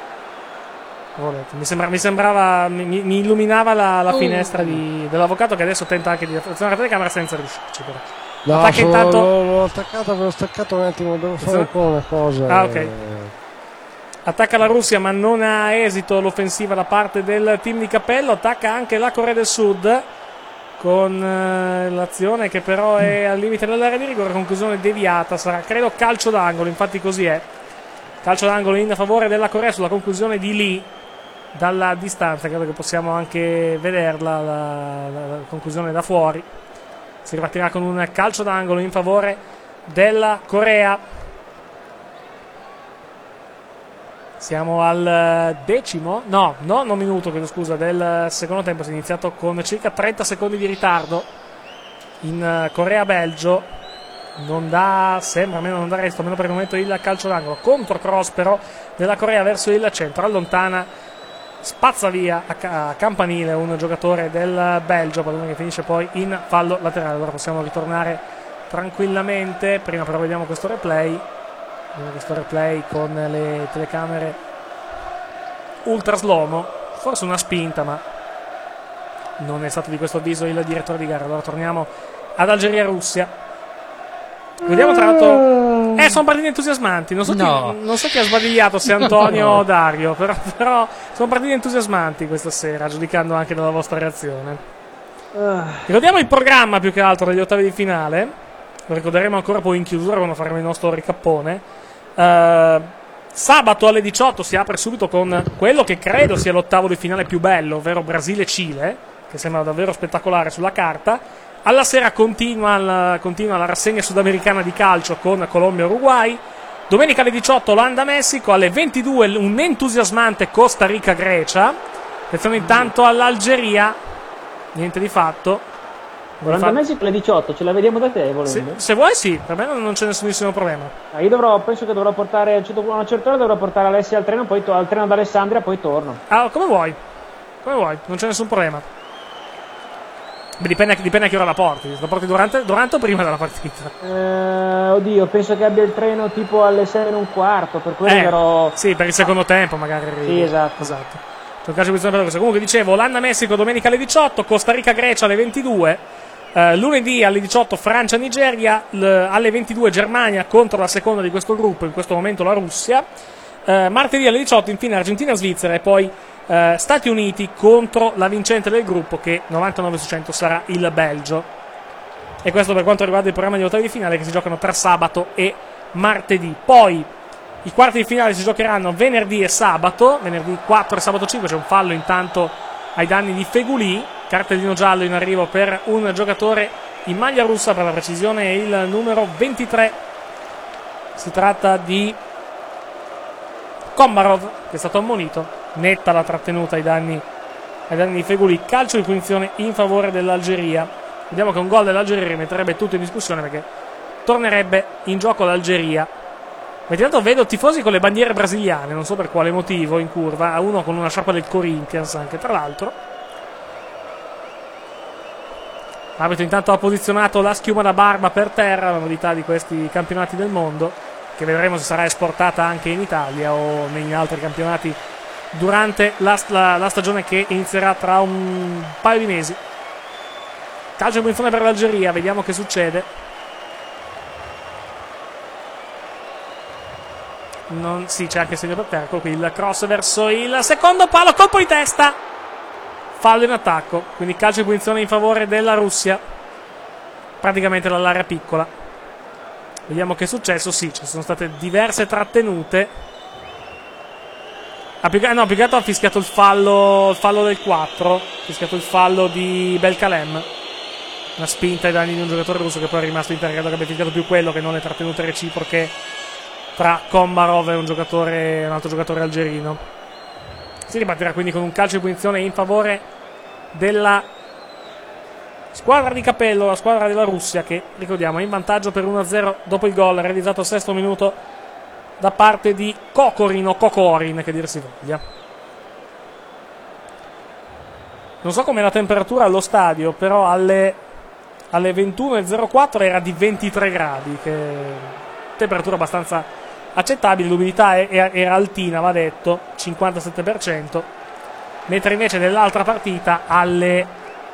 Mi illuminava la finestra dell'avvocato, che adesso tenta anche di azionare la telecamera senza riuscirci, però. No, l'ho staccato un attimo, devo fare un po' una cosa. Ah, ok. Attacca la Russia, ma non ha esito l'offensiva da parte del team di Cappello. Attacca anche la Corea del Sud, con l'azione che però è al limite dell'area di rigore. Conclusione deviata, sarà credo calcio d'angolo, infatti così è. Calcio d'angolo in favore della Corea sulla conclusione di Lee dalla distanza, credo che possiamo anche vederla la conclusione da fuori. Si ripartirà con un calcio d'angolo in favore della Corea. Siamo al decimo, no, nono minuto, chiedo scusa, del secondo tempo. Si è iniziato con circa 30 secondi di ritardo in Corea-Belgio. Sembra almeno non dà resto, almeno per il momento, il calcio d'angolo. Contro cross però della Corea verso il centro, allontana, spazza via a campanile un giocatore del Belgio, pallone che finisce poi in fallo laterale. Allora possiamo ritornare tranquillamente. Prima però vediamo questo replay con le telecamere ultra slow-mo, forse una spinta, ma non è stato di questo avviso il direttore di gara. Allora torniamo ad Algeria-Russia. Vediamo tra l'altro, sono partite entusiasmanti, non so chi ha sbadigliato, se Antonio o Dario, però sono partite entusiasmanti questa sera, giudicando anche dalla vostra reazione. Ricordiamo il programma più che altro degli ottavi di finale, lo ricorderemo ancora poi in chiusura quando faremo il nostro ricappone. Sabato alle 18 si apre subito con quello che credo sia l'ottavo di finale più bello, ovvero Brasile-Cile, che sembra davvero spettacolare sulla carta. Alla sera continua la rassegna sudamericana di calcio con Colombia-Uruguay. Domenica alle 18 Olanda-Messico, alle 22 un entusiasmante Costa Rica-Grecia. Attenzione intanto all'Algeria, niente di fatto. Olanda-Messico alle 18, ce la vediamo da te volendo? Se vuoi sì, per me non c'è nessunissimo problema. Io penso che dovrò portare, a una certa ora dovrò portare Alessia al treno, poi al treno ad Alessandria, poi torno. Come vuoi, non c'è nessun problema. Beh, dipende a che ora la porti. La porti durante o prima della partita? Oddio, penso che abbia il treno tipo alle 6:15, per quello ero... Sì, per il secondo tempo magari arrivi. Sì, esatto. Comunque dicevo, Olanda-Messico domenica alle 18, Costa Rica-Grecia alle 22, lunedì alle 18 Francia-Nigeria, alle 22 Germania contro la seconda di questo gruppo, in questo momento la Russia, martedì alle 18 infine Argentina-Svizzera e poi Stati Uniti contro la vincente del gruppo, che 99% sarà il Belgio. E questo per quanto riguarda il programma di ottavi di finale, che si giocano tra sabato e martedì. Poi i quarti di finale si giocheranno venerdì e sabato, venerdì 4 e sabato 5. C'è un fallo intanto ai danni di Feguli, cartellino giallo in arrivo per un giocatore in maglia russa, per la precisione il numero 23. Si tratta di Komarov, che è stato ammonito. Netta la trattenuta ai danni di Feguli. Calcio di punizione in favore dell'Algeria. Vediamo che un gol dell'Algeria rimetterebbe tutto in discussione, perché tornerebbe in gioco l'Algeria. Ma intanto vedo tifosi con le bandiere brasiliane, non so per quale motivo, in curva. Uno con una sciarpa del Corinthians anche, tra l'altro. L'arbitro intanto ha posizionato la schiuma da barba per terra, la novità di questi campionati del mondo, che vedremo se sarà esportata anche in Italia o negli altri campionati durante la stagione che inizierà tra un paio di mesi. Calcio di punizione per l'Algeria, vediamo che succede. Sì, c'è anche il segno per terra. Qui il cross verso il secondo palo, colpo di testa, fallo in attacco, quindi calcio di punizione in favore della Russia, praticamente dall'area piccola. Vediamo che è successo. Sì, ci sono state diverse trattenute. Più che altro ha fischiato il fallo del 4, ha fischiato il fallo di Belkalem, una spinta ai danni di un giocatore russo che poi è rimasto in terra. Credo che abbia fischiato più quello che non le trattenute reciproche tra Komarov e un altro giocatore algerino. Si ripartirà quindi con un calcio di punizione in favore della squadra di Capello, la squadra della Russia, che ricordiamo è in vantaggio per 1-0 dopo il gol realizzato al sesto minuto da parte di Kokorin o Kokorin, che dir si voglia. Non so com'è la temperatura allo stadio, però alle 21:04 era di 23 gradi, che temperatura abbastanza accettabile. L'umidità era altina, va detto, 57%, mentre invece nell'altra partita alle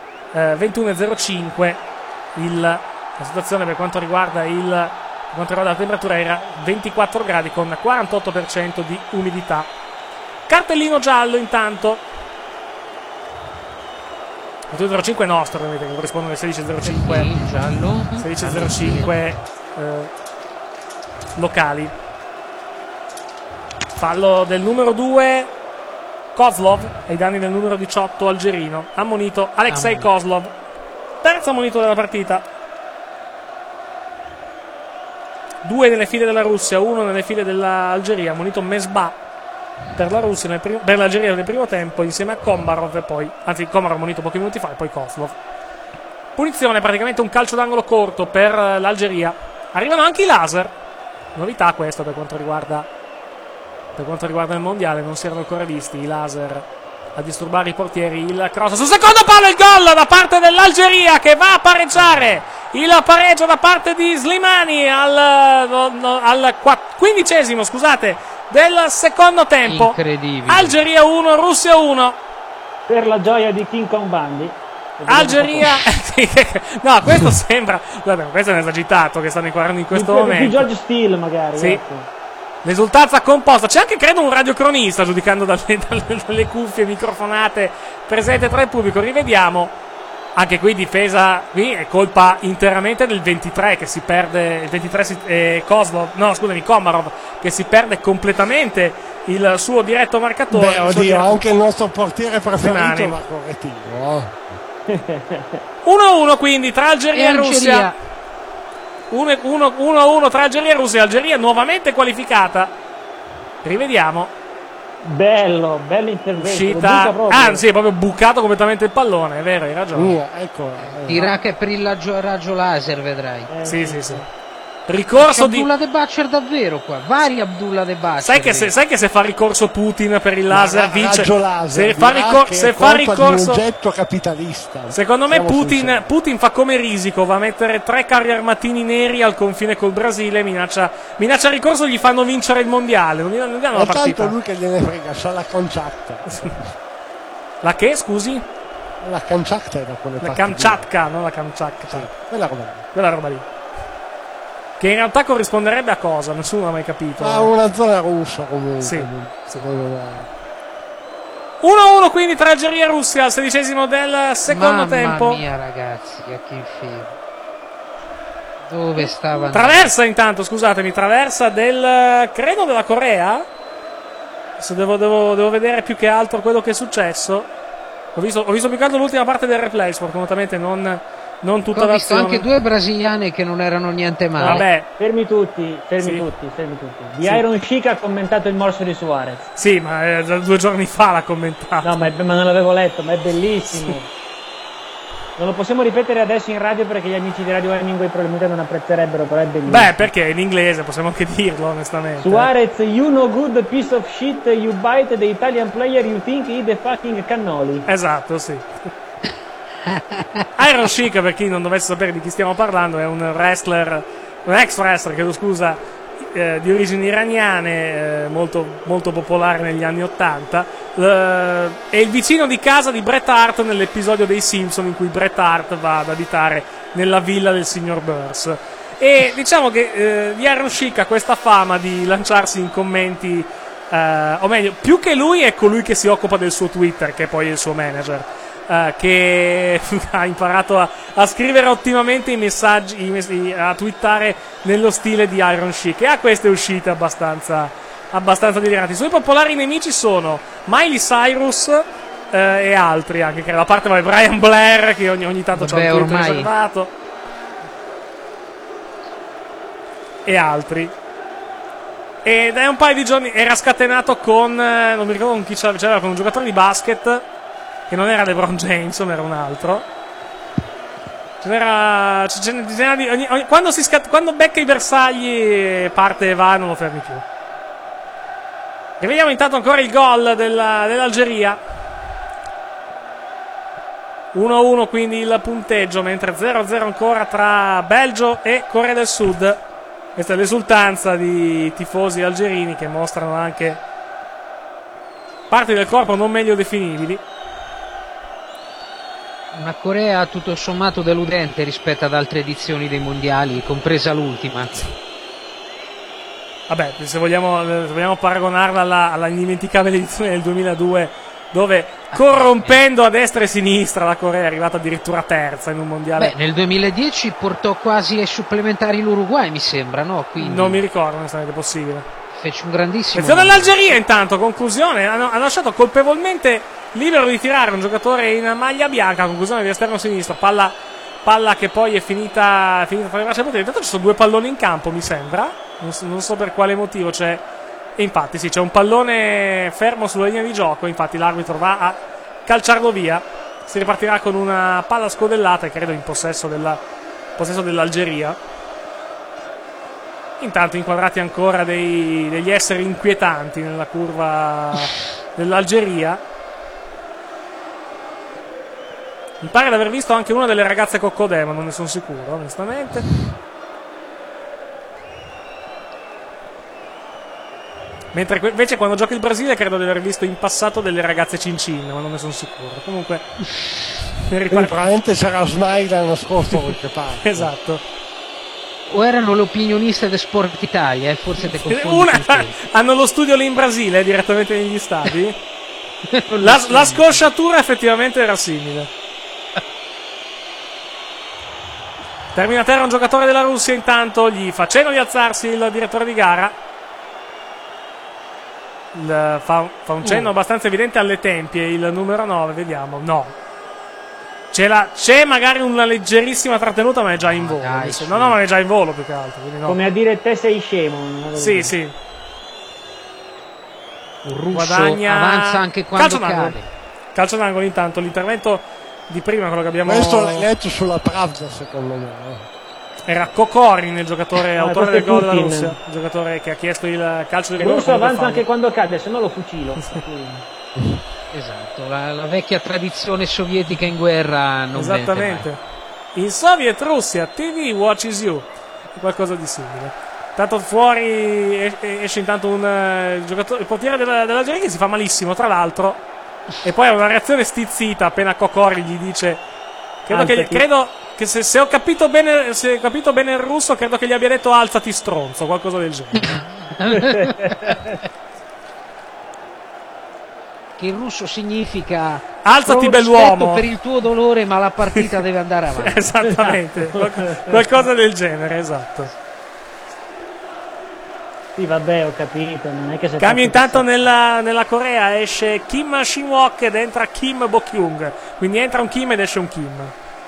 21:05 la situazione per quanto riguarda la temperatura era 24 gradi con 48% di umidità. Cartellino giallo intanto. Il 22:05 è nostro, ovviamente, che corrisponde alle 16:05 giallo 16:05 locali. Fallo del numero 2 Kozlov ai danni del numero 18 algerino. Ammonito Alexei Kozlov. Terzo ammonito della partita. 2 nelle file della Russia, 1 nelle file dell'Algeria. Ammonito Mesbah per la Russia per l'Algeria nel primo tempo, insieme a Komarov e poi, anzi Komarov ammonito pochi minuti fa e poi Kozlov. Punizione, praticamente un calcio d'angolo corto per l'Algeria. Arrivano anche i laser. Novità questa per quanto riguarda il mondiale, non si erano ancora visti i laser a disturbare i portieri. Il cross sul secondo palo, il gol da parte dell'Algeria che va a pareggiare. Il pareggio da parte di Slimani al 15esimo, scusate, del secondo tempo. Incredibile. Algeria 1, Russia 1. Per la gioia di King Kong Bandi. Algeria. No, questo sembra. Guarda, questo è un esagitato che stanno inquadrando in questo momento. Di George Steele, magari. Sì. Ecco. L'esultanza composta. C'è anche, credo, un radiocronista, giudicando dalle cuffie microfonate presente tra il pubblico. Rivediamo. Anche qui difesa. Qui è colpa interamente del 23 che si perde. Il 23 Kozlov. No, scusami, Komarov, che si perde completamente il suo diretto marcatore. Beh, oddio, anche il nostro portiere preferito va correttivo. 1-1 quindi tra Algeria e Russia. 1-1 tra Algeria e Russia. Algeria nuovamente qualificata. Rivediamo. Bello intervento. Uscita. Anzi, è proprio bucato completamente il pallone. È vero, hai ragione. Ecco. Dirà che per il raggio laser, vedrai. Sì. Ricorso Abdullah De Bacher davvero qua. Vari Abdullah De Bacher. Sai che se fa ricorso Putin per il laser vince. Laser, se fa ricorso. Un oggetto capitalista. Secondo me Putin fa come Risico, va a mettere 3 carri armatini neri al confine col Brasile, minaccia ricorso, gli fanno vincere il mondiale. Non gli danno la partita. Tanto lui che gliene frega, sa la Kamchatka. La che, scusi? La Kamchatka era quelle La Kamchatka, non la Kamchatka. Sì, quella roba lì. Che in realtà corrisponderebbe a cosa? Nessuno ha mai capito. A una zona russa comunque. Sì. 1-1 quindi tra Algeria e Russia al 16esimo del secondo tempo. Mamma mia ragazzi, che film. Dove stava? Traversa intanto, scusatemi, traversa credo della Corea. Adesso devo vedere più che altro quello che è successo. Ho visto più che altro l'ultima parte del replay, sfortunatamente non tutta l'azione. Ho visto anche 2 brasiliane che non erano niente male. Vabbè. Fermi tutti. Di Iron Sheik ha commentato il morso di Suarez. Sì, ma 2 giorni fa l'ha commentato. No, ma non l'avevo letto, ma è bellissimo. Non lo possiamo ripetere adesso in radio perché gli amici di Radio Hemingway probabilmente non apprezzerebbero, però è bellissimo. Beh, perché in inglese possiamo anche dirlo, onestamente. Suarez, you no good piece of shit, you bite the Italian player, you think he the fucking cannoli. Esatto, sì. Iron Sheik, per chi non dovesse sapere di chi stiamo parlando, è un ex wrestler, chiedo scusa, di origini iraniane, molto, molto popolare negli anni '80. È il vicino di casa di Bret Hart nell'episodio dei Simpson in cui Bret Hart va ad abitare nella villa del signor Burns. E diciamo che di Iron Sheik ha questa fama di lanciarsi in commenti, o meglio, più che lui è colui che si occupa del suo Twitter, che poi è il suo manager. Che ha imparato a scrivere ottimamente i messaggi, a twittare nello stile di Iron Sheik, e ha queste uscite abbastanza deliranti. I suoi popolari nemici sono Miley Cyrus e altri anche, credo, a parte Brian Blair, che ogni tanto c'ha un tweet riservato, e altri. Ed è un paio di giorni era scatenato con non mi ricordo con chi c'era, con un giocatore di basket che non era LeBron James, ma era un altro. Quando becca i bersagli parte e va, non lo fermi più. Rivediamo intanto ancora il gol dell'Algeria. 1-1 quindi il punteggio, mentre 0-0 ancora tra Belgio e Corea del Sud. Questa è l'esultanza di tifosi algerini che mostrano anche parti del corpo non meglio definibili. Una Corea tutto sommato deludente rispetto ad altre edizioni dei mondiali, compresa l'ultima. Vabbè, se vogliamo paragonarla alla indimenticabile edizione del 2002, dove corrompendo a destra e sinistra la Corea è arrivata addirittura terza in un mondiale. Beh, nel 2010 portò quasi ai supplementari l'Uruguay, mi sembra, no? Quindi... Non mi ricordo, onestamente, è possibile. fece un grandissimo. Attenzione all'Algeria intanto, conclusione, hanno lasciato colpevolmente libero di tirare un giocatore in maglia bianca, conclusione di esterno sinistro, palla che poi è finita tra le braccia del portiere. Intanto ci sono 2 palloni in campo, mi sembra, non so per quale motivo c'è. E infatti sì, c'è un pallone fermo sulla linea di gioco, infatti l'arbitro va a calciarlo via. Si ripartirà con una palla scodellata e credo in possesso dell'Algeria. Intanto inquadrati ancora degli esseri inquietanti nella curva dell'Algeria. Mi pare di aver visto anche una delle ragazze Coccodè, ma non ne sono sicuro, onestamente. Mentre invece quando gioca il Brasile credo di aver visto in passato delle ragazze Cincin, ma non ne sono sicuro. Comunque probabilmente c'era Snyder nascosto da qualche parte. Esatto. O erano le opinioniste di Sport Italia, forse te confondi. Hanno lo studio lì in Brasile, direttamente negli stadi. La scosciatura effettivamente era simile. Termina a terra un giocatore della Russia, intanto gli fa cenno di alzarsi il direttore di gara. Fa un cenno abbastanza evidente alle tempie il numero 9, vediamo. No, c'è magari una leggerissima trattenuta, ma è già in volo. No, ma è già in volo più che altro, no. Come a dire te sei scemo. Sì. Un russo avanza anche quando cade. Calcio d'angolo intanto, l'intervento di prima, quello che abbiamo. Questo l'hai letto sulla Pravda, secondo me. Era Kokorin, il giocatore autore del gol della Russia, il giocatore che ha chiesto il calcio di rigore. Il russo avanza anche quando cade, se no lo fucilo. Esatto, la vecchia tradizione sovietica in guerra non esattamente. In Soviet Russia, TV watches you, qualcosa di simile. Tanto fuori esce intanto il portiere dell'Algeria che si fa malissimo, tra l'altro, e poi ha una reazione stizzita appena Kokorin gli dice credo che se ho capito bene il russo, credo che gli abbia detto alzati stronzo, qualcosa del genere. Che in russo significa alzati bell'uomo per il tuo dolore, ma la partita deve andare avanti. Esattamente, qualcosa del genere, esatto. Sì, vabbè, ho capito, non è che se cambio intanto nella Corea, esce Kim Shin-wook ed entra Kim Bo-kyung, quindi entra un Kim ed esce un Kim.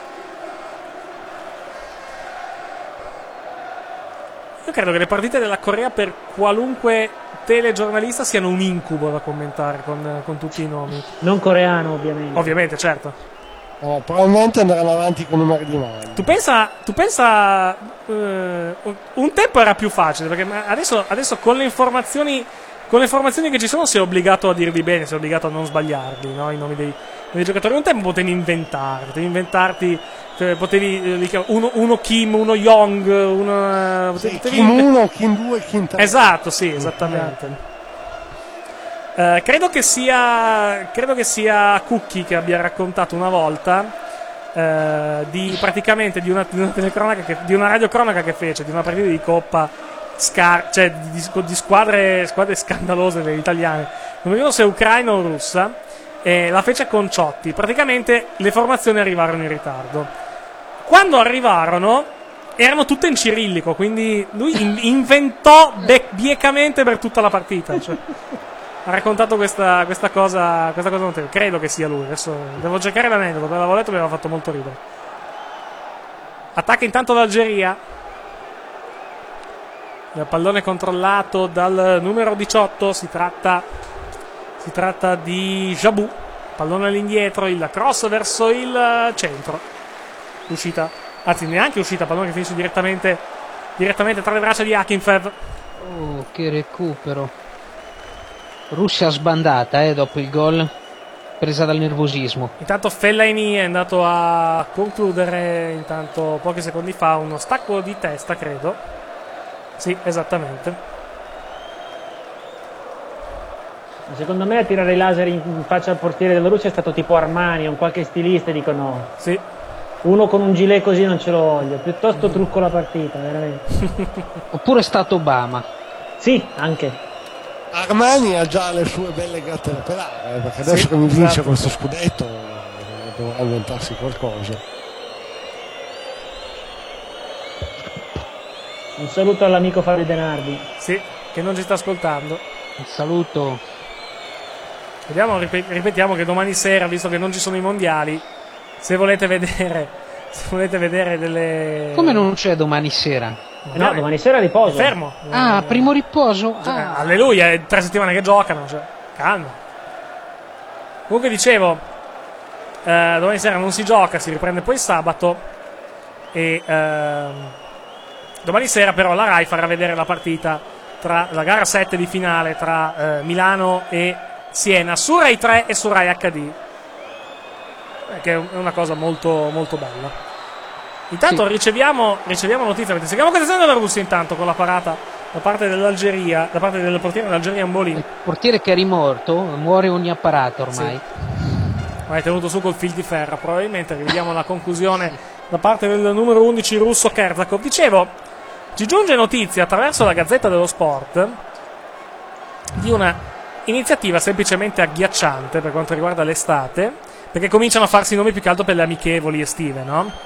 Io credo che le partite della Corea per qualunque telegiornalista siano un incubo da commentare con tutti i nomi. Non coreano, ovviamente. Ovviamente, certo. Probabilmente andranno avanti con numeri di mano. Tu pensa un tempo era più facile, perché adesso con le informazioni che ci sono sei obbligato a dirli bene, sei obbligato a non sbagliarli, no? I nomi dei giocatori. Un tempo potevi inventarti, potevi uno Kim, uno Young, Kim 1, Kim 2, Kim 3. Esatto, sì, esattamente. Credo che sia Cookie che abbia raccontato una volta di una di una radiocronaca che fece di una partita di Coppa cioè di squadre scandalose delle italiane, non mi ricordo se ucraina o russa, e la fece con Ciotti. Praticamente le formazioni arrivarono in ritardo. Quando arrivarono erano tutte in cirillico, quindi lui inventò biecamente per tutta la partita, cioè ha raccontato questa cosa notevole. Credo che sia lui, adesso devo cercare l'aneddoto, per l'avevo letto, mi aveva fatto molto ridere. Attacca intanto l'Algeria, il pallone controllato dal numero 18, si tratta di Jabou, pallone all'indietro, il cross verso il centro, uscita, anzi neanche uscita, pallone che finisce direttamente tra le braccia di Akinfev. Oh, che recupero. Russia sbandata dopo il gol, presa dal nervosismo. Intanto Fellaini è andato a concludere intanto pochi secondi fa uno stacco di testa, credo. Sì, esattamente. Secondo me a tirare i laser in faccia al portiere della Russia è stato tipo Armani, un qualche stilista, dico no. Sì. Uno con un gilet così non ce lo voglio, piuttosto trucco la partita, veramente. Oppure è stato Obama. Sì, anche. Armani ha già le sue belle gatte da pelare, perché adesso che mi vince questo scudetto dovrà inventarsi qualcosa. Un saluto all'amico Fabio Denardi. Sì. che non ci sta ascoltando. Un saluto. Vediamo, ripetiamo che domani sera, visto che non ci sono i mondiali, se volete vedere delle... Come non c'è domani sera? No, domani sera riposo. È fermo. Ah, primo riposo? Ah. Alleluia, è 3 settimane che giocano, cioè, calma. Comunque dicevo, domani sera non si gioca, si riprende poi sabato e domani sera però la Rai farà vedere la partita tra la gara 7 di finale tra Milano e Siena su Rai 3 e su Rai HD, che è una cosa molto molto bella. Intanto Sì. riceviamo notizie. Seguiamo cosa sta andando la Russia intanto con la parata da parte dell'Algeria, da parte del portiere dell'Algeria Mboli. Il portiere che è rimorto, muore ogni apparato ormai. Ma è tenuto su col fil di ferro, probabilmente. Rivediamo la conclusione da parte del numero 11 russo Kerzakov. Dicevo, ci giunge notizia attraverso la Gazzetta dello Sport di una iniziativa semplicemente agghiacciante per quanto riguarda l'estate, perché cominciano a farsi nomi più che altro per le amichevoli estive, no?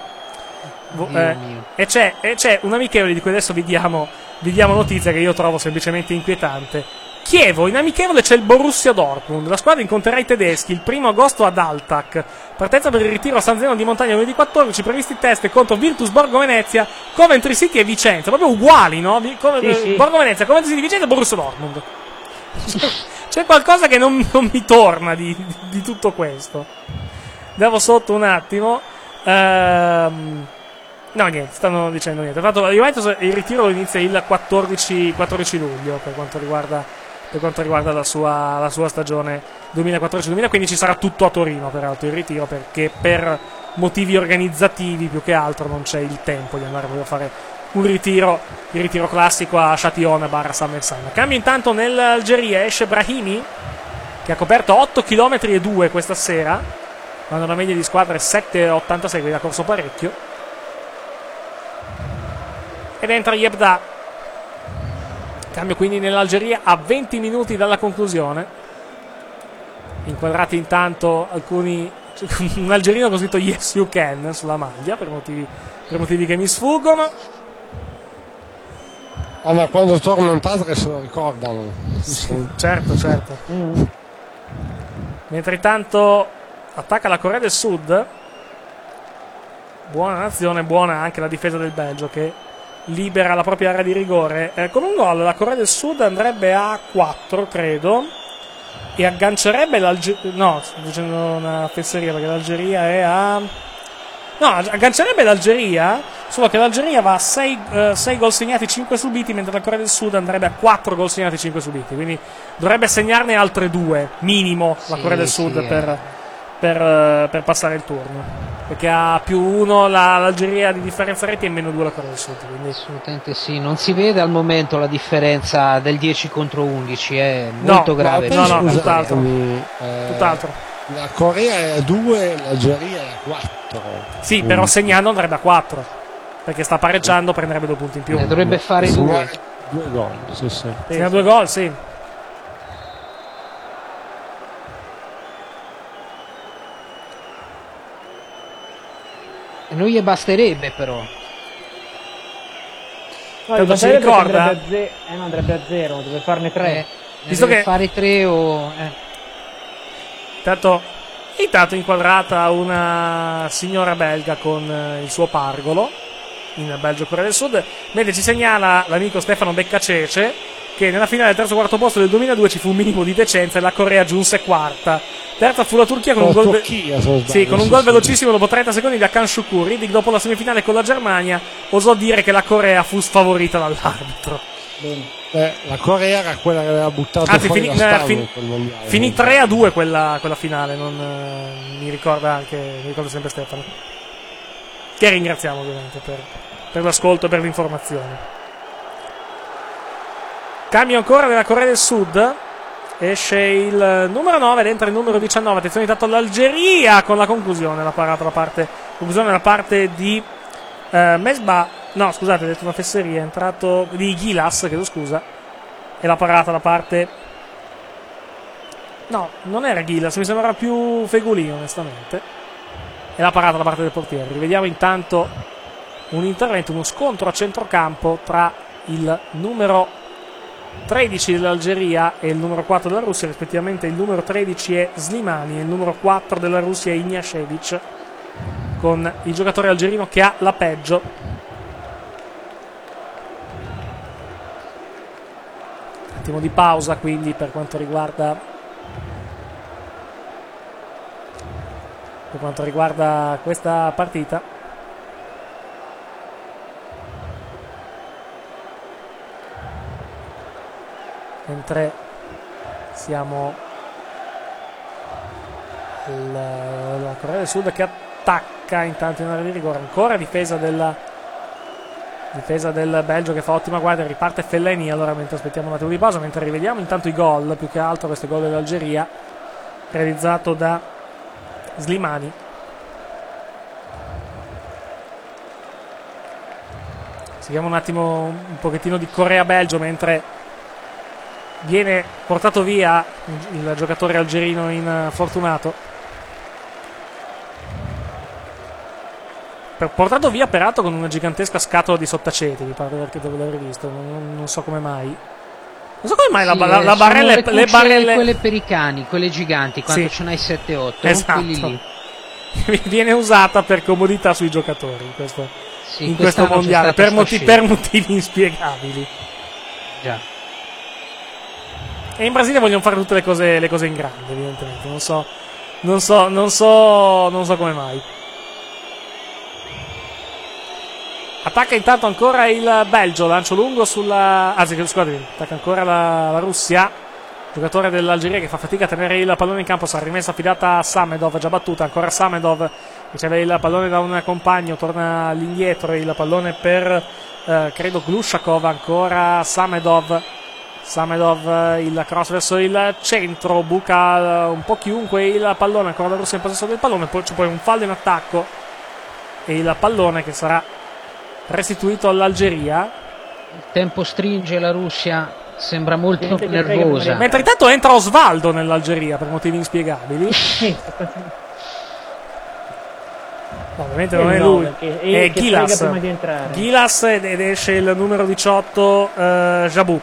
E c'è un amichevole di cui adesso vi diamo notizia che io trovo semplicemente inquietante. Chievo, in amichevole c'è il Borussia Dortmund. La squadra incontrerà i tedeschi il 1 agosto ad Altac. Partenza per il ritiro a San Zeno di Montagna lunedì 14. Previsti test contro Virtus Borgo Venezia, Coventry City e Vicenza. Proprio uguali, no? Sì. Borgo Venezia, Coventry City, Vicenza e Borussia Dortmund. C'è qualcosa che non mi torna di tutto questo. Andiamo sotto un attimo. No, niente, stanno dicendo niente. Tra l'altro, il ritiro inizia il 14 luglio per quanto riguarda la sua stagione 2014-2015. Sarà tutto a Torino, peraltro, il ritiro, perché per motivi organizzativi più che altro non c'è il tempo di andare a fare il ritiro classico a Châtillon / Samersan. Cambio intanto nell'Algeria, esce Brahimi, che ha coperto 8 km e 2 questa sera, quando la media di squadra è 7,86, quindi ha corso parecchio. Ed entra Yebda. Cambio quindi nell'Algeria a 20 minuti dalla conclusione. Inquadrati intanto un algerino con scritto Yes You Can sulla maglia per motivi che mi sfuggono. Ma quando torna in patria se lo ricordano. Sì, certo. Mentre intanto attacca la Corea del Sud. Buona nazione, buona anche la difesa del Belgio che libera la propria area di rigore. Con un gol la Corea del Sud andrebbe a 4, credo, e aggancerebbe l'Algeria. No, sto dicendo una fesseria perché l'Algeria è a... No, aggancerebbe l'Algeria, solo che l'Algeria va a 6 gol segnati, 5 subiti, mentre la Corea del Sud andrebbe a 4 gol segnati, 5 subiti. Quindi dovrebbe segnarne altre 2, minimo, la Corea del Sud per passare il turno. Perché ha +1 l'Algeria di differenza reti e -2 la Corea del Sud. Quindi... Assolutamente sì, non si vede al momento la differenza del 10 contro 11, è molto grave. No, tutt'altro. La Corea è a 2, l'Algeria è a 4. Sì, però segnando andrebbe a 4. Perché sta pareggiando, prenderebbe 2 punti in più. Dovrebbe fare 2. 2 gol, sì. Segna 2 gol, sì. E non gli basterebbe però. No, si ricorda? Andrebbe a 0, deve farne 3. Visto deve che fare 3 o... Intanto inquadrata una signora belga con il suo pargolo in Belgio-Corea del Sud, mentre ci segnala l'amico Stefano Beccacece che nella finale del 3/4 posto del 2002 ci fu un minimo di decenza e la Corea giunse quarta. Terza fu la Turchia con un gol velocissimo dopo 30 secondi da Khan Shukuri. Dopo la semifinale con la Germania osò dire che la Corea fu sfavorita dall'arbitro. La Corea era quella che aveva buttato fuori la Spagna in quel mondiale. Finì 3-2 quella finale, mi ricorda sempre Stefano, che ringraziamo ovviamente per l'ascolto e per l'informazione. Cambio ancora della Corea del Sud, esce il numero 9 ed entra il numero 19. Attenzione intanto all'Algeria con la conclusione, la parata da parte di Mesbah. No, scusate, ho detto una fesseria, è entrato di Gilas, chiedo scusa. E la parata da parte... No, non era Gilas, mi sembrava più Fegulì, onestamente. E la parata da parte del portiere. Rivediamo intanto un intervento, uno scontro a centrocampo tra il numero 13 dell'Algeria e il numero 4 della Russia, rispettivamente il numero 13 è Slimani e il numero 4 della Russia è Ignashevich, con il giocatore algerino che ha la peggio. Un attimo di pausa quindi per quanto riguarda questa partita. Mentre siamo la Corea del Sud che attacca intanto in area di rigore, ancora difesa del Belgio che fa ottima guardia, riparte Fellaini allora mentre aspettiamo un attimo di pausa, mentre rivediamo intanto i gol, più che altro questo gol dell'Algeria realizzato da Slimani. Seguiamo un attimo un pochettino di Corea-Belgio mentre viene portato via il giocatore algerino infortunato. Portato via peraltro con una gigantesca scatola di sottaceti, mi pare di aver visto, non so come mai. Non so come mai Sì, la barella, le barelle, quelle per i cani, quelle giganti, quando sì, ce n'hai 7-8, esatto, quelli lì. Viene usata per comodità sui giocatori in questo mondiale per motivi inspiegabili. Già. E in Brasile vogliono fare tutte le cose in grande, evidentemente. Non so come mai. Attacca intanto ancora il Belgio, lancio lungo sulla... scusatemi, attacca ancora la Russia. Giocatore dell'Algeria che fa fatica a tenere il pallone in campo, sarà rimessa affidata a Samedov, già battuta, ancora Samedov, riceve il pallone da un compagno, torna all'indietro, il pallone per, credo, Glushakov, ancora Samedov, il cross verso il centro, buca un po' chiunque, il pallone, ancora la Russia in possesso del pallone, poi c'è un fallo in attacco e il pallone che sarà restituito all'Algeria. Il tempo stringe, la Russia sembra molto nervosa. Mentre intanto entra Osvaldo nell'Algeria per motivi inspiegabili. No, ovviamente non è lui, è Gilas ed esce il numero 18 Jabou.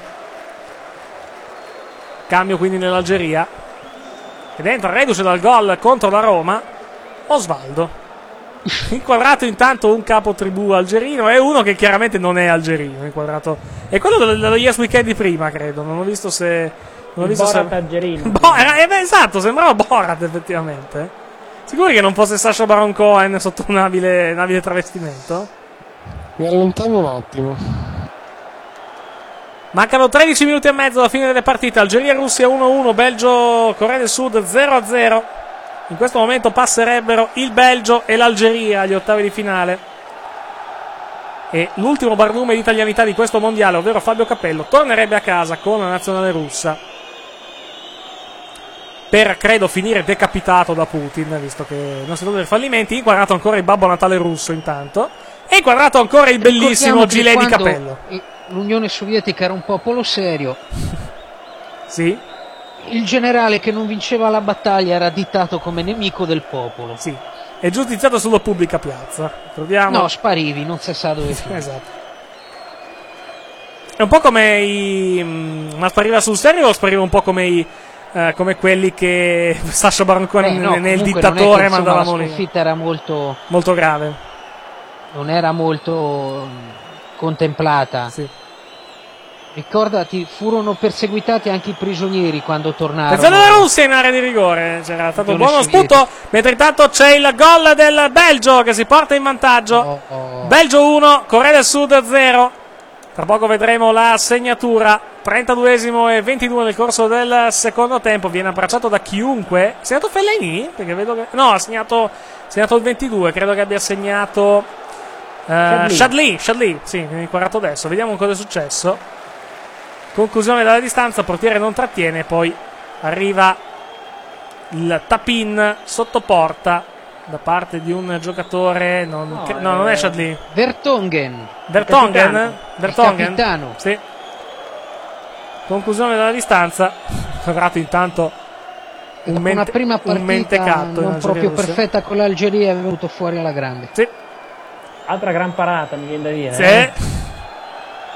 Cambio quindi nell'Algeria ed entra reduce dal gol contro la Roma Osvaldo. Inquadrato intanto un capo tribù algerino e uno che chiaramente non è algerino, inquadrato è quello dello Yes Weekend di prima, credo, non ho visto se Borat algerino. Esatto, sembrava Borat effettivamente. Sicuri che non fosse Sacha Baron Cohen sotto un abile travestimento? Mi allontano un attimo. Mancano 13 minuti e mezzo alla fine delle partite. Algeria-Russia 1-1, Belgio-Corea del Sud 0-0. In questo momento passerebbero il Belgio e l'Algeria agli ottavi di finale. E l'ultimo barlume di italianità di questo mondiale, ovvero Fabio Capello, tornerebbe a casa con la nazionale russa per, credo, finire decapitato da Putin, visto che non si tratta dei fallimenti. Inquadrato ancora il Babbo Natale russo intanto. E inquadrato ancora il bellissimo gilet di Capello. L'Unione Sovietica era un popolo serio. Sì. Il generale che non vinceva la battaglia era additato come nemico del popolo. Sì. È giustiziato sulla pubblica piazza. Troviamo... No, sparivi, non si sa dove finire. Esatto. È un po' come ma spariva sul serio o spariva un po' come quelli che Sacha Baron Cohen nel dittatore mandavamo lì? La sconfitta era molto grave. Non era molto contemplata. Sì. Ricordati, furono perseguitati anche i prigionieri quando tornarono. Attenzione alla Russia in area di rigore. C'era stato un buono spunto. Mentre intanto c'è il gol del Belgio che si porta in vantaggio. Belgio 1, Corea del Sud 0. Tra poco vedremo la segnatura. 32esimo e 22 nel corso del secondo tempo. Viene abbracciato da chiunque. Ha segnato Fellaini? Perché vedo che... No, ha segnato il 22. Credo che abbia segnato Chadli. Sì, viene inquadrato adesso. Vediamo cosa è successo. Conclusione dalla distanza, portiere non trattiene, poi arriva il tap-in sotto porta da parte di un giocatore, non è Chadli. Vertonghen. Capitano. Sì. Conclusione dalla distanza. Quadrato intanto una prima partita non proprio perfetta con l'Algeria, è venuto fuori alla grande. Sì. Altra gran parata, mi viene da dire. Sì.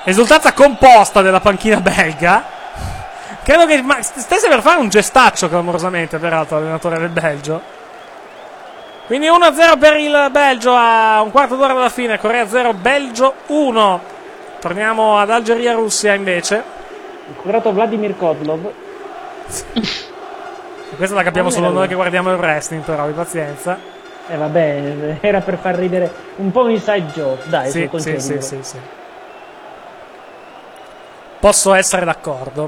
Esultanza composta della panchina belga. Credo che stesse per fare un gestaccio clamorosamente, peraltro, l'allenatore del Belgio. Quindi 1-0 per il Belgio a un quarto d'ora dalla fine. Corea 0, Belgio 1. Torniamo ad Algeria-Russia invece. Curato Vladimir Kozlov. Questa la capiamo solo noi che guardiamo il wrestling, però, di pazienza. Vabbè, era per far ridere un po' un inside joke, dai, Sì. Posso essere d'accordo.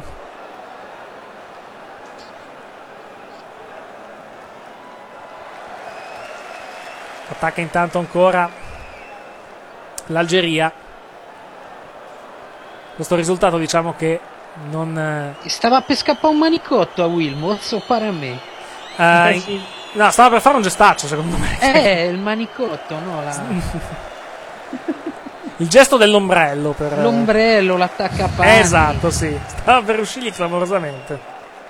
Attacca intanto ancora l'Algeria. Questo risultato, diciamo che non... Stava per scappare un manicotto a Wilmots o pare a me? No, stava per fare un gestaccio, secondo me. Il manicotto, no? Il gesto dell'ombrello. Per... L'ombrello, l'attaccapanni. Esatto, sì. Stava per uscirgli clamorosamente.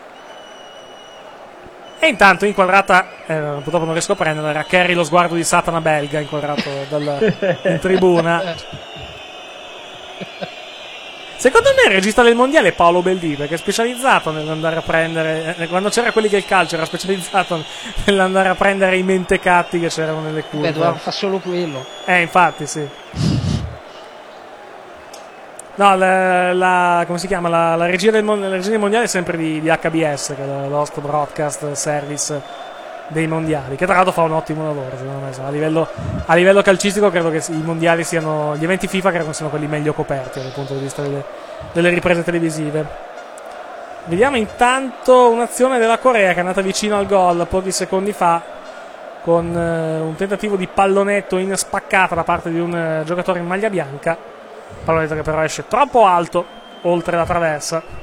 E intanto inquadrata, purtroppo non riesco a prenderla, era Kerry lo sguardo di Satana belga, inquadrato in tribuna. Secondo me il regista del mondiale è Paolo Beldì, perché è specializzato nell'andare a prendere, quando c'era quelli che il calcio era specializzato nell'andare a prendere i mentecatti che c'erano nelle curve. Beh, doveva fare solo quello. Infatti, sì. No, come si chiama? La regia del mondiale è sempre di HBS, che è l'host broadcast service dei mondiali, che tra l'altro fa un ottimo lavoro, secondo me. A livello calcistico credo che i mondiali siano, gli eventi FIFA credo siano quelli meglio coperti dal punto di vista delle riprese televisive. Vediamo intanto un'azione della Corea che è andata vicino al gol pochi secondi fa, con un tentativo di pallonetto in spaccata da parte di un giocatore in maglia bianca. Pallonetto che però esce troppo alto oltre la traversa.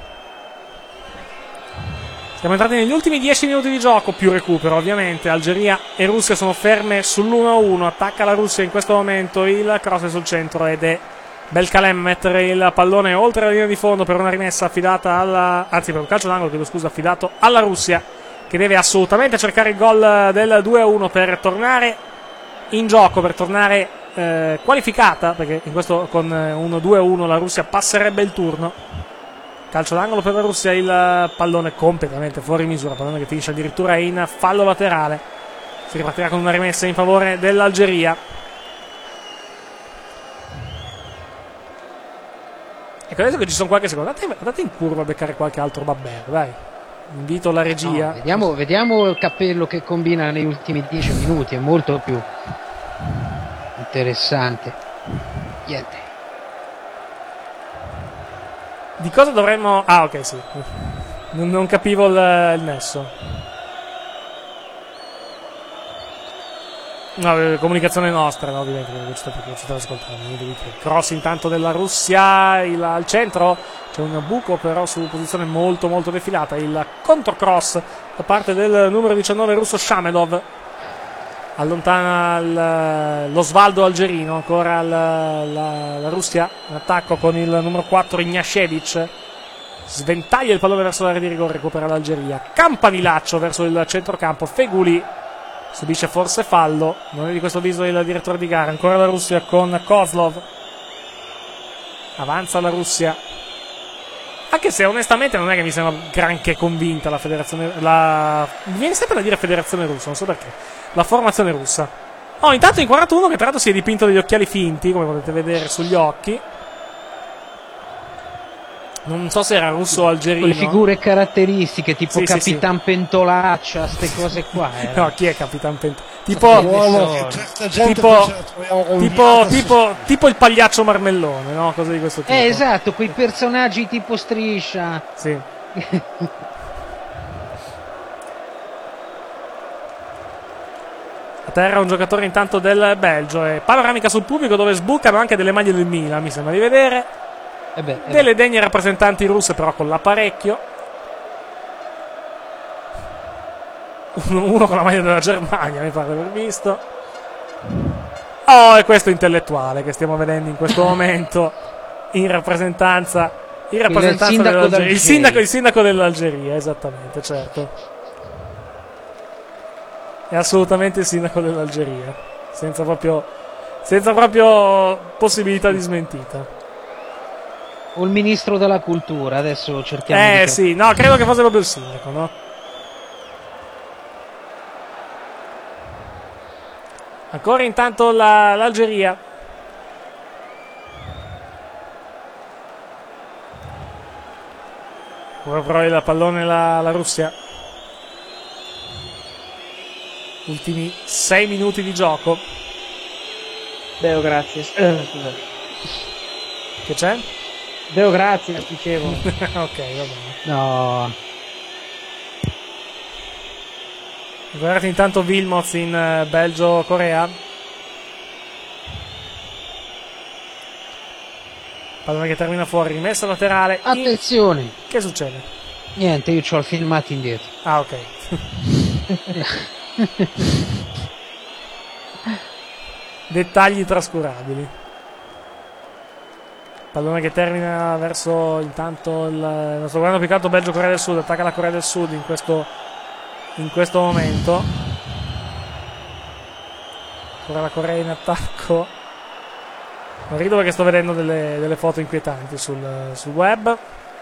Siamo entrati negli ultimi 10 minuti di gioco, più recupero ovviamente. Algeria e Russia sono ferme sull'1-1. Attacca la Russia in questo momento, il cross è sul centro ed è Belkalem a mettere il pallone oltre la linea di fondo per una rimessa affidata per un calcio d'angolo, affidato alla Russia, che deve assolutamente cercare il gol del 2-1 per tornare in gioco, per tornare qualificata, perché in questo con un 2-1 la Russia passerebbe il turno. Calcio d'angolo per la Russia, il pallone completamente fuori misura, pallone che finisce addirittura in fallo laterale. Si ripartirà con una rimessa in favore dell'Algeria. Ecco, adesso che ci sono qualche secondo, andate in curva a beccare qualche altro babber, dai. Invito la regia. No, vediamo il cappello che combina negli ultimi 10 minuti, è molto più interessante. Niente. Di cosa dovremmo... Ah, ok, sì. Non capivo il nesso. No, comunicazione nostra, no, ovviamente, perché ci state ascoltando. Cross intanto della Russia, al centro. C'è un buco però su posizione molto molto defilata. Il controcross da parte del numero 19 russo Shamedov. Allontana l'Osvaldo algerino, ancora la Russia in attacco con il numero 4 Ignashevich, sventaglia il pallone verso l'area di rigore, recupera l'Algeria, campanilaccio verso il centrocampo, Feguli subisce forse fallo, non è di questo avviso il direttore di gara, ancora la Russia con Kozlov, avanza la Russia, anche se onestamente non è che mi sembra granché convinta la federazione, mi viene sempre da dire federazione russa, non so perché. La formazione russa. Intanto in 41 che tra l'altro si è dipinto degli occhiali finti, come potete vedere sugli occhi. Non so se era russo o algerino. Le figure caratteristiche, tipo Capitan Pentolaccia, ste cose qua. No, chi è Capitan Pentolaccia? Tipo il pagliaccio marmellone, no? Cose di questo tipo. Esatto, quei personaggi tipo Striscia. Sì. A terra un giocatore intanto del Belgio e panoramica sul pubblico dove sbucano anche delle maglie del Milan, mi sembra di vedere. Delle degne rappresentanti russe però con l'apparecchio. Uno con la maglia della Germania, mi pare di aver visto. E questo intellettuale che stiamo vedendo in questo momento in rappresentanza dell'Algeria. Il sindaco dell'Algeria, esattamente, certo. È assolutamente il sindaco dell'Algeria, senza proprio possibilità di smentita. O il ministro della cultura, adesso cerchiamo di sì, no, credo che fosse proprio il sindaco, no? Ancora intanto l'Algeria. Ora però il pallone la Russia. Ultimi 6 minuti di gioco. Deo grazie. Scusa. Che c'è? Deo grazie, dicevo. Ok, va bene. No. Guardate intanto Wilmots in Belgio-Corea. Pallone che termina fuori, rimessa laterale. Attenzione. Che succede? Niente, io ho il filmato indietro. Ah, ok. Dettagli trascurabili. Pallone che termina verso intanto il nostro grande piccato Belgio-Corea del Sud. Attacca la Corea del Sud in questo momento. Ora la Corea in attacco. Non rido perché sto vedendo delle foto inquietanti sul web.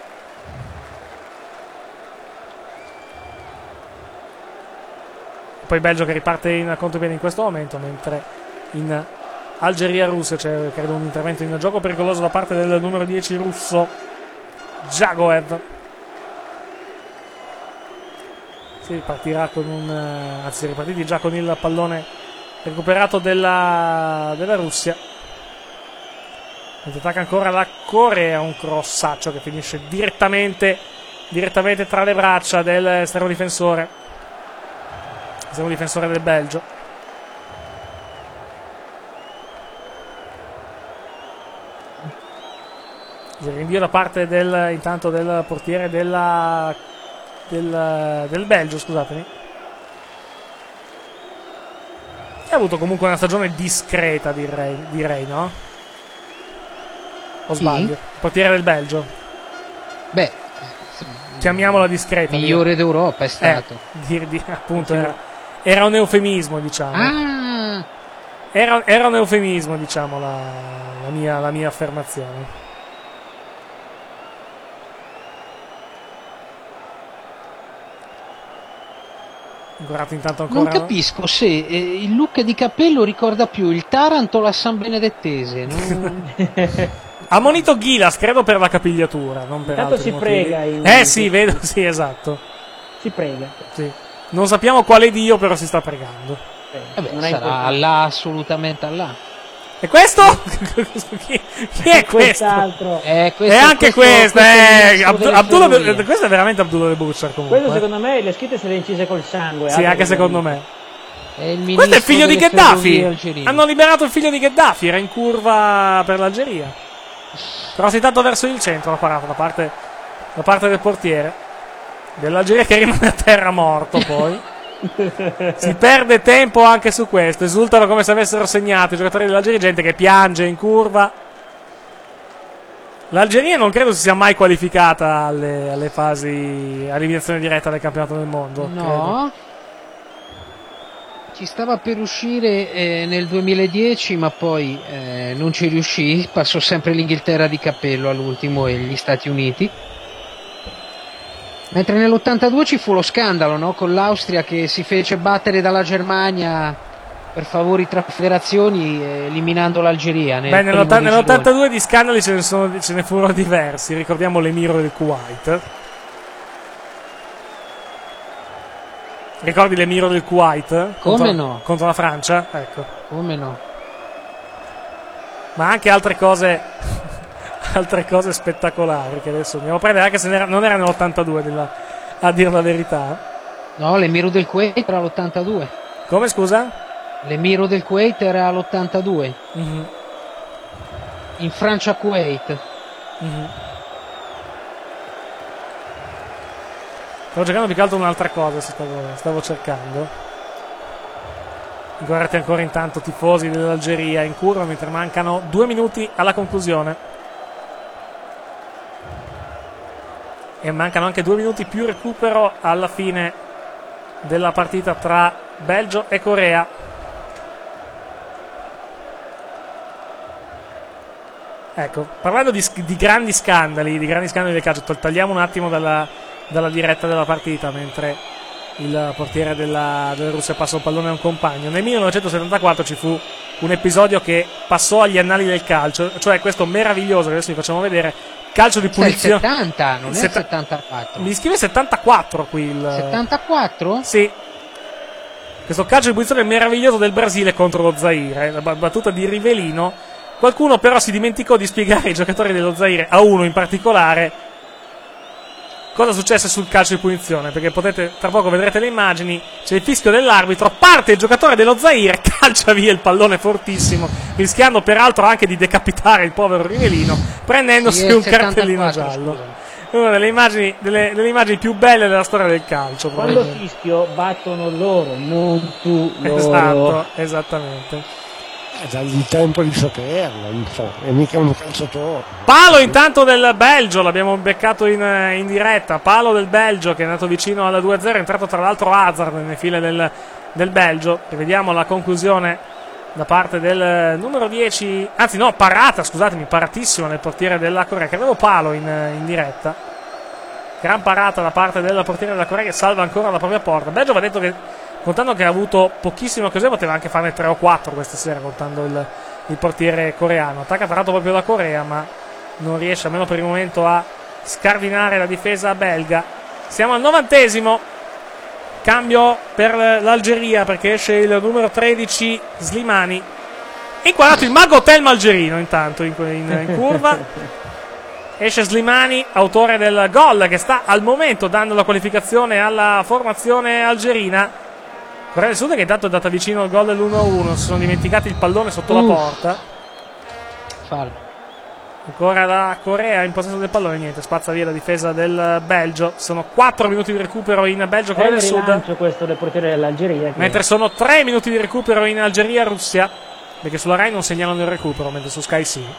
Poi Belgio che riparte in contropiede in questo momento, mentre in Algeria-Russia c'è credo un intervento in gioco pericoloso da parte del numero 10 russo Djagoev. Si ripartirà con anzi, si è ripartiti già con il pallone recuperato della Russia. Attacca ancora la Corea, un crossaccio che finisce direttamente tra le braccia dell'esterno difensore del Belgio. Il rinvio da parte intanto del portiere del Belgio, scusatemi. Ha avuto comunque una stagione discreta, direi, no? O sbaglio? Il portiere del Belgio. Beh, chiamiamola discreta. Migliore d'Europa è stato. Appunto, era un eufemismo, diciamo. Ah! Era un eufemismo, diciamo, la mia affermazione. Guardate intanto ancora. Non capisco se il look di capello ricorda più il Taranto o la San Benedettese. No? Ammonito Ghilas, credo per la capigliatura, non per Intanto altri si motivi. prega. Sì, vedo, sì, esatto. Si prega. Sì. Non sappiamo quale dio, però si sta pregando. Non sarà Allah, assolutamente Allah. E questo? chi è questo? Questo è anche questo. Questo Questo è veramente Abdullah De Butcher comunque. Quello secondo me le scritte se le incise col sangue. Sì, anche secondo me. È Questo è il figlio di Gheddafi. Hanno liberato il figlio di Gheddafi. Era in curva per l'Algeria. Però si è dato verso il centro la parata da parte del portiere dell'Algeria, che rimane a terra morto poi. Si perde tempo anche su questo. Esultano come se avessero segnato i giocatori dell'Algeria, gente che piange in curva. L'Algeria non credo si sia mai qualificata alle fasi all'eliminazione diretta del campionato del mondo. No, credo. Ci stava per uscire nel 2010, ma poi non ci riuscì. Passò sempre l'Inghilterra di cappello all'ultimo e gli Stati Uniti. Mentre nell'82 ci fu lo scandalo, no? Con l'Austria che si fece battere dalla Germania per favori tra federazioni, eliminando l'Algeria. Nell'82 di scandali ce ne furono diversi. Ricordiamo l'emiro del Kuwait. Ricordi l'emiro del Kuwait? Contro la Francia? Ecco. Come no? Ma anche altre cose spettacolari che adesso andiamo a prendere, anche se non era nell'82 a dire la verità. No, l'emiro del Kuwait era l'82. Come, scusa? L'emiro del Kuwait era l'82. Mm-hmm. In Francia Kuwait. Mm-hmm. Stavo cercando più che altro un'altra cosa, stavo cercando. Guardate ancora intanto tifosi dell'Algeria in curva mentre mancano 2 minuti alla conclusione. E mancano anche 2 minuti più recupero alla fine della partita tra Belgio e Corea. Ecco, parlando di grandi scandali del calcio, tagliamo un attimo dalla diretta della partita mentre il portiere della Russia passa un pallone a un compagno. Nel 1974 ci fu un episodio che passò agli annali del calcio, cioè questo meraviglioso, che adesso vi facciamo vedere, calcio di punizione. Il 70, non è il 74. Mi scrive 74 qui il 74? Sì. Questo calcio di punizione meraviglioso del Brasile contro lo Zaire, la battuta di Rivelino. Qualcuno però si dimenticò di spiegare ai giocatori dello Zaire, a uno in particolare, cosa successe sul calcio di punizione, perché potete, tra poco vedrete le immagini, c'è il fischio dell'arbitro, parte il giocatore dello Zaire, calcia via il pallone fortissimo, rischiando peraltro anche di decapitare il povero Rivelino, prendendosi un cartellino giallo. Una delle immagini più belle della storia del calcio. Quando fischio battono loro, non tu loro. Esatto, esattamente. Dagli tempo di saperlo, non so, è mica un calciatore. Palo intanto del Belgio, l'abbiamo beccato in diretta. Palo del Belgio che è andato vicino alla 2-0, è entrato tra l'altro Hazard nelle file del Belgio. Rivediamo la conclusione da parte del numero 10, anzi no, paratissima nel portiere della Corea. Credevo palo in diretta. Gran parata da parte del portiere della Corea che salva ancora la propria porta. Belgio va detto che, contando che ha avuto pochissime occasioni, poteva anche farne 3 o 4 questa sera, contando il portiere coreano. Attacca tra l'altro proprio la Corea, ma non riesce, almeno per il momento, a scardinare la difesa belga. Siamo al 90esimo. Cambio per l'Algeria, perché esce il numero 13 Slimani. Inquadrato il Mago Telma algerino intanto in curva. Esce Slimani, autore del gol che sta al momento dando la qualificazione alla formazione algerina. Corea del Sud che intanto è andata vicino al gol dell'1-1. Si sono dimenticati il pallone sotto la porta. Fallo. Ancora la Corea in possesso del pallone, niente, spazza via la difesa del Belgio. Sono 4 minuti di recupero in Belgio, Corea del Sud. Questo del portiere dell'Algeria. Mentre sono 3 minuti di recupero in Algeria, Russia, perché sulla Rai non segnalano il recupero, mentre su Sky sì.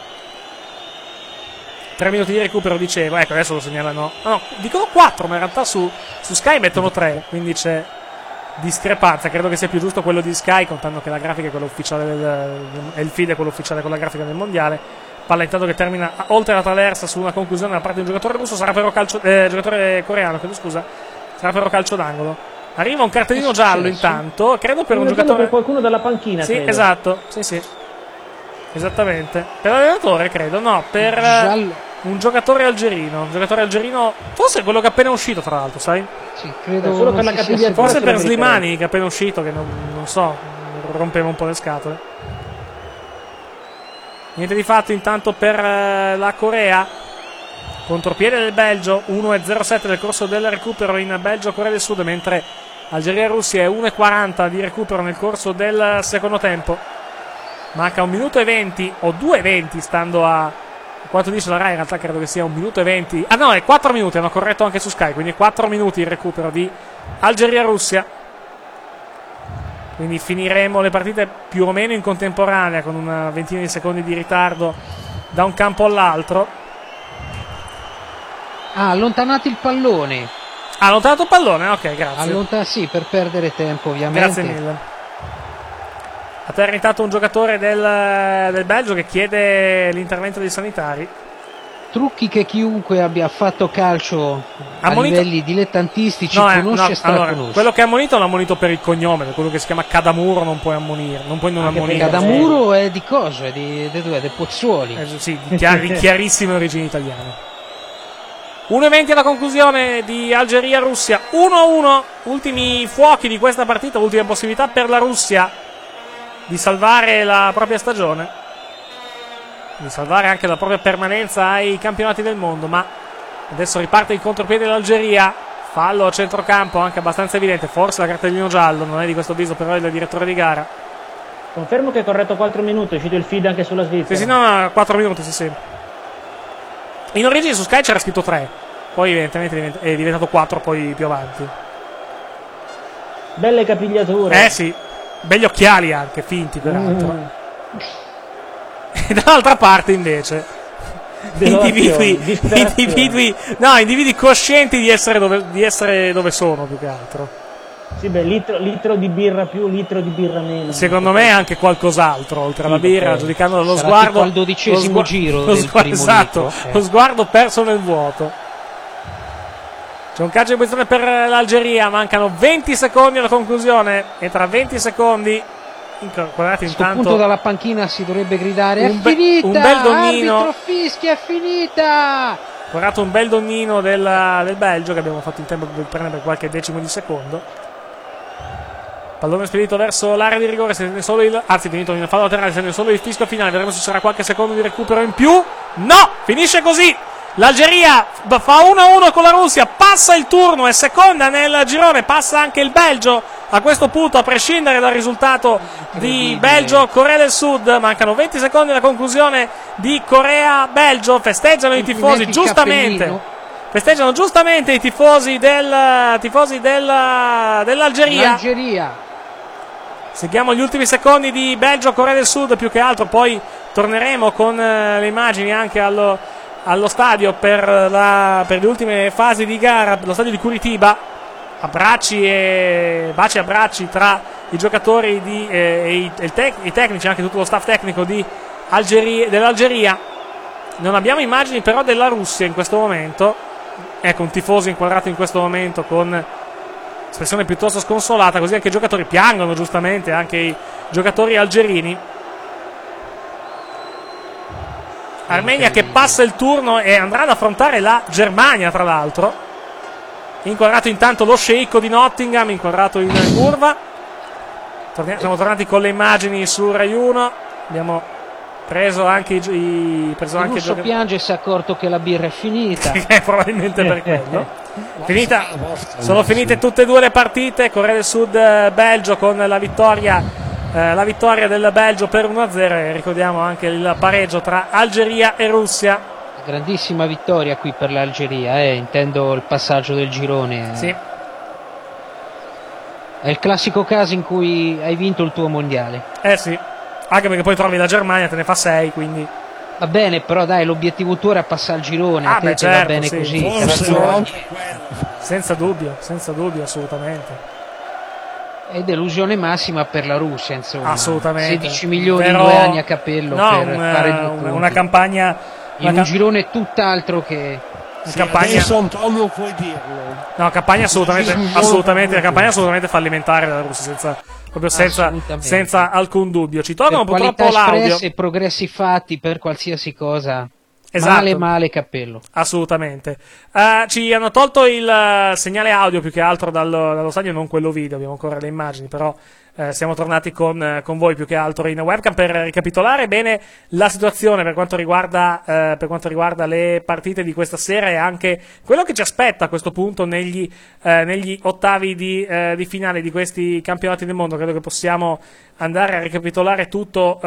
3 minuti di recupero, dicevo, ecco adesso lo segnalano. No, dicono 4, ma in realtà su Sky mettono 3, quindi c'è discrepanza. Credo che sia più giusto quello di Sky, contando che la grafica è quella ufficiale e il feed è quello ufficiale con la grafica del mondiale. Palla intanto che termina oltre la traversa su una conclusione da parte di un giocatore russo, sarà però giocatore coreano, sarà però calcio d'angolo. Arriva un cartellino giallo intanto, credo per un giocatore, per qualcuno dalla panchina. Sì, credo. esatto, sì. Esattamente. Per l'allenatore credo, no, per un giocatore algerino, forse quello che è appena uscito tra l'altro, sai? Sì, credo solo per la capigliatura. Forse per Slimani che è appena uscito, che non so, rompeva un po' le scatole. Niente di fatto intanto per la Corea. Contropiede del Belgio, 1:07 nel corso del recupero in Belgio-Corea del Sud, mentre Algeria-Russia è 1:40 di recupero nel corso del secondo tempo. Manca 1 minuto e 20 o 2:20 stando a quanto dice la Rai, in realtà credo che sia 1 minuto e 20. Ah no, è 4 minuti, hanno corretto anche su Sky, quindi 4 minuti il recupero di Algeria-Russia. Quindi finiremo le partite più o meno in contemporanea, con una ventina di secondi di ritardo da un campo all'altro. Allontanate il pallone. Ha allontanato il pallone? Ok, grazie. Sì, per perdere tempo, ovviamente. Grazie mille. A terra intanto un giocatore del Belgio che chiede l'intervento dei sanitari. Trucchi che chiunque abbia fatto calcio a livelli dilettantistici conosce e allora, conosce. quello che ha ammonito l'ha ammonito per il cognome, per quello che si chiama Cadamuro non puoi ammonire, non puoi non ammonire. Cadamuro è di cosa? È di Pozzuoli. Sì, di chiarissime origini italiane. 1:20 alla conclusione di Algeria-Russia, 1-1, ultimi fuochi di questa partita, ultima possibilità per la Russia di salvare la propria stagione, di salvare anche la propria permanenza ai campionati del mondo, ma adesso riparte il contropiede dell'Algeria, fallo a centrocampo anche abbastanza evidente, forse la cartellino giallo, non è di questo avviso però il direttore di gara. Confermo che è corretto 4 minuti, è uscito il feed anche sulla Svizzera. Sì, no, 4 minuti, sì. In origine su Sky c'era scritto 3, poi evidentemente è diventato 4 poi più avanti. Belle capigliature. Sì, belli occhiali anche, finti peraltro. E dall'altra parte invece individui coscienti di essere dove sono, più che altro. Sì, beh, litro di birra più, litro di birra meno. Secondo me anche qualcos'altro, oltre alla birra, giudicando dallo Sarà sguardo. tipo al 12° giro del primo esatto, litro. lo sguardo perso nel vuoto. C'è un calcio di punizione per l'Algeria, mancano 20 secondi alla conclusione e tra 20 secondi guardate A questo intanto punto dalla panchina si dovrebbe gridare è un finita, bel donnino. arbitro fischia, è finita. Guardate un bel donnino del Belgio che abbiamo fatto in tempo di prendere per qualche decimo di secondo. Pallone spedito verso l'area di rigore, finito in fallo laterale, se ne solo il fischio finale, vedremo se c'era qualche secondo di recupero in più. No, finisce così. L'Algeria fa 1-1 con la Russia, passa il turno, è seconda nel girone, passa anche il Belgio a questo punto, a prescindere dal risultato di Belgio-Corea del Sud. Mancano 20 secondi alla conclusione di Corea-Belgio, festeggiano i tifosi giustamente. Festeggiano giustamente i tifosi dell'Algeria. Seguiamo gli ultimi secondi di Belgio-Corea del Sud, più che altro poi torneremo con le immagini anche allo stadio per le ultime fasi di gara, lo stadio di Curitiba. Baci e abbracci tra i giocatori e i tecnici, anche tutto lo staff tecnico dell'Algeria. Non abbiamo immagini però della Russia in questo momento. Ecco un tifoso inquadrato in questo momento con espressione piuttosto sconsolata, così anche i giocatori piangono giustamente, anche i giocatori algerini. Armenia che passa il turno e andrà ad affrontare la Germania, tra l'altro. Inquadrato intanto lo sceicco di Nottingham, inquadrato in curva. Siamo tornati con le immagini su Rai 1. Abbiamo preso anche il russo piange e si è accorto che la birra è finita. Probabilmente per quello. Sono finite tutte e due le partite. Corea del Sud, Belgio, con la vittoria del Belgio per 1-0, e ricordiamo anche il pareggio tra Algeria e Russia. Grandissima vittoria qui per l'Algeria, intendo il passaggio del girone. Sì. È il classico caso in cui hai vinto il tuo mondiale. Sì, anche perché poi trovi la Germania, te ne fa 6, quindi va bene, però dai, l'obiettivo tuo era passare al girone, a te certo, va bene sì, così. Senza dubbio, assolutamente. È delusione massima per la Russia, insomma. Assolutamente. 16 milioni in 2 anni a capello per fare 2 punti. Una campagna in un girone tutt'alro che adesso Antonio puoi dirlo. No, campagna assolutamente fallimentare della Russia, senza alcun dubbio. Ci tolgono purtroppo l'audio e progressi fatti per qualsiasi cosa. Esatto. Male cappello. Assolutamente. Ci hanno tolto il segnale audio più che altro dallo stadio, non quello video, abbiamo ancora le immagini, però siamo tornati con voi più che altro in webcam per ricapitolare bene la situazione per quanto riguarda le partite di questa sera e anche quello che ci aspetta a questo punto negli ottavi di finale di questi campionati del mondo. Credo che possiamo andare a ricapitolare tutto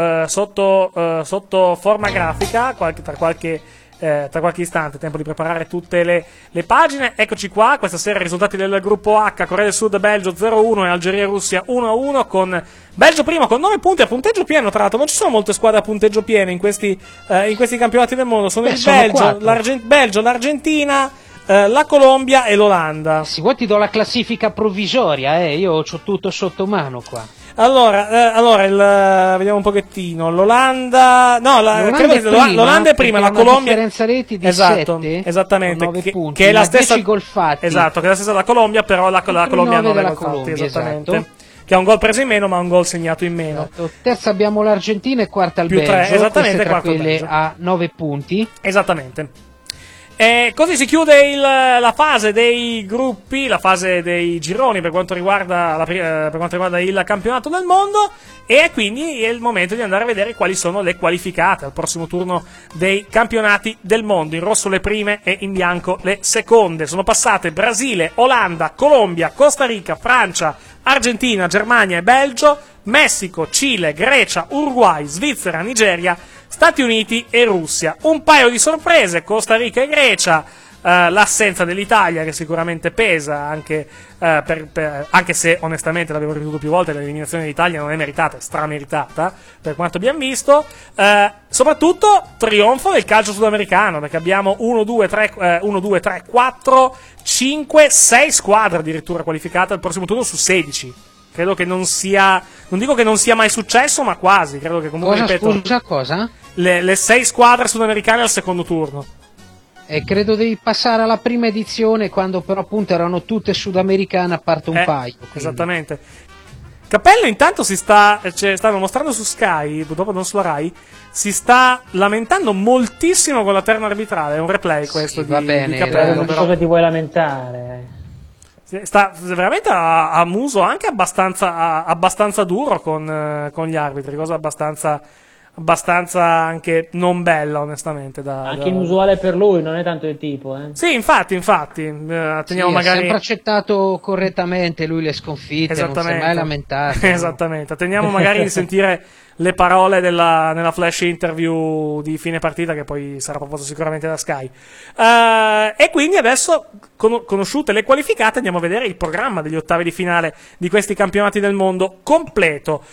sotto forma grafica tra qualche istante, tempo di preparare tutte le pagine. Eccoci qua, questa sera i risultati del gruppo H: Corea del Sud Belgio 0-1 e Algeria Russia 1-1, con Belgio primo con 9 punti a punteggio pieno. Tra l'altro non ci sono molte squadre a punteggio pieno in questi campionati del mondo. Sono il Belgio, l'Argentina, la Colombia e l'Olanda. Se vuoi ti do la classifica provvisoria, io ho tutto sotto mano qua. Allora vediamo un pochettino. L'Olanda è prima, la Colombia. Differenza reti di 7, esattamente, 9 punti, che è la stessa gol fatti. Esatto, che è la stessa della Colombia, però la Colombia ha 9 gol fatti, esattamente. Esatto. Che ha un gol preso in meno, ma un gol segnato in meno. Esatto. Terza abbiamo l'Argentina e quarta il Belgio. 3, esattamente, tra quelle a 9 punti. Esattamente. E così si chiude la fase dei gruppi, la fase dei gironi per quanto riguarda il campionato del mondo, e quindi è il momento di andare a vedere quali sono le qualificate al prossimo turno dei campionati del mondo. In rosso le prime e in bianco le seconde. Sono passate Brasile, Olanda, Colombia, Costa Rica, Francia, Argentina, Germania e Belgio, Messico, Cile, Grecia, Uruguay, Svizzera, Nigeria, Stati Uniti e Russia. Un paio di sorprese: Costa Rica e Grecia, l'assenza dell'Italia che sicuramente pesa anche, anche se onestamente l'avevo ripetuto più volte, l'eliminazione dell'Italia non è meritata, è strameritata per quanto abbiamo visto, soprattutto trionfo del calcio sudamericano, perché abbiamo 1, 2, 3, 4, 5, 6 squadre addirittura qualificate al prossimo turno su 16. Credo che non sia, non dico che non sia mai successo, ma quasi. Credo che comunque, ripeto, cosa? Le 6 squadre sudamericane al secondo turno. E credo devi passare alla prima edizione, quando però appunto erano tutte sudamericane a parte un paio. Quindi. Esattamente. Capello intanto stanno mostrando su Sky, purtroppo non sulla Rai, si sta lamentando moltissimo con la terna arbitrale. È un replay questo va bene, di Capello. Non so che ti vuoi lamentare. Sta veramente a muso anche abbastanza duro con gli arbitri, cosa abbastanza anche non bella, onestamente. Anche inusuale per lui, non è tanto il tipo. Sì, infatti. Teniamo magari. Ha sempre accettato correttamente lui le sconfitte, non si è mai lamentato. Esattamente. Teniamo magari di sentire le parole nella flash interview di fine partita, che poi sarà proposto sicuramente da Sky. E quindi adesso, conosciute le qualificate, andiamo a vedere il programma degli ottavi di finale di questi campionati del mondo completo.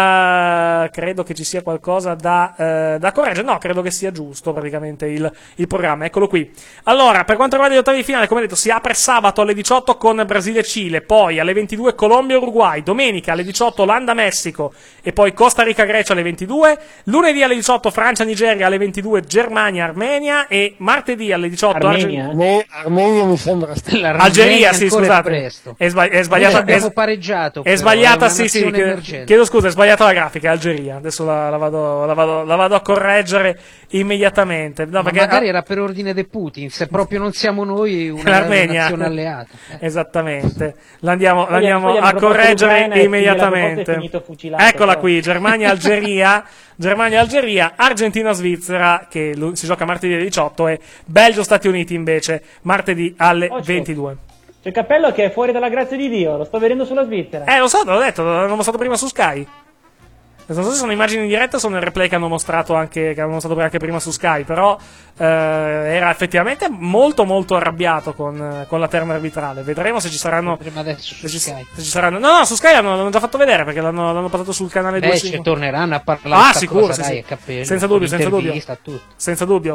Credo che ci sia qualcosa da correggere. No, credo che sia giusto praticamente il programma. Eccolo qui. Allora, per quanto riguarda gli ottavi di finale, come detto, si apre sabato alle 18 con Brasile e Cile, poi alle 22 Colombia e Uruguay, domenica alle 18 Olanda-Messico e poi Costa Rica-Grecia alle 22, lunedì alle 18 Francia-Nigeria, alle 22 Germania-Armenia e martedì alle 18 Armenia mi sembra Algeria, sì, scusate. È sbagliata. Abbiamo pareggiato. È sbagliata, sì, chiedo scusa, è sbagliata la grafica, è Algeria. Adesso la vado a correggere immediatamente. No, perché magari era per ordine di Putin, se proprio non siamo noi una nazione alleata. Esattamente. L'andiamo a correggere immediatamente. Eccola qui, Germania-Algeria, Argentina-Svizzera, che si gioca martedì alle 18, e Belgio-Stati Uniti invece martedì alle 22. C'è Cappello che è fuori dalla grazia di Dio, lo sto vedendo sulla Svizzera. Lo so, te l'ho detto, l'hanno mostrato prima su Sky. Non so se sono immagini in diretta o sono il replay che hanno mostrato anche prima su Sky, però era effettivamente molto molto arrabbiato con la terna arbitrale. Vedremo se ci saranno. Prima adesso su Sky. Se ci saranno. No, su Sky l'hanno già fatto vedere perché l'hanno passato sul canale 2. Ci torneranno a parlare. Sicuro, cosa, sì, dai, sì. Cappello, Senza dubbio. Senza dubbio.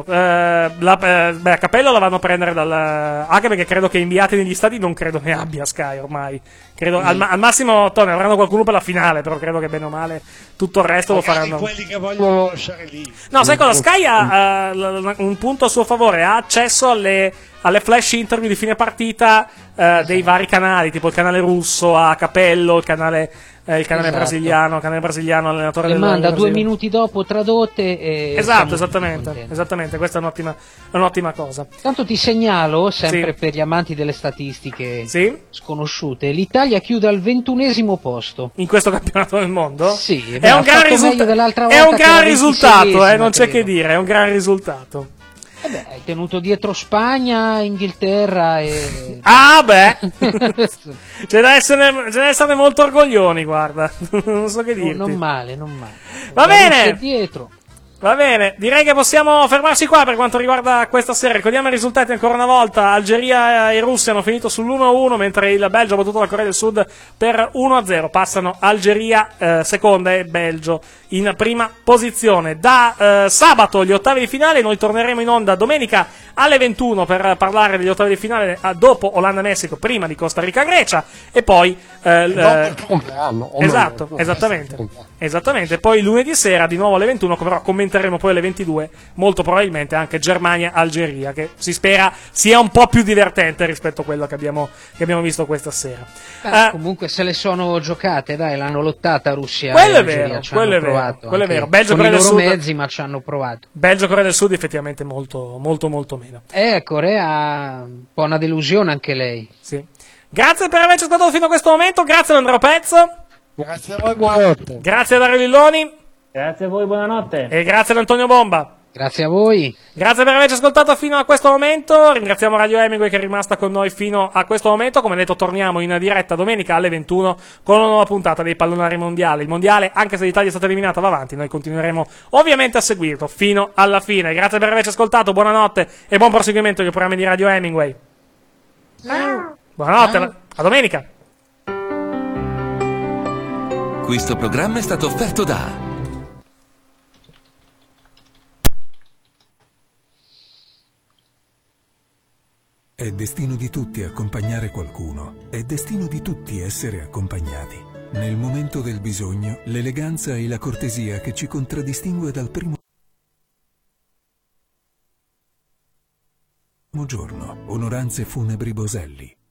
A Cappello la vanno a prendere anche perché credo che inviati negli stati non credo ne abbia Sky ormai. Credo al massimo Tony avranno qualcuno per la finale, però credo che bene o male tutto il resto lo faranno. Quelli che vogliono lasciare lì. No, sai cosa? Sky ha un punto a suo favore, ha accesso alle flash interview di fine partita dei vari canali, tipo il canale russo a Capello, il canale brasiliano, allenatore del manda Brasile. 2 minuti dopo tradotte e esattamente, questa è un'ottima cosa. Tanto ti segnalo, sempre per gli amanti delle statistiche sconosciute, l'Italia chiude al 21esimo posto in questo campionato del mondo. Sì, è un gran risultato, non c'è che dire, è un gran risultato. Hai tenuto dietro Spagna, Inghilterra e... Ce ne essere molto orgoglioni, guarda. Non so che dirti. Non male. Va bene. Dietro. Va bene, direi che possiamo fermarci qua per quanto riguarda questa serie. Ricordiamo i risultati ancora una volta. Algeria e Russia hanno finito sull'1-1, mentre il Belgio ha battuto la Corea del Sud per 1-0. Passano Algeria seconda e Belgio in prima posizione. Da sabato gli ottavi di finale, noi torneremo in onda domenica alle 21 per parlare degli ottavi di finale dopo Olanda-Messico, prima di Costa Rica-Grecia e poi dopo il compleanno. Esattamente, poi lunedì sera di nuovo alle 21, però commenteremo poi alle 22 molto probabilmente anche Germania-Algeria, che si spera sia un po' più divertente rispetto a quello che abbiamo visto questa sera. Comunque se le sono giocate, dai, l'hanno lottata Russia quello e è Algeria, vero. Belgio, con i Corea del loro Sud, mezzi, ma ci hanno provato. Belgio Corea del Sud effettivamente molto meno. Corea un po' una delusione anche lei. Sì. Grazie per averci ascoltato fino a questo momento, grazie ad Andrea Pezzo. Grazie a voi, buonanotte. Grazie a Dario Lilloni. Grazie a voi, buonanotte. E grazie ad Antonio Bomba. Grazie a voi. Grazie per averci ascoltato fino a questo momento. Ringraziamo Radio Hemingway che è rimasta con noi fino a questo momento. Come detto, torniamo in diretta domenica alle 21 con una nuova puntata dei Pallonari Mondiali. Il mondiale, anche se l'Italia è stata eliminata, va avanti. Noi continueremo ovviamente a seguirlo fino alla fine. Grazie per averci ascoltato. Buonanotte e buon proseguimento dei programmi di Radio Hemingway. Buonanotte, a domenica. Questo programma è stato offerto da È destino di tutti accompagnare qualcuno, è destino di tutti essere accompagnati. Nel momento del bisogno, l'eleganza e la cortesia che ci contraddistingue dal primo giorno. Onoranze Funebri Boselli.